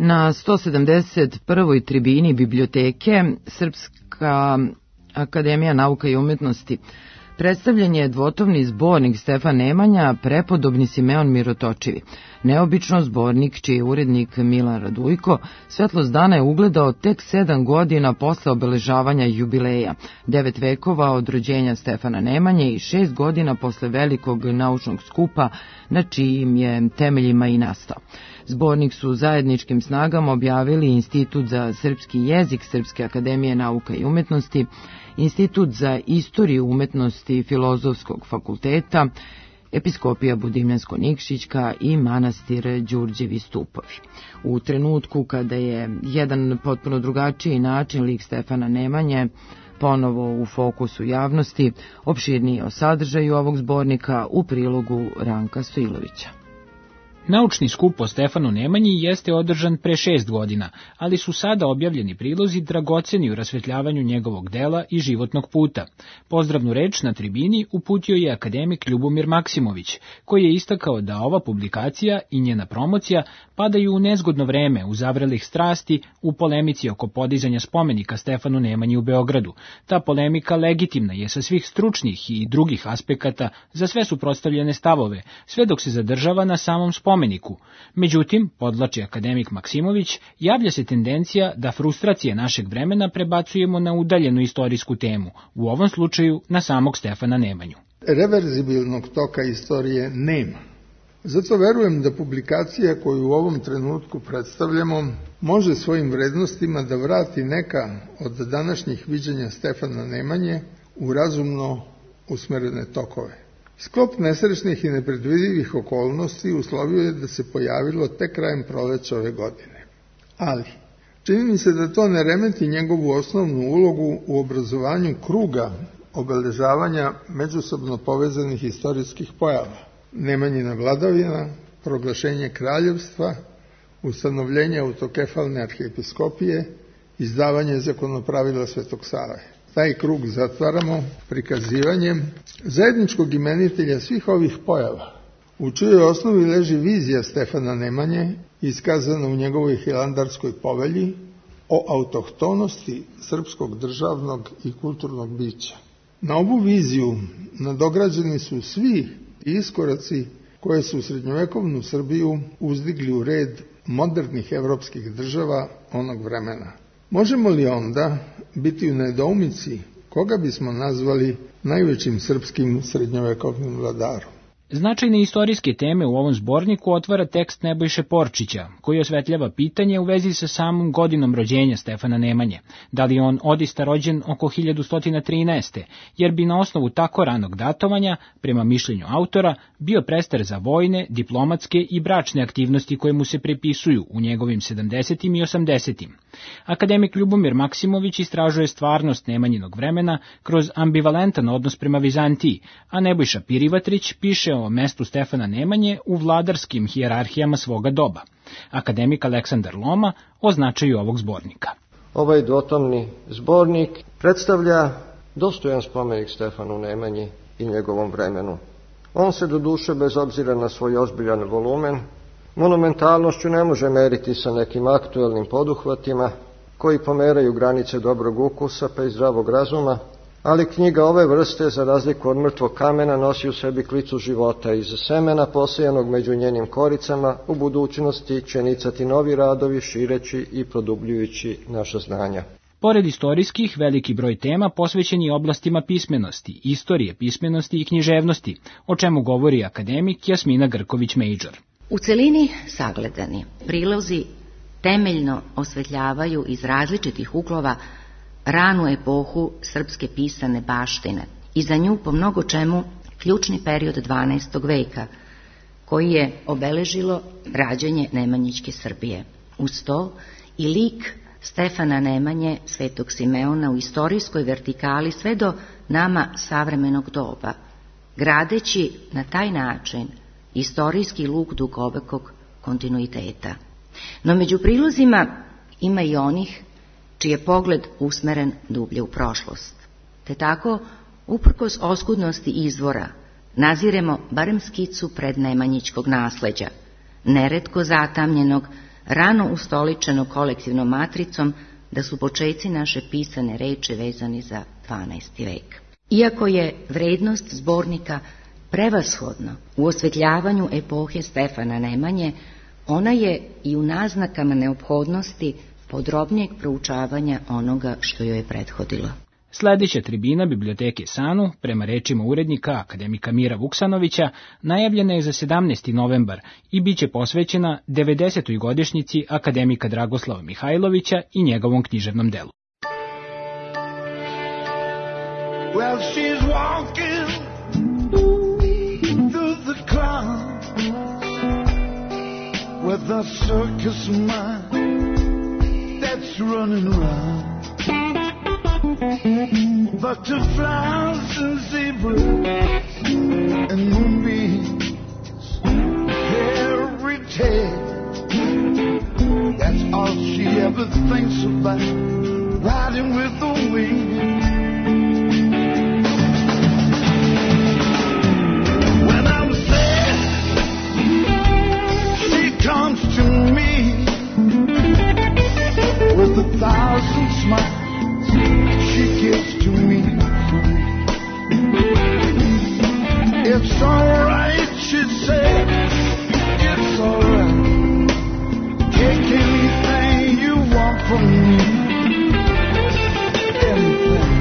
S3: Na sto sedamdeset prvoj tribini biblioteke Srpska akademija nauka i umetnosti predstavljen je dvotomni zbornik Stefan Nemanja, Prepodobni Simeon Mirotočivi. Neobično zbornik, čiji je urednik Milan Radujko, svetlost dana je ugledao tek sedam godina posle obeležavanja jubileja, devet vekova od rođenja Stefana Nemanje i šest godina posle velikog naučnog skupa na čijim je temeljima i nastao. Zbornik su zajedničkim snagama objavili Institut za srpski jezik Srpske akademije nauka i umetnosti, Institut za istoriju umetnosti Filozofskog fakulteta, Episkopija Budimljansko-Nikšićka i manastir Đurđevi stupovi. U trenutku kada je jedan potpuno drugačiji način lik Stefana Nemanje ponovo u fokusu javnosti, opširnije o sadržaju ovog zbornika u prilogu Ranka Stojilovića.
S2: Naučni skup o Stefanu Nemanji jeste održan pre šest godina, ali su sada objavljeni prilozi dragoceni u rasvetljavanju njegovog dela i životnog puta. Pozdravnu reč na tribini uputio je akademik Ljubomir Maksimović, koji je istakao da ova publikacija i njena promocija padaju u nezgodno vreme u zavrelih strasti u polemici oko podizanja spomenika Stefanu Nemanji u Beogradu. Ta polemika legitimna je sa svih stručnih i drugih aspekata za sve suprotstavljene stavove, sve dok se zadržava na samom spomeniku. Spomeniku. Međutim, podlači akademik Maksimović, javlja se tendencija da frustracije našeg vremena prebacujemo na udaljenu istorijsku temu, u ovom slučaju na samog Stefana Nemanju.
S22: Reverzibilnog toka istorije nema. Zato verujem da publikacija koju u ovom trenutku predstavljamo može svojim vrednostima da vrati neka od današnjih viđenja Stefana Nemanje u razumno usmerene tokove. Sklop nesrećnih i nepredvidivih okolnosti uslovio je da se pojavilo tek krajem proleća ove godine. Ali, čini mi se da to ne remeti njegovu osnovnu ulogu u obrazovanju kruga obeležavanja međusobno povezanih istorijskih pojava. Nemanjina vladavina, proglašenje kraljevstva, ustanovljenje autokefalne arhiepiskopije, izdavanje zakonopravila Svetog Save. Taj krug zatvaramo prikazivanjem zajedničkog imenitelja svih ovih pojava, u čijoj osnovi leži vizija Stefana Nemanje, iskazana u njegovoj hilandarskoj povelji o autohtonosti srpskog državnog i kulturnog bića. Na ovu viziju nadograđeni su svi iskoraci koje su srednjovekovnu Srbiju uzdigli u red modernih evropskih država onog vremena. Možemo li onda biti u nedoumici koga bismo nazvali najvećim srpskim srednjovekovnim vladarom?
S2: Značajne istorijske teme u ovom zborniku otvara tekst Nebojše Porčića, koji osvetljava pitanje u vezi sa samom godinom rođenja Stefana Nemanje. Da li on odista rođen oko hiljadu sto trinaeste, jer bi na osnovu tako ranog datovanja, prema mišljenju autora, bio prestar za vojne, diplomatske i bračne aktivnosti koje mu se prepisuju u njegovim sedamdesetim i osamdesetim. Akademik Ljubomir Maksimović istražuje stvarnost Nemanjinog vremena kroz ambivalentan odnos prema Vizantiji, a Nebojša Pirivatrić piše o mestu Stefana Nemanje u vladarskim hijerarhijama svoga doba. Akademik Aleksandar Loma o značaju ovog zbornika.
S23: Ovaj dvotomni zbornik predstavlja dostojan spomenik Stefanu Nemanji i njegovom vremenu. On se doduše, bez obzira na svoj ozbiljan volumen, monumentalnošću ne može meriti sa nekim aktuelnim poduhvatima koji pomeraju granice dobrog ukusa pa i zdravog razuma, ali knjiga ove vrste, za razliku od mrtvog kamena, nosi u sebi klicu života. Iz semena posejanog među njenim koricama u budućnosti će nicati novi radovi, šireći i produbljujući naša znanja.
S2: Pored istorijskih, veliki broj tema posvećen je oblastima pismenosti, istorije pismenosti i književnosti, o čemu govori akademik Jasmina Grković-Mejđor.
S24: U celini sagledani prilozi temeljno osvetljavaju iz različitih uglova ranu epohu srpske pisane baštine i za nju po mnogo čemu ključni period dvanaestog veka, koji je obeležilo rađanje Nemanjićke Srbije. Uz to i lik Stefana Nemanje, Svetog Simeona u istorijskoj vertikali sve do nama savremenog doba, gradeći na taj način istorijski luk dugovekog kontinuiteta. No među prilozima ima i onih čiji je pogled usmeren dublje u prošlost. Te tako, uprkos oskudnosti izvora, naziremo barem skicu prednemanjićkog nasleđa, neretko zatamnjenog rano ustoličeno kolektivnom matricom, da su počeci naše pisane reči vezani za dvanaesti vek. Iako je vrednost zbornika prevashodno u osvetljavanju epohe Stefana Nemanje, ona je i u naznakama neophodnosti podrobnijeg proučavanja onoga što joj je prethodilo.
S2: Sljedeća tribina Biblioteke Sanu, prema rečima urednika akademika Mira Vuksanovića, najavljena je za sedamnaesti novembar i bit će posvećena devedesetoj godišnjici akademika Dragoslava Mihajlovića i njegovom književnom delu.
S1: Well, she's walking through the clouds with a circus mind that's running around. Butterflies and zebras and moonbeams, fairy tales. That's all she ever thinks about, riding with the wind. When I'm sad, she comes to me with a thousand smiles. She gives to me. It's alright, she said. It's alright. Take anything you want from me. Anything.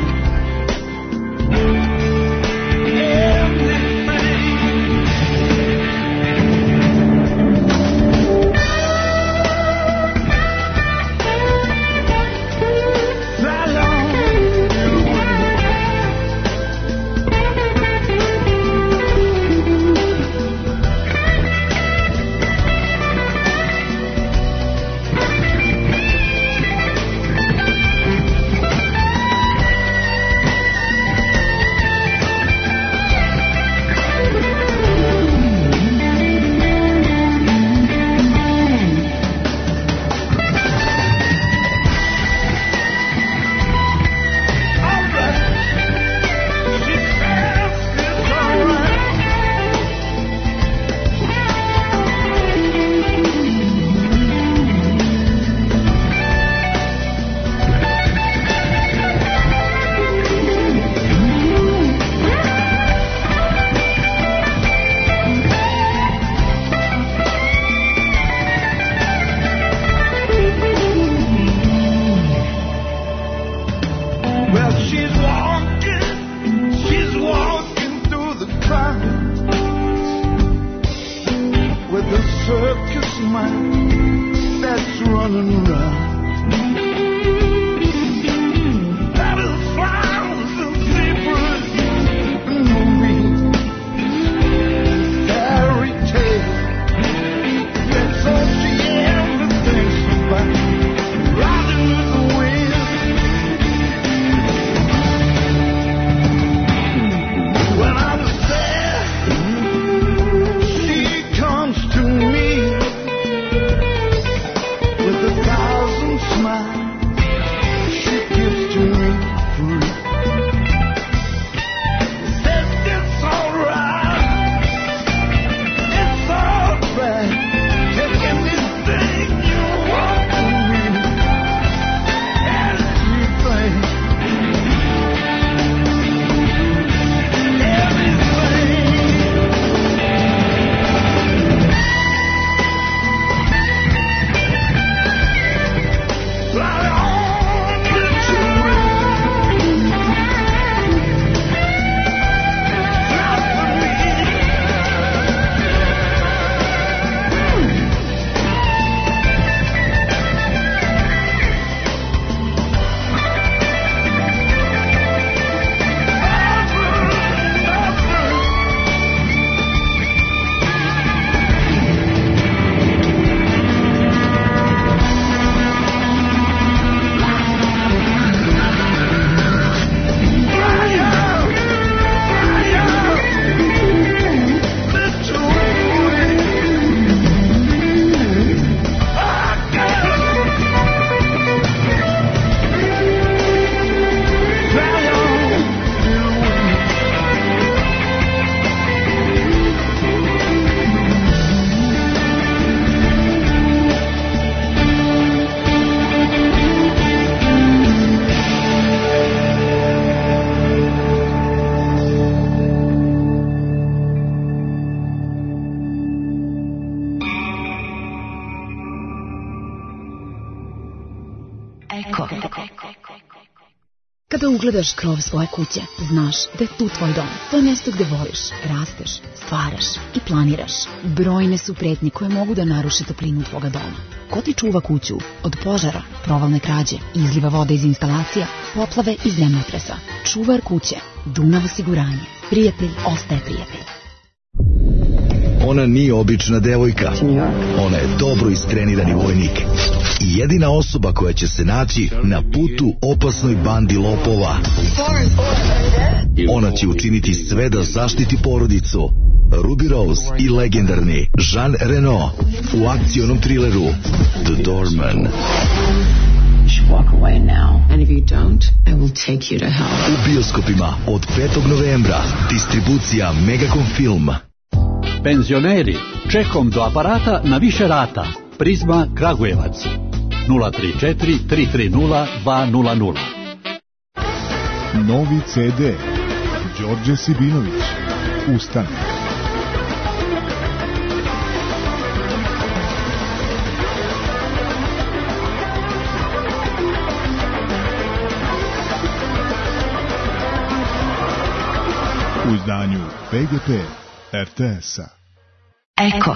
S5: Eko.
S7: Kada ugledaš krov svoje kuće, znaš da je tu tvoj dom. To je mjesto gde voliš, rasteš, stvaraš i planiraš. Brojne su pretnje koje mogu da naruše toplinu tvoga doma. Ko ti čuva kuću od požara, provalne krađe, izliva vode iz instalacija, poplave i zemljotresa? Čuvar kuće, Dunav osiguranje. Prijatelj ostaje prijatelj.
S8: Ona nije obična devojka. Ona je dobro istrenirani vojnik. I jedina osoba koja će se naći na putu opasnoj bandi lopova. Ona će učiniti sve da zaštiti porodicu. Ruby Rose i legendarni Jean Reno u akcionom trileru The Doorman.
S9: Walk away now. And if you don't, I will take you to hell.
S8: U bioskopima od petog novembra. Distribucija Megacom Film.
S6: Penzioneri, čekom do aparata na više rata. Prizma Kragujevac. nula tri četiri tri tri nula dva nula nula.
S17: Novi ce de. Đorđe Sibinović. Ustanak. U izdanju pe ge pe er te es-a.
S5: Eko.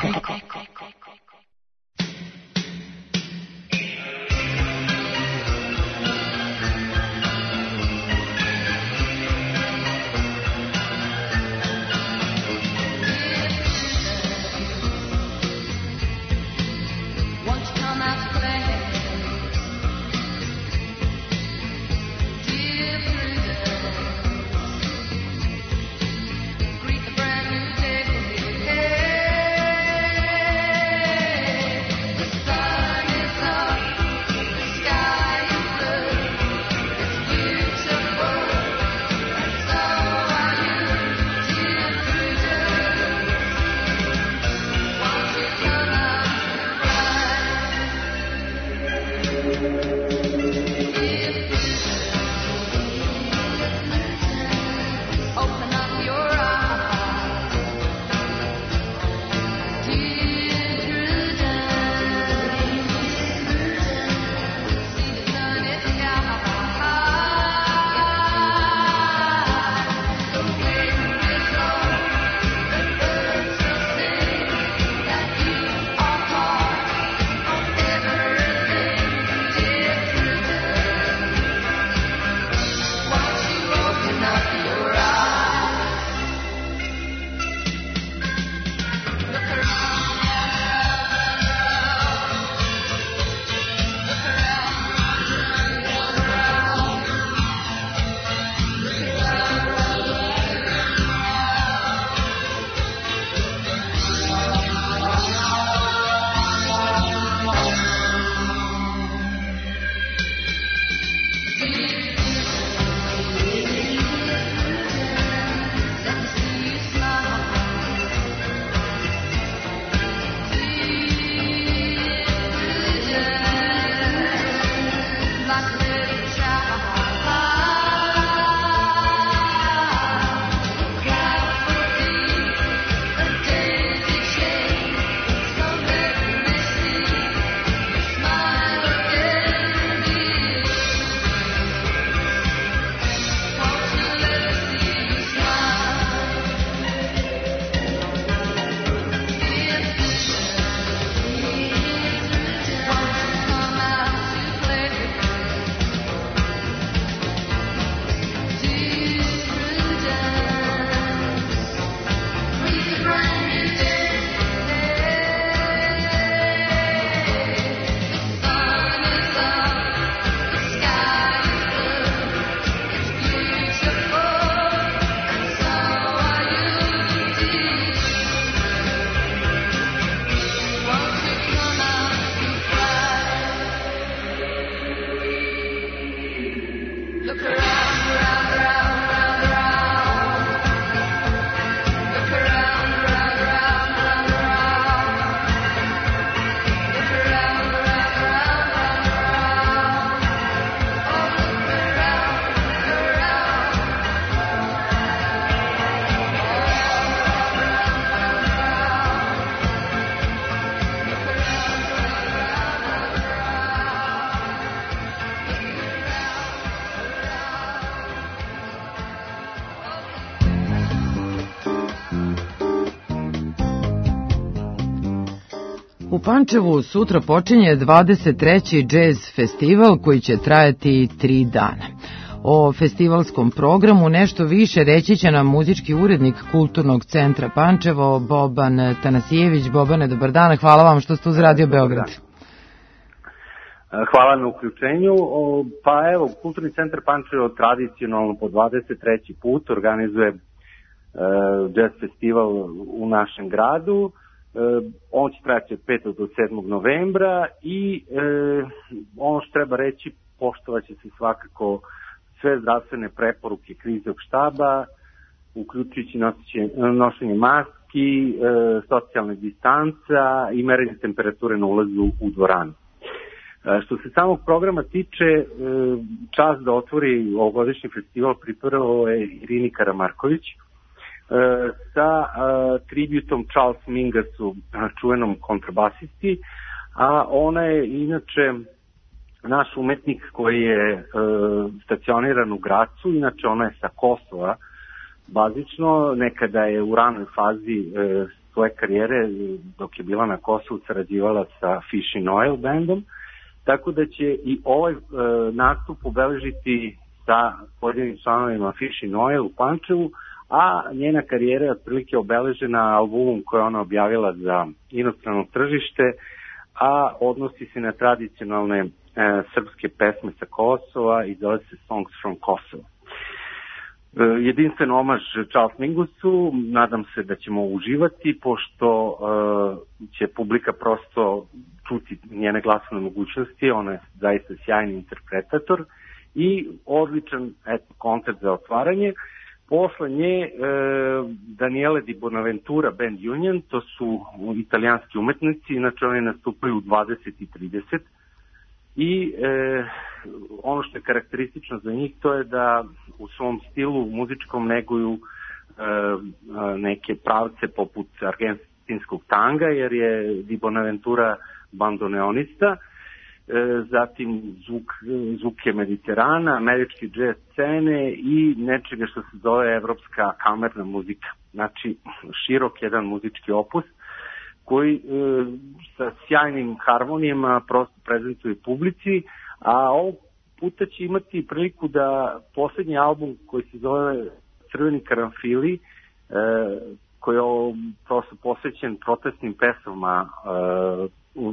S3: U Pančevu sutra počinje dvadeset treći Jazz festival koji će trajati tri dana. O festivalskom programu nešto više reći će nam muzički urednik Kulturnog centra Pančevo, Boban Tanasijević. Bobane, dobar dan, hvala vam što ste uz Radio Beograd.
S10: Hvala na uključenju. Pa evo, Kulturni centar Pančevo tradicionalno po dvadeset treći put organizuje jazz festival u našem gradu. On će trajati od petog do sedmog novembra i ono što treba reći, poštovaće se svakako sve zdravstvene preporuke kriznog štaba, uključujući nošenje maski, socijalne distanca i merenje temperature na ulazu u dvoranu. Što se samog programa tiče, čast da otvori ovogodišnji festival pripremio je Irini Karamarković sa tributom Charles Mingasu, čuvenom kontrabasisti, a ona je inače naš umetnik koji je stacioniran u Gracu, inače ona je sa Kosova bazično, nekada je u ranoj fazi svoje karijere dok je bila na Kosovu sarađivala sa Fish and Oil bandom, tako da će i ovaj nastup obeležiti sa pojedinim članovima Fish and Oil u Pančevu, a njena karijera je otprilike obeležena albumom koje ona objavila za inostrano tržište, a odnosi se na tradicionalne e, srpske pesme sa Kosova i zove se Songs from Kosovo. E, jedinstven omaž Charles Mingusu, nadam se da ćemo uživati, pošto e, će publika prosto čuti njene glasovne mogućnosti, ona je zaista sjajni interpretator i odličan eto, koncert za otvaranje. Posle nje e, Daniele Di Bonaventura Band Union, to su italijanski umetnici, inače oni nastupaju u dvadeset i trideset i e, ono što je karakteristično za njih to je da u svom stilu muzičkom neguju e, neke pravce poput argentinskog tanga, jer je Di Bonaventura bandoneonista, zatim zvuk, zvuke Mediterana, američke jazz scene i nečega što se zove evropska kamerna muzika. Znači, širok jedan muzički opus koji e, sa sjajnim harmonijama prosto prezentuje publici, a ovog puta će imati priliku da posljednji album koji se zove Crveni karanfili, e, koji je prosto posvećen protestnim pesmama e, u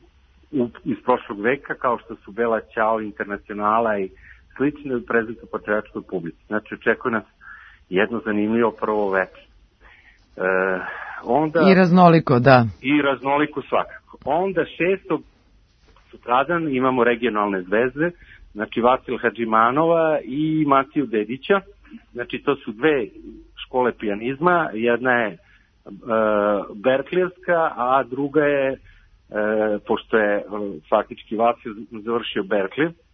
S10: iz prošlog veka, kao što su Bela Ćao, Internacionala i slične prezentuje patriotskoj publici. Znači, očekuje nas jedno zanimljivo prvo večer. E, onda,
S3: I raznoliko, da.
S10: I raznoliko svakako. Onda šestog sutradan imamo regionalne zvezde, znači Vasil Hadžimanova i Matiju Dedića. Znači, to su dve škole pijanizma, jedna je e, Berkleyevska, a druga je E, pošto je e, faktički Vasil završio Berkeley e,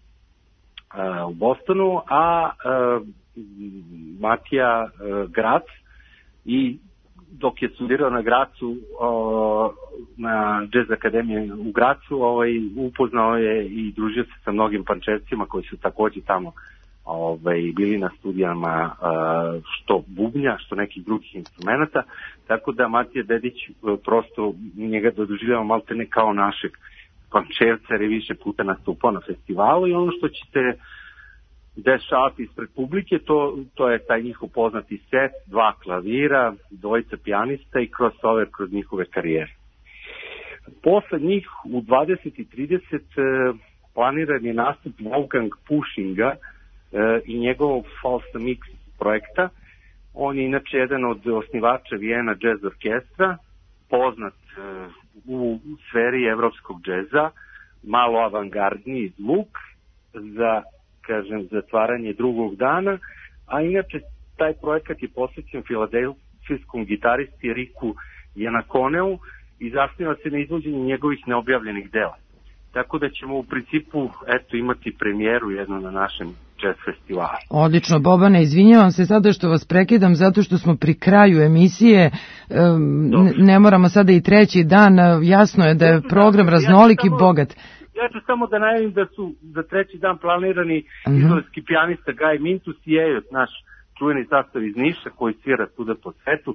S10: u Bostonu, a e, Matija e, Grac, i dok je studirao na Gracu, o, na Jazz Akademiji u Gracu, ovaj, upoznao je i družio se sa mnogim pančevcima koji su takođe tamo ovaj, bili na studijama uh, što bubnja, što nekih drugih instrumenta, tako da Matija Dedić uh, prosto njega doživljava malte ne kao našeg pančevca, jer je više puta nastupao na festivalu, i ono što će se dešavati ispred publike, to, to je taj njihov poznati set, dva klavira, dvojica pijanista i crossover kroz njihove karijere. Posle njih u dvadeset i trideset uh, planiran je nastup Wolfgang Pushinga i njegovog False Mix projekta. On je inače jedan od osnivača Vijena Jazz Orkestra, poznat u sferi evropskog džeza, malo avangardniji zvuk za, kažem, zatvaranje drugog dana, a inače taj projekat je posvećen filadelfijskom gitaristi Riku Janakoneu i zasniva se na izvođenju njegovih neobjavljenih dela. Tako da ćemo u principu eto imati premijeru jedno na našem jazz festivalu.
S3: Odlično, Bobane, izvinjavam se sada što vas prekidam zato što smo pri kraju emisije, ne, ne moramo sada i treći dan, jasno je da je program ja raznolik i bogat.
S10: Ja ću samo da najavim da su za treći dan planirani uh-huh. izraelski pijanista Gaj Mintus i Ejot, naš čuveni sastav iz Niša koji svira tuda po svetu,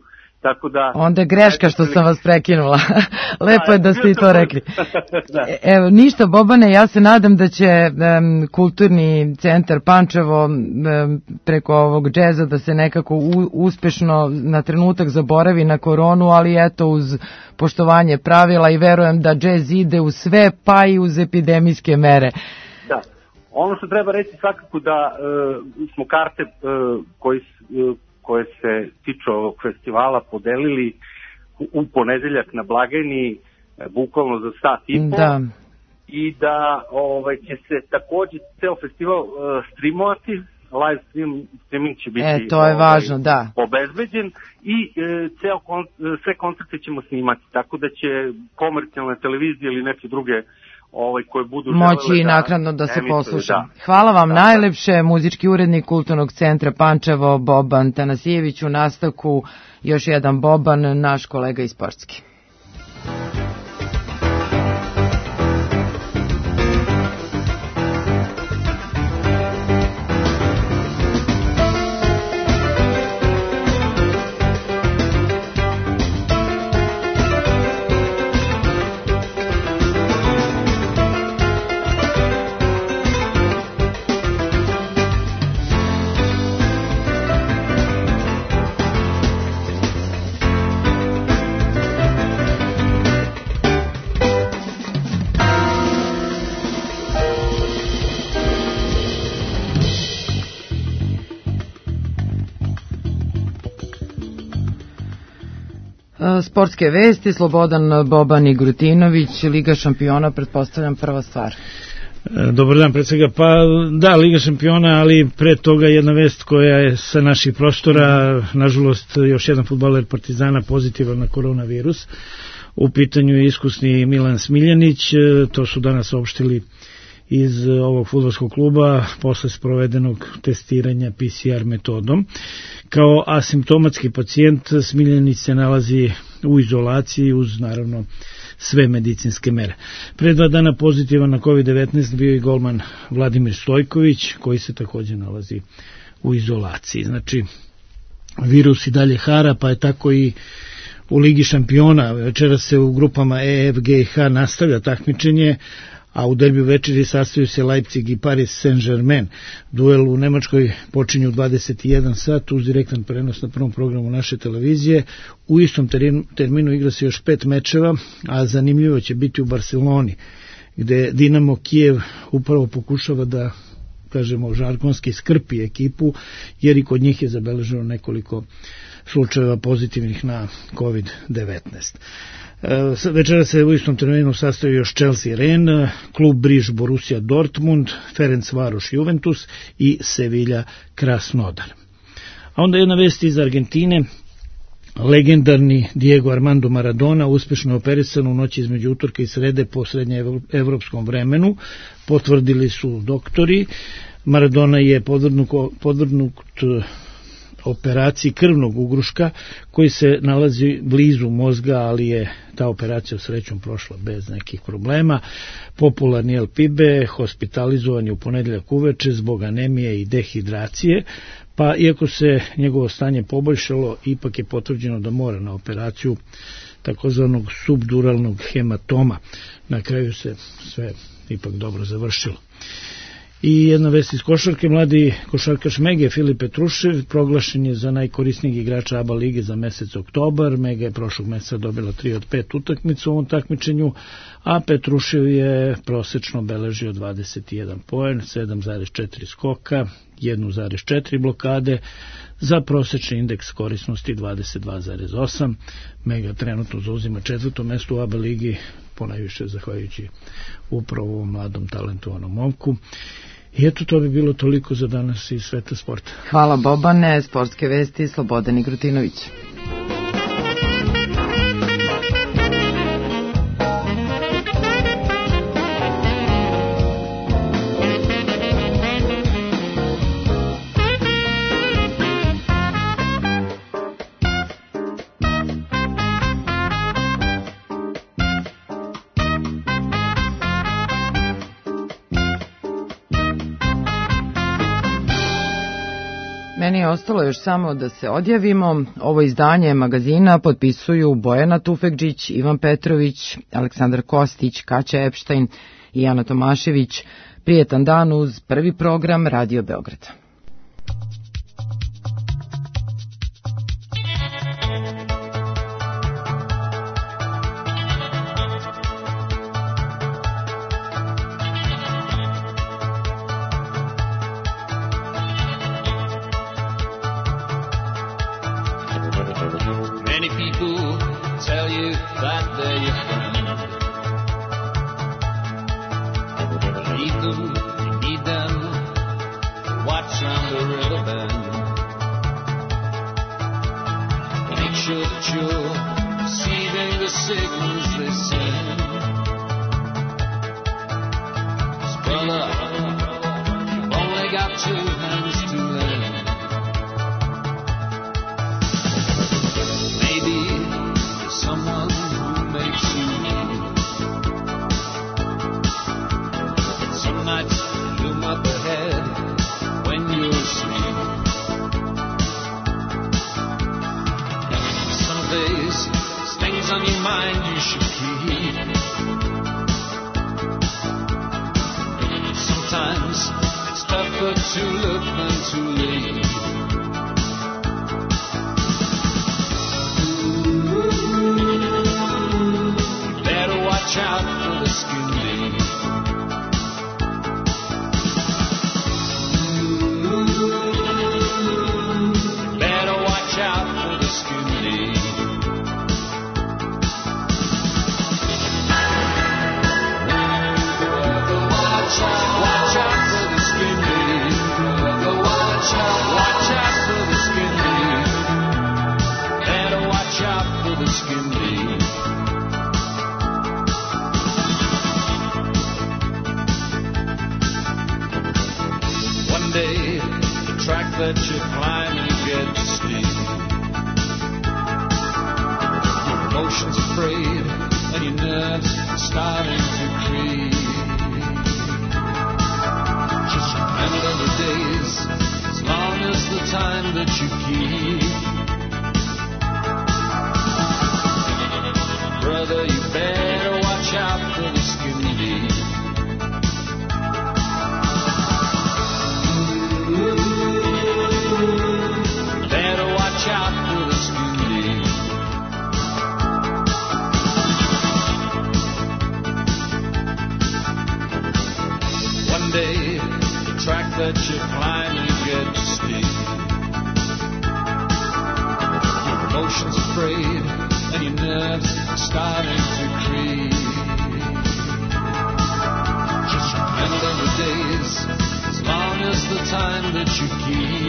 S10: Tako da...
S3: Onda je greška što sam vas prekinula. Lepo je da ste i to rekli. Evo, ništa, Bobane, ja se nadam da će um, kulturni centar Pančevo um, preko ovog džeza da se nekako u, uspešno na trenutak zaboravi na koronu, ali eto uz poštovanje pravila i verujem da džez ide u sve, pa i uz epidemijske mere.
S10: Da. Ono što treba reći svakako da uh, smo karte uh, koji uh, koje se tiču ovog festivala podelili u, u ponedeljak na blagajni bukvalno za sat i po.
S3: Da.
S10: I da ovaj, će se takođe ceo festival uh, streamovati, live stream, streaming će biti
S3: e, to je ovaj, važno, da.
S10: obezbeđen i uh, ceo kon, sve koncerte ćemo snimati, tako da će komercijalne televizije ili neke druge ovaj, koje budu
S3: moći i
S10: da
S3: naknadno da se
S10: emituju,
S3: posluša.
S10: Da.
S3: Hvala vam
S10: da,
S3: najlepše, muzički urednik Kulturnog centra Pančevo, Boban Tanasijević, u nastavku još jedan Boban, naš kolega iz Sportski. Sportske vesti, Slobodan Boban i Grutinović, Liga šampiona, pretpostavljam prva stvar.
S11: Dobar dan, pred svega. Pa da, Liga šampiona, ali pre toga jedna vest koja je sa naših prostora, nažalost još jedan fudbaler Partizana pozitivan na koronavirus. U pitanju je iskusni Milan Smiljanić, to su danas saopštili iz ovog fudbalskog kluba posle sprovedenog testiranja P C R metodom. Kao asimptomatski pacijent Smiljanić se nalazi u izolaciji uz naravno sve medicinske mere. Pre dva dana pozitivan na kovid devetnaest bio i golman Vladimir Stojković, koji se također nalazi u izolaciji. Znači, virus i dalje hara, pa je tako i u Ligi šampiona. Večera se u grupama E, F, G i H nastavlja takmičenje, a u derbiju večeri sastaju se Leipzig i Paris Saint-Germain. Duel u Nemačkoj počinje u dvadeset jedan sat uz direktan prenos na prvom programu naše televizije. U istom terminu igra se još pet mečeva, a zanimljivo će biti u Barceloni, gde Dinamo Kijev upravo pokušava da, kažemo, žargonski skrpi ekipu, jer i kod njih je zabeleženo nekoliko slučajeva pozitivnih na kovid devetnaest. Večera se u istom terminu sastaju još Chelsea Rennes, klub Briž Borussia Dortmund, Ferencvaroš Juventus i Sevilla Krasnodar. A onda jedna vest iz Argentine. Legendarni Diego Armando Maradona uspešno operisan u noći između utorka i srede po srednjeevropskom vremenu, potvrdili su doktori. Maradona je podvrgnut, podvrgnut operaciji krvnog ugruška koji se nalazi blizu mozga, ali je ta operacija srećom prošla bez nekih problema. Popularni El Pibe hospitalizovan je u ponedeljak uveče zbog anemije i dehidracije, pa iako se njegovo stanje poboljšalo, ipak je potvrđeno da mora na operaciju takozvanog subduralnog hematoma. Na kraju se sve ipak dobro završilo. I jedna vest iz košarke, mladi košarkaš Mege Filip Petrušev proglašen je za najkorisnijeg igrača A B A lige za mesec oktobar. Mega je prošlog meseca dobila tri od pet utakmica u ovom takmičenju, a Petrušev je prosečno beležio dvadeset jedan poen, sedam zarez četiri skoka, jedan zarez četiri blokade, za prosečni indeks korisnosti dvadeset dva zarez osam. Mega trenutno zauzima četvrto mesto u A B A ligi, ponajviše zahvaljujući upravo ovom mladom talentovanom momku. I eto, to bi bilo toliko za danas iz sveta sporta.
S3: Hvala Bobane, sportske vesti, Slobodan Grutinović. Meni je ostalo još samo da se odjavimo. Ovo izdanje magazina potpisuju Bojana Tufekđić, Ivan Petrović, Aleksandar Kostić, Kaća Epštajn i Ana Tomašević. Prijetan dan uz prvi program Radio Beograda.
S1: Just remember the days, as long as the time that you keep.